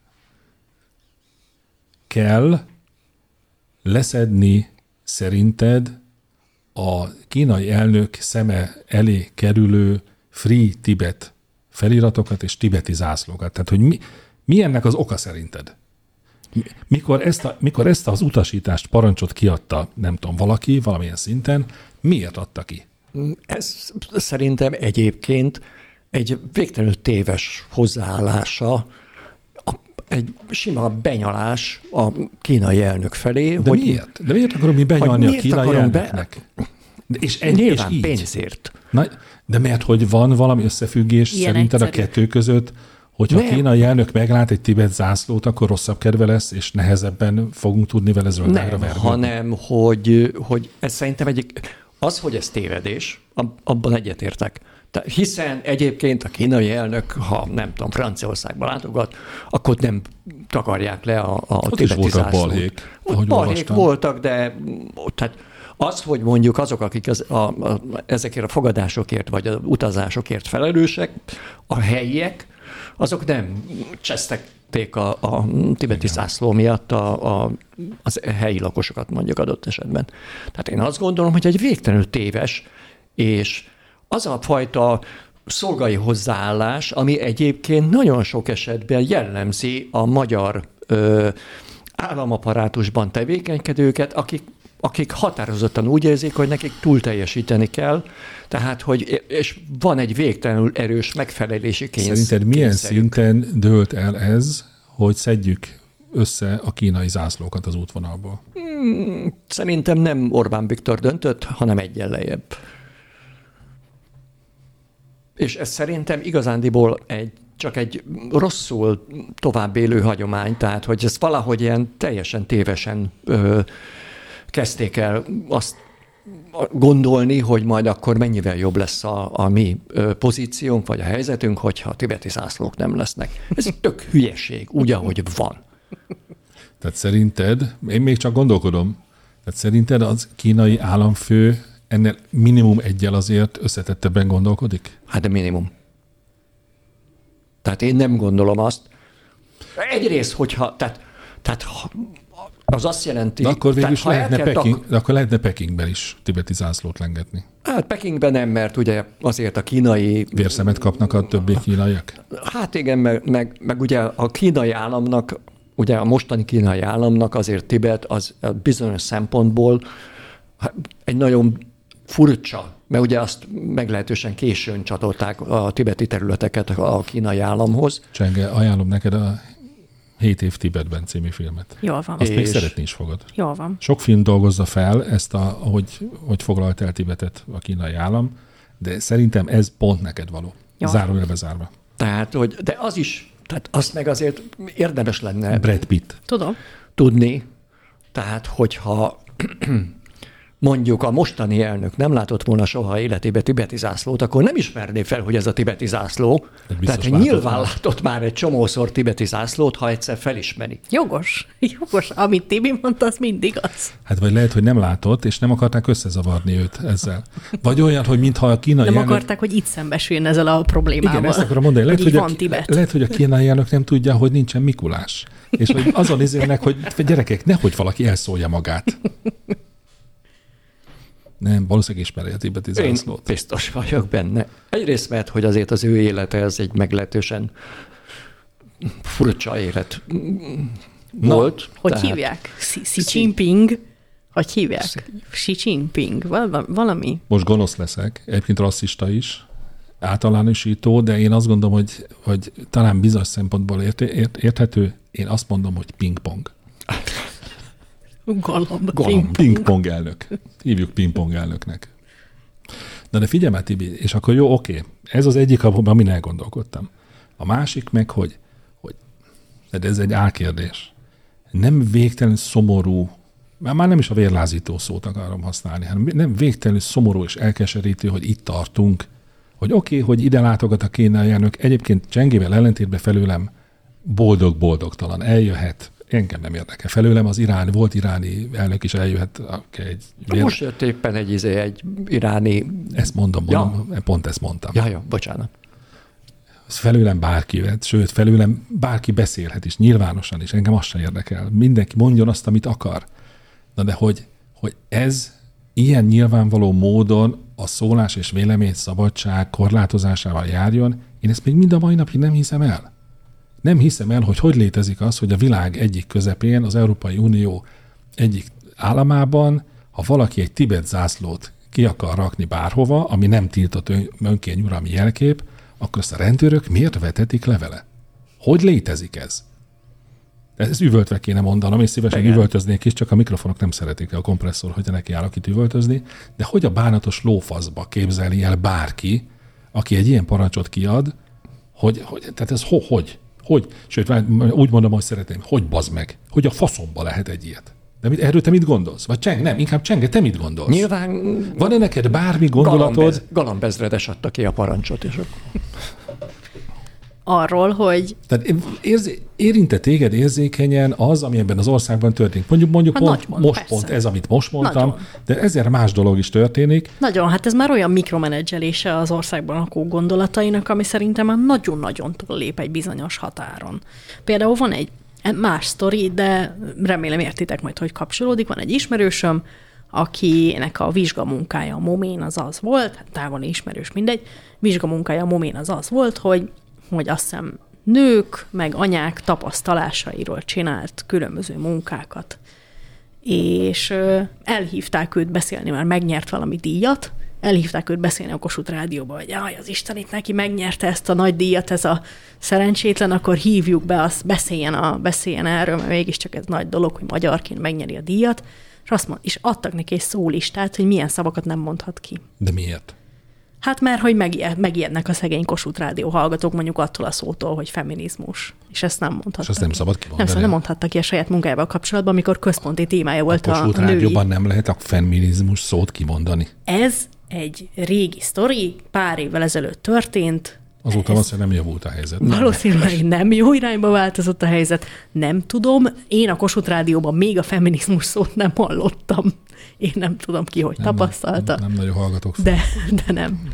kell leszedni szerinted a kínai elnök szeme elé kerülő Free Tibet feliratokat és tibeti zászlókat? Tehát, hogy mi, mi ennek az oka szerinted? Mikor ezt, a, mikor ezt az utasítást, parancsot kiadta, nem tudom, valaki, valamilyen szinten, miért adta ki? Ez szerintem egyébként egy végtelenül téves hozzáállása, egy sima benyalás a kínai elnök felé. De hogy miért? De miért akarom mi benyalni a kínai elnöknek? Be... És egy, Nyilván és így. pénzért. Na, de mert hogy van valami összefüggés Ilyen szerinted egyszerű. a kettő között, hogyha Nem. a kínai elnök meglát egy Tibet zászlót, akkor rosszabb kedve lesz, és nehezebben fogunk tudni vele zöldágra Nem, vergődni. hanem, hogy, hogy ez szerintem egy, az, hogy ez tévedés, ab- abban egyetértek. Tehát hiszen egyébként a kínai elnök, ha nem tudom, Franciaországba látogat, akkor nem takarják le a, a Ott is tibeti voltak zászlót. balhék, Ott ahogy balhék olvastam. voltak, de tehát az, hogy mondjuk azok, akik az, a, a, ezekért a fogadásokért vagy az utazásokért felelősek, a helyiek, azok nem csesztették a, a tibeti zászló miatt a, a, az helyi lakosokat mondjuk adott esetben. Tehát én azt gondolom, hogy egy végtelenül téves, és az a fajta szolgai hozzáállás, ami egyébként nagyon sok esetben jellemzi a magyar ö, államaparátusban tevékenykedőket, akik akik határozottan úgy érzik, hogy nekik túl teljesíteni kell, tehát, hogy, és van egy végtelenül erős megfelelési kényszer. Szerinted milyen szinten dőlt el ez, hogy szedjük össze a kínai zászlókat az útvonalból? Hmm, szerintem nem Orbán Viktor döntött, hanem egyen lejjebb. És ez szerintem igazándiból egy, csak egy rosszul tovább élő hagyomány, tehát, hogy ez valahogy ilyen teljesen tévesen ö, kezdték el azt gondolni, hogy majd akkor mennyivel jobb lesz a, a mi pozíciónk, vagy a helyzetünk, hogyha a tibeti zászlók nem lesznek. Ez tök hülyeség, úgy, ahogy van. Tehát szerinted, én még csak gondolkodom, tehát szerinted az kínai államfő ennél minimum egyel azért összetettebben gondolkodik? Hát de minimum. Tehát én nem gondolom azt. Egyrészt, hogyha, tehát, tehát az azt jelenti... De akkor végül is tehát, lehetne, tak... Peking, de akkor lehetne Pekingben is tibeti zászlót lengetni. Hát Pekingben nem, mert ugye azért a kínai... Vérszemet kapnak a többi kínaiak? Hát igen, meg, meg, meg ugye a kínai államnak, ugye a mostani kínai államnak azért Tibet az bizonyos szempontból egy nagyon furcsa, mert ugye azt meglehetősen későn csatolták a tibeti területeket a kínai államhoz. Csenge, ajánlom neked a Hét év Tibetben című filmet. Jól van. Azt És- még szeretni is fogod. Jól van. Sok film dolgozza fel ezt, a, hogy, hogy foglalt el Tibetet a kínai állam, de szerintem ez pont neked való. Jó. Zárójelbe zárva. Tehát, hogy, de az is, tehát azt meg azért érdemes lenne Brad Pitt. Tudom. tudni, tehát hogyha mondjuk a mostani elnök nem látott volna soha életébe tibeti zászlót, akkor nem ismerné fel, hogy ez a tibeti zászló. Tehát látott nyilván már. látott már egy csomószor tibeti zászlót, ha egyszer felismeri. Jogos, jogos. Amit Tibi mondta, az mindig az. Hát vagy lehet, hogy nem látott, és nem akarták összezavarni őt ezzel. Vagy olyan, hogy mintha a kínai Nem elnök... akarták, hogy itt szembesüljön ezzel a problémával. Igen, ezt akarom mondani. Lehet, hogy, hogy, a, lehet, hogy a kínai elnök nem tudja, hogy nincsen Mikulás. És hogy azon izélnek, hogy gyerekek, nehogy valaki elszólja magát. Nem, valószínűleg ismeri a tibeti zászlót. Én biztos vagyok benne. Egyrészt mert, hogy azért az ő élete ez egy meglehetősen furcsa élet volt. Hogy tehát... hívják? Xi Jinping? Hogy hívják? Xi Jinping? Valami? Most gonosz leszek, egyébként rasszista is, általánosító, de én azt gondolom, hogy, hogy talán bizonyos szempontból ért, ért, érthető, én azt mondom, hogy pingpong. Galamb. Galamb. Pingpong elnök. Hívjuk pingpong elnöknek. Na de figyelj már, Tibi, és akkor jó, oké. Ez az egyik, amin elgondolkodtam. A másik meg, hogy, hogy de ez egy álkérdés. Nem végtelenül szomorú, már nem is a vérlázító szót akarom használni, hanem nem végtelenül szomorú és elkeserítő, hogy itt tartunk, hogy oké, okay, hogy ide látogat a kínai elnök, egyébként Csengével ellentétben felőlem boldog-boldogtalan eljöhet, engem nem érdekel. Felőlem az iráni, volt iráni elnök is eljöhet. Egy vér... Most jött éppen egy, izé, egy iráni... Ezt mondom, mondom ja. pont ezt mondtam. Ja, ja, bocsánat. Felőlem bárki vet, sőt, felőlem bárki beszélhet is, nyilvánosan is, engem azt sem érdekel. Mindenki mondjon azt, amit akar. Na de hogy, hogy ez ilyen nyilvánvaló módon a szólás és vélemény szabadság korlátozásával járjon, én ezt még mind a mai napig nem hiszem el. Nem hiszem el, hogy hogy létezik az, hogy a világ egyik közepén, az Európai Unió egyik államában, ha valaki egy Tibet zászlót ki akar rakni bárhova, ami nem tiltott önkény uralmi jelkép, akkor azt a rendőrök miért vetetik le vele? Hogy létezik ez? Ezt üvöltve kéne mondanom, és szívesen Igen. üvöltöznék is, csak a mikrofonok nem szeretik a kompresszor, hogy neki állok itt üvöltözni, de hogy a bánatos lófaszba képzeli el bárki, aki egy ilyen parancsot kiad, hogy, hogy tehát ez ho, hogy? Hogy? Sőt, úgy mondom, hogy szeretném, hogy bazd meg, hogy a faszomba lehet egy ilyet. De mit, erről te mit gondolsz? Vagy Cseng, nem, inkább Csenge, te mit gondolsz? Nyilván... Van-e neked bármi gondolatod? Galambez, galambezredes adta ki a parancsot, és arról, hogy... Tehát érzé, érinte téged érzékenyen az, ami ebben az országban történik. Mondjuk, mondjuk pont, nagyon, most persze. pont ez, amit most mondtam, nagyon. De ezer más dolog is történik. Nagyon, hát ez már olyan mikromenedzselése az országban lakó gondolatainak, ami szerintem már nagyon-nagyon túllép egy bizonyos határon. Például van egy más sztori, de remélem értitek majd, hogy kapcsolódik. Van egy ismerősöm, akinek a vizsgamunkája a momén az az volt, hát távoli ismerős, mindegy, vizsgamunkája a momén az az volt, hogy hogy azt hiszem nők, meg anyák tapasztalásairól csinált különböző munkákat. És ö, elhívták őt beszélni, mert megnyert valami díjat, elhívták őt beszélni a Kossuth Rádióba, hogy jaj, az Isten itt neki megnyerte ezt a nagy díjat, ez a szerencsétlen, akkor hívjuk be, azt beszéljen, a, beszéljen erről, mert mégiscsak ez nagy dolog, hogy magyarként megnyeri a díjat, és azt mond, és adtak neki egy szólistát, hogy milyen szavakat nem mondhat ki. De miért? Hát mert, hogy megijed, megijednek a szegény Kossuth Rádió hallgatók mondjuk attól a szótól, hogy feminizmus. És ezt nem mondhattak. És azt nem szabad kimondani. Nem, nem mondhattak ki a saját munkájával kapcsolatban, amikor központi témája volt a, a, a Kossuth Rádióban nem lehet a feminizmus szót kimondani. Ez egy régi sztori, pár évvel ezelőtt történt. Azóta valószínűleg nem javult a helyzet. Valószínűleg nem jó irányba változott a helyzet. Nem tudom. Én a Kossuth Rádióban még a feminizmus szót nem hallottam. Én nem tudom ki, hogy nem, tapasztalta. Nem, nem nagyon hallgatok. De, de nem.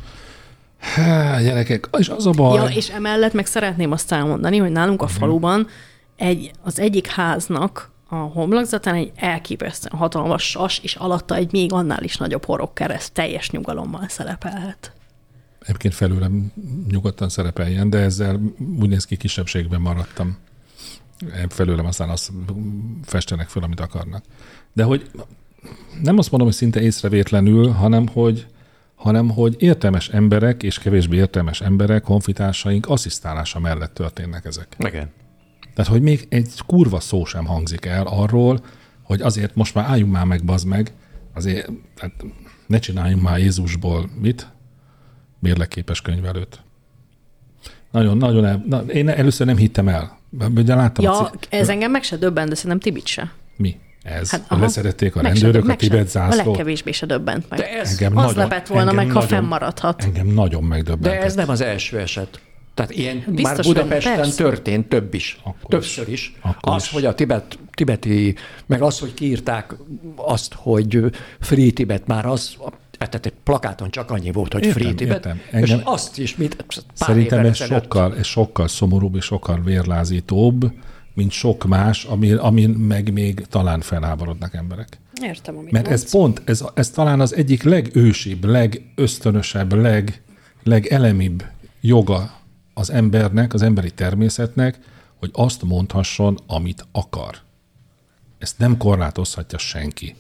Há, gyerekek, és az a baj. Ja, és emellett meg szeretném azt elmondani, hogy nálunk a faluban egy, az egyik háznak a homlokzatán egy elképesztően hatalmas sas, és alatta egy még annál is nagyobb horogkereszt teljes nyugalommal szerepelhet. Egyébként felőlem nyugodtan szerepeljen, de ezzel úgy néz ki, kisebbségben maradtam. Felőlem aztán azt festenek föl, amit akarnak. De hogy nem azt mondom, hogy szinte észrevétlenül, hanem hogy, hanem hogy értelmes emberek és kevésbé értelmes emberek, honfitársaink asszisztálása mellett történnek ezek. Igen. Tehát, hogy még egy kurva szó sem hangzik el arról, hogy azért most már álljunk már meg, bazd meg, azért tehát ne csináljunk már Jézusból mit? Mérlegképes könyvelőt. Nagyon, nagyon el, na, én először nem hittem el. Ugye láttam ja, a c... ez engem meg se döbben, de szerintem Tibit se. Mi? Ez, Hát, hogy aha. leszerették a Meg se- rendőrök a meg se- Tibet A zászlót. legkevésbé se döbbent meg. De ez, Engem az nagyon- lepett volna engem meg, ha nagyon- fennmaradhat. Engem nagyon megdöbbentett. de ez nem az első eset. Tehát ilyen Biztos, már hogy Budapesten persze. történt több is. Akkor Többször is. is. Akkor Az, is. hogy a tibet, tibeti, meg az, hogy kiírták azt, hogy Free Tibet, már az, tehát egy plakáton csak annyi volt, hogy Értem, Free Tibet, értem. és Engem- azt is, mint pár Szerintem évvel ez ezelőtt. sokkal, ez sokkal szomorúbb és sokkal vérlázítóbb, mint sok más, ami, amin meg még talán felháborodnak emberek. Értem, amit Mert ez pont, ez, ez talán az egyik legősibb, legösztönösebb, leg, legelemibb joga az embernek, az emberi természetnek, hogy azt mondhasson, amit akar. Ezt nem korlátozhatja senki.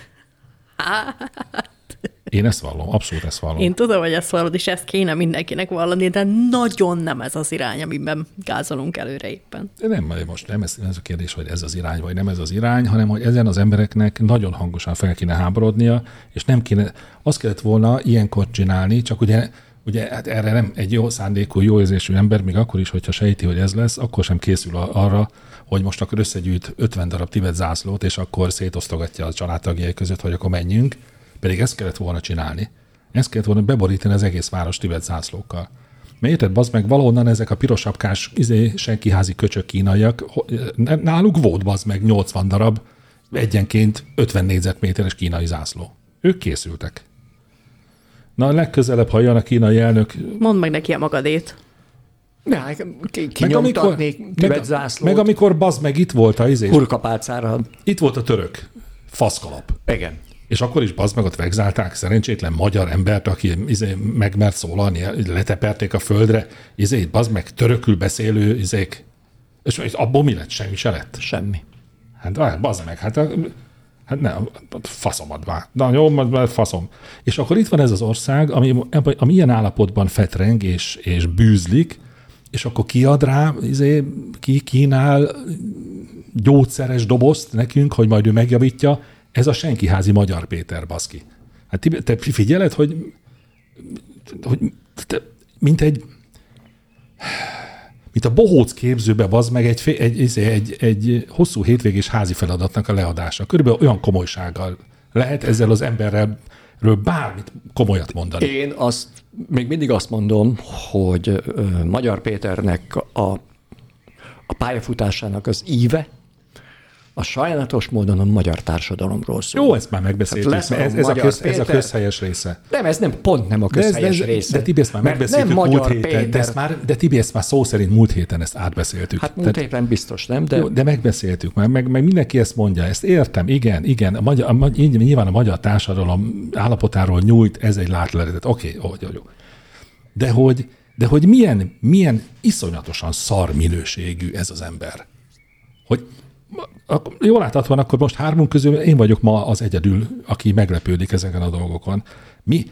Én ezt vallom, abszolút ezt vallom. Én tudom, hogy ezt vallod, és ezt kéne mindenkinek vallani, de nagyon nem ez az irány, amiben gázolunk előre éppen. De nem, most nem ez, ez a kérdés, hogy ez az irány, vagy nem ez az irány, hanem hogy ezen az embereknek nagyon hangosan fel kéne háborodnia, és nem kéne, azt kellett volna ilyenkor csinálni, csak ugye, ugye hát erre nem egy jó szándékú, jó érzésű ember, még akkor is, hogyha sejti, hogy ez lesz, akkor sem készül arra, hogy most akkor összegyűjt ötven darab Tibet zászlót, és akkor szétosztogatja a családtagjai között, hogy akkor menjünk. Pedig ezt kellett volna csinálni. Ezt kellett volna beborítani az egész város Tibet zászlókkal. Mert érted, bazd meg, valahonnan ezek a pirosapkás, izé, senkiházi köcsök kínaiak, náluk volt bazd meg nyolcvan darab, egyenként ötven négyzetméteres kínai zászló. Ők készültek. Na, legközelebb, ha jön a kínai elnök... Mondd meg neki a magadét. Ja, ki- kinyomtatni Tibet meg, zászlót, meg amikor bazd meg itt volt a izé, hurkapálcára. itt volt a török faszkalap. Igen. És akkor is bazd meg ott vegzálták szerencsétlen magyar embert, aki izé, megmert szólalni, leteperték a földre, izé, bazd meg törökül beszélő izék. És abból mi lett? Semmi se lett. Semmi. Hát bazd meg, hát, hát nem, faszomat vár. Na jó, majd faszom. És akkor itt van ez az ország, ami, ami ilyen állapotban fetreng és, és bűzlik, és akkor kiad rá, izé, ki kínál gyógyszeres dobozt nekünk, hogy majd ő megjavítja. Ez a senkiházi Magyar Péter, baszki. Hát te figyeled, hogy, hogy te, mint egy mint a bohóc képzőbe, bazd meg egy, egy, egy, egy hosszú hétvégés házi feladatnak a leadása. Körülbelül olyan komolysággal lehet ezzel az emberrel bármit komolyat mondani. Én azt, még mindig azt mondom, hogy ö, Magyar Péternek a, a pályafutásának az íve, a sajnálatos módon a magyar társadalomról szól. Jó, ezt már megbeszéltük. Ez, ez, ez, a köz, ez a közhelyes része. Nem, ez nem, pont nem a közhelyes de, de, része. De Tibi, ezt már megbeszéltük nem múlt héten. Péter. De, ezt már, de Tibi, ezt már szó szerint múlt héten ezt átbeszéltük. Hát múlt Tehát, héten biztos, nem? De... Jó, de megbeszéltük már, meg, meg mindenki ezt mondja. Ezt értem, igen, igen. A magyar, a, nyilván a magyar társadalom állapotáról nyújt, ez egy látleletet. Oké, okay, jó, jó. De hogy, de hogy milyen, milyen iszonyatosan szar minőségű ez az ember. Hogy jól láthatóan, akkor most hármunk közül én vagyok ma az egyedül, aki meglepődik ezeken a dolgokon. Mi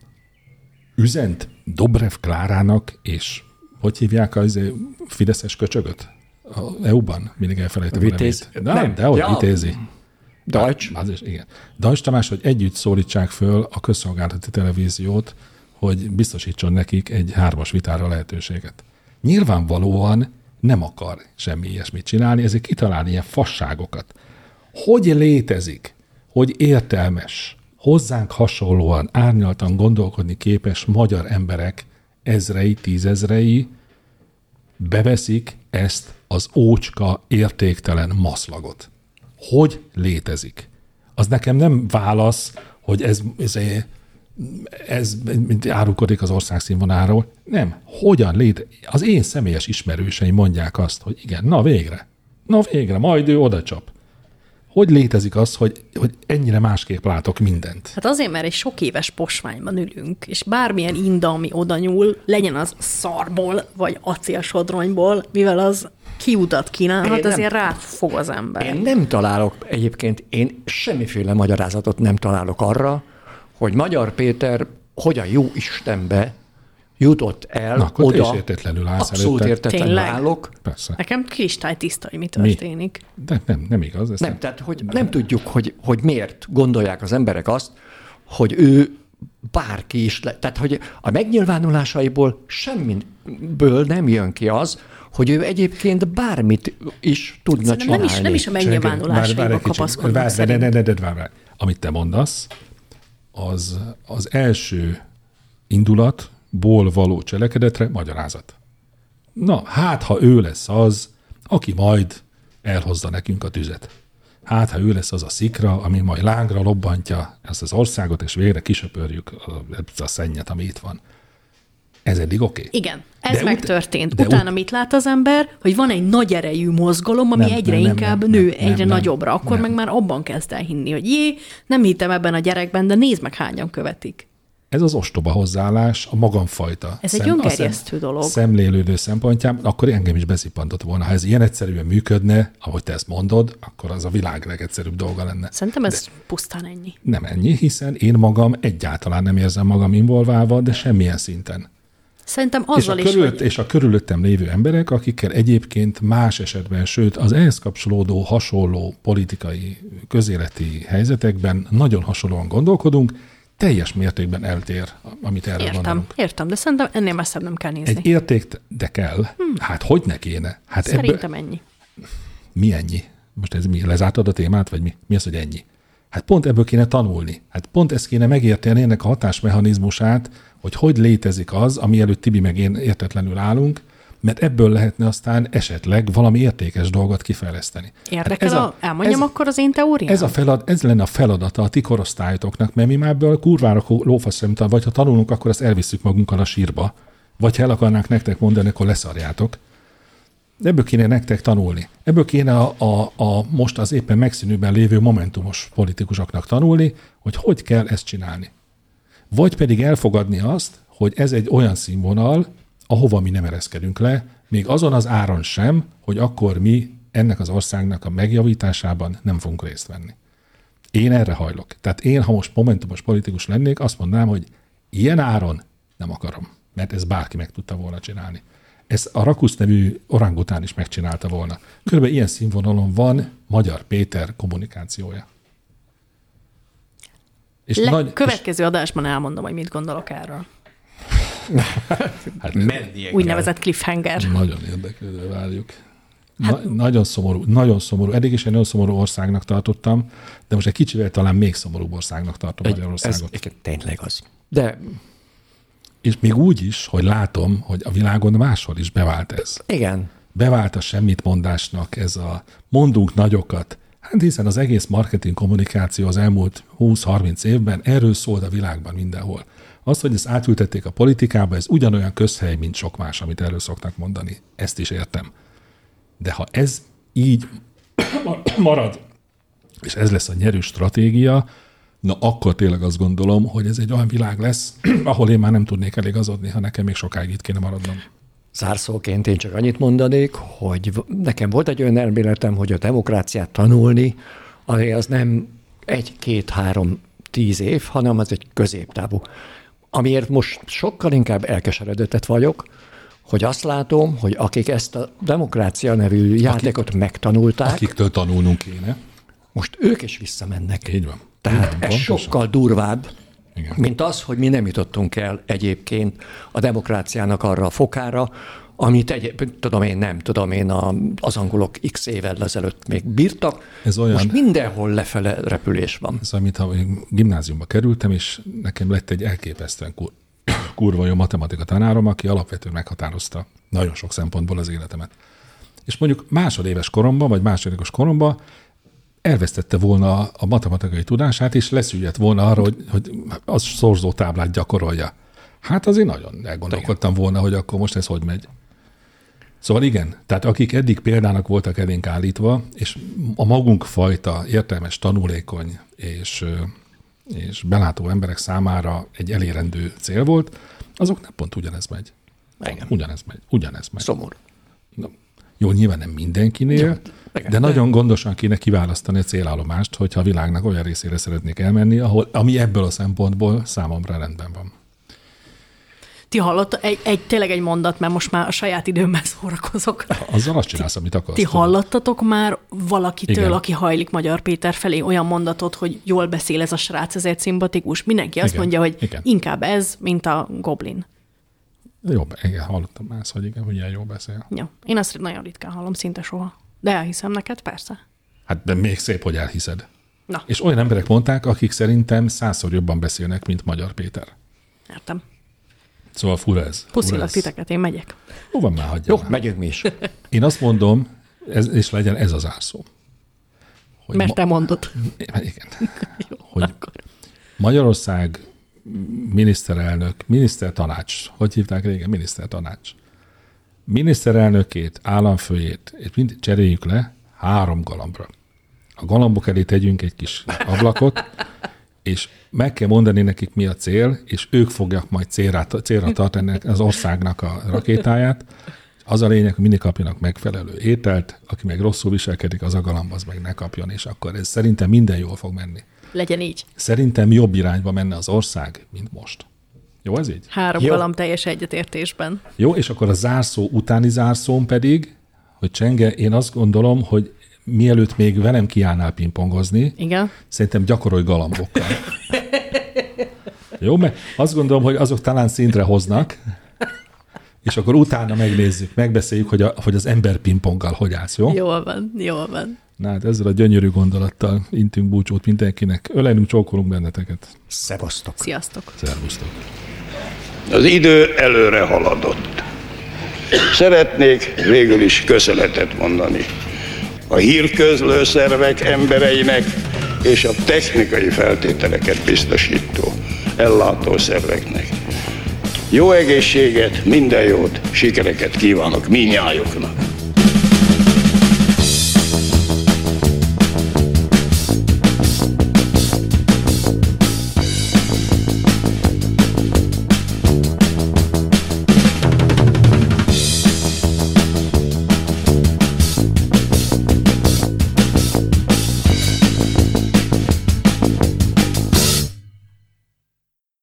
üzent Dobrev Klárának, és hogy hívják az fideszes köcsögöt? Az é u-ban? Mindig elfelejtem. Vitéz? Nem, nem, de hogy ja. Vitézi. Deutsch? Az is, igen. Deutsch Tamás, hogy együtt szólítsák föl a közszolgálati televíziót, hogy biztosítson nekik egy hármas vitára lehetőséget. Nyilvánvalóan nem akar semmi ilyesmit csinálni, ezért kitalálni ilyen fasságokat. Hogy létezik, hogy értelmes, hozzánk hasonlóan árnyaltan gondolkodni képes magyar emberek ezrei, tízezrei beveszik ezt az ócska, értéktelen maszlagot. Hogy létezik? Az nekem nem válasz, hogy ez, ez, ez mint árulkodik az ország színvonaláról. Nem. Hogyan létezik? Az én személyes ismerőseim mondják azt, hogy igen, na végre. Na végre, majd ő oda csap. Hogy létezik az, hogy, hogy ennyire másképp látok mindent? Hát azért, mert egy sok éves posványban ülünk, és bármilyen inda, ami oda nyúl, legyen az szarból, vagy acélsodronyból, mivel az kiutat kínálhat, Én azért nem- ráfog az ember. Én nem találok, egyébként én semmiféle magyarázatot nem találok arra, hogy Magyar Péter hogyan jó Istenbe jutott el Na, akkor te oda. is értetlenül állsz Abszolút előtte. értetlenül Tényleg? állok. Persze. Nekem kristálytiszta, hogy mi történik. De nem, nem igaz. Ez Nem, tehát hogy nem tudjuk, hogy, hogy miért gondolják az emberek azt, hogy ő bárki is le. Tehát, hogy a megnyilvánulásaiból semmiből nem jön ki az, hogy ő egyébként bármit is tudna Szerintem csinálni. nem is, nem is a megnyilvánulásaiba kapaszkodnak szerintem. Amit te mondasz, az az első indulatból való cselekedetre magyarázat. Na, hát ha ő lesz az, aki majd elhozza nekünk a tüzet. Hát ha ő lesz az a szikra, ami majd lángra lobbantja ezt az országot, és végre kisöpörjük a, a szennyet, ami itt van. Ez eddig oké? Okay. Igen, ez de megtörtént. De Utána ut- mit lát az ember? Hogy van egy nagy erejű mozgalom, ami nem, egyre nem, nem, inkább nem, nő, nem, egyre nem, nagyobbra. Akkor nem. meg már abban kezd el hinni, hogy jé, nem hittem ebben a gyerekben, de nézd meg, hányan követik. Ez az ostoba hozzáállás, a magamfajta. Ez egy öngerjesztő dolog. Szemlélődő szempontján, akkor engem is beszippantott volna. Ha ez ilyen egyszerűen működne, ahogy te ezt mondod, akkor az a világ legegyszerűbb dolga lenne. Szerintem ez de pusztán ennyi. nem ennyi, hiszen én magam egyáltalán nem érzem magam involválva, de semmilyen szinten. Szerintem És a, azzal is, körült, hogy... és a körülöttem lévő emberek, akikkel egyébként más esetben, sőt az ehhez kapcsolódó hasonló politikai, közéleti helyzetekben nagyon hasonlóan gondolkodunk, teljes mértékben eltér, amit erről Értem, gondolunk. értem, de szerintem ennél messzebb nem kell nézni. Egy érték, de kell. Hmm. Hát hogy ne kéne? Hát Szerintem ebből... ennyi. Mi ennyi? Most ez mi? Lezártad a témát, vagy mi? Mi az, hogy ennyi? Hát pont ebből kéne tanulni. Hát pont ezt kéne megérteni ennek a hatásmechanizmusát, hogy hogy létezik az, ami előtt Tibi meg én értetlenül állunk, mert ebből lehetne aztán esetleg valami értékes dolgot kifejleszteni. Érdekel, hát a, elmondjam ez, akkor az én teóriám? Ez, a felad, ez lenne a feladata a ti korosztályotoknak, mert mi már ebből kurvára lófasz, vagy ha tanulunk, akkor azt elvisszük magunkkal a sírba, vagy ha el akarnánk nektek mondani, akkor leszarjátok. Ebből kéne nektek tanulni. Ebből kéne a, a, a most az éppen megszűnőben lévő momentumos politikusoknak tanulni, hogy hogy kell ezt csinálni. Vagy pedig elfogadni azt, hogy ez egy olyan színvonal, ahova mi nem ereszkedünk le, még azon az áron sem, hogy akkor mi ennek az országnak a megjavításában nem fogunk részt venni. Én erre hajlok. Tehát én, ha most momentumos politikus lennék, azt mondanám, hogy ilyen áron nem akarom, mert ez bárki meg tudta volna csinálni. Ez a Rakusz nevű orangután is megcsinálta volna. Körülbelül ilyen színvonalon van Magyar Péter kommunikációja. És Le, nagy, következő és... adásban elmondom, hogy mit gondolok erről. Hát, úgynevezett cliffhanger. Nagyon érdeklődő várjuk. Hát, Na, nagyon szomorú, nagyon szomorú. Eddig is egy nagyon szomorú országnak tartottam, de most egy kicsivel talán még szomorúbb országnak tartom Magyarországot. Ez tényleg az. De... És még úgy is, hogy látom, hogy a világon máshol is bevált ez. Igen. Bevált a semmitmondásnak ez a mondunk nagyokat. Hát hiszen az egész marketing kommunikáció az elmúlt húsz-harminc évben erről szólt a világban mindenhol. Az, hogy ezt átültették a politikába, ez ugyanolyan közhely, mint sok más, amit erről szoktak mondani. Ezt is értem. De ha ez így marad, és ez lesz a nyerő stratégia, na akkor tényleg azt gondolom, hogy ez egy olyan világ lesz, ahol én már nem tudnék eligazodni, ha nekem még sokáig itt kéne maradnom. Zárszóként én csak annyit mondanék, hogy nekem volt egy olyan elméletem, hogy a demokráciát tanulni, az nem egy, két, három, tíz év, hanem az egy középtávú. Amiért most sokkal inkább elkeseredett vagyok, hogy azt látom, hogy akik ezt a demokrácia nevű játékot Akik, megtanulták, akiktől tanulnunk kéne, most ők is visszamennek. Így van. Tehát Igen, ez pontosan. Sokkal durvább, Igen. mint az, hogy mi nem jutottunk el egyébként a demokráciának arra a fokára, amit egy, tudom én, nem tudom én, a, az angolok x évvel ezelőtt még bírtak. Ez olyan, most mindenhol lefele repülés van. Ez olyan, mintha gimnáziumba kerültem, és nekem lett egy elképesztően kur, kurva jó matematika tanárom, aki alapvetően meghatározta nagyon sok szempontból az életemet. És mondjuk másodéves koromban, vagy másodikos koromban elvesztette volna a matematikai tudását, és leszüllyedt volna arra, hogy, hogy az szorzó táblát gyakorolja. Hát azért nagyon elgondolkodtam volna, hogy akkor most ez hogy megy. Szóval igen, tehát akik eddig példának voltak elénk állítva, és a magunk fajta értelmes, tanulékony és, és belátó emberek számára egy elérendő cél volt, azok nem pont ugyanez megy. Igen. Ugyanez megy. Ugyanez megy. Szomorú. Na, jó, nyilván nem mindenkinél, ja, igen, de nagyon gondosan kéne kiválasztani a célállomást, hogyha a világnak olyan részére szeretnék elmenni, ahol, ami ebből a szempontból számomra rendben van. Ti hallott, egy, egy, tényleg egy mondat, mert most már a saját időmmel szórakozok. Azzal azt csinálsz, amit akarsz. Ti hallottatok már valakitől, igen. aki hajlik Magyar Péter felé olyan mondatot, hogy jól beszél ez a srác, ezért szimpatikus? Mindenki azt igen. mondja, hogy igen. inkább ez, mint a Goblin. Jobb, igen, hallottam már, hogy igen, hogy ilyen jól beszél. Jó. Én azt nagyon ritkán hallom, szinte soha. De elhiszem neked, persze. Hát de még szép, hogy elhiszed. Na. És olyan emberek mondták, akik szerintem százszor jobban beszélnek, mint Magyar Péter. Értem. Szóval fura ez. Puszilak titeket, én megyek. Hova már hagyja? Jó, megyünk mi is. Én azt mondom, ez, és legyen ez az árszó. Hogy Mert te mondod. Ma... Igen. Jó, hogy akkor. Magyarország miniszterelnök, minisztertanács, hogy hívták régen? Minisztertanács. Miniszterelnökét, államfőjét, és mind cseréljük le három galambra. A galambok elé tegyünk egy kis ablakot, és meg kell mondani nekik, mi a cél, és ők fogják majd célra, célra tartani az országnak a rakétáját. Az a lényeg, hogy mindig kapjanak megfelelő ételt, aki meg rosszul viselkedik, az a galamb az meg ne kapjon, és akkor ez szerintem minden jól fog menni. Legyen így. Szerintem jobb irányba menne az ország, mint most. Jó ez így? Három Jó. galamb teljes egyetértésben. Jó, és akkor a zárszó utáni zárszón pedig, hogy Csenge, én azt gondolom, hogy mielőtt még velem kiállnál pingpongozni, Igen. szerintem gyakorolj galambokkal. Jó, mert azt gondolom, hogy azok talán szintre hoznak, és akkor utána megnézzük, megbeszéljük, hogy, a, hogy az ember pingponggal hogy állsz, jó? Jól van, jól van. Na hát ezzel a gyönyörű gondolattal intünk búcsút mindenkinek. Ölelünk, csókolunk benneteket. Szevasztok. Sziasztok. Szervusztok. Az idő előre haladott. Szeretnék végül is köszönetet mondani a hírközlő szervek embereinek és a technikai feltételeket biztosító ellátó szerveknek. Jó egészséget, minden jót, sikereket kívánok mindnyájuknak.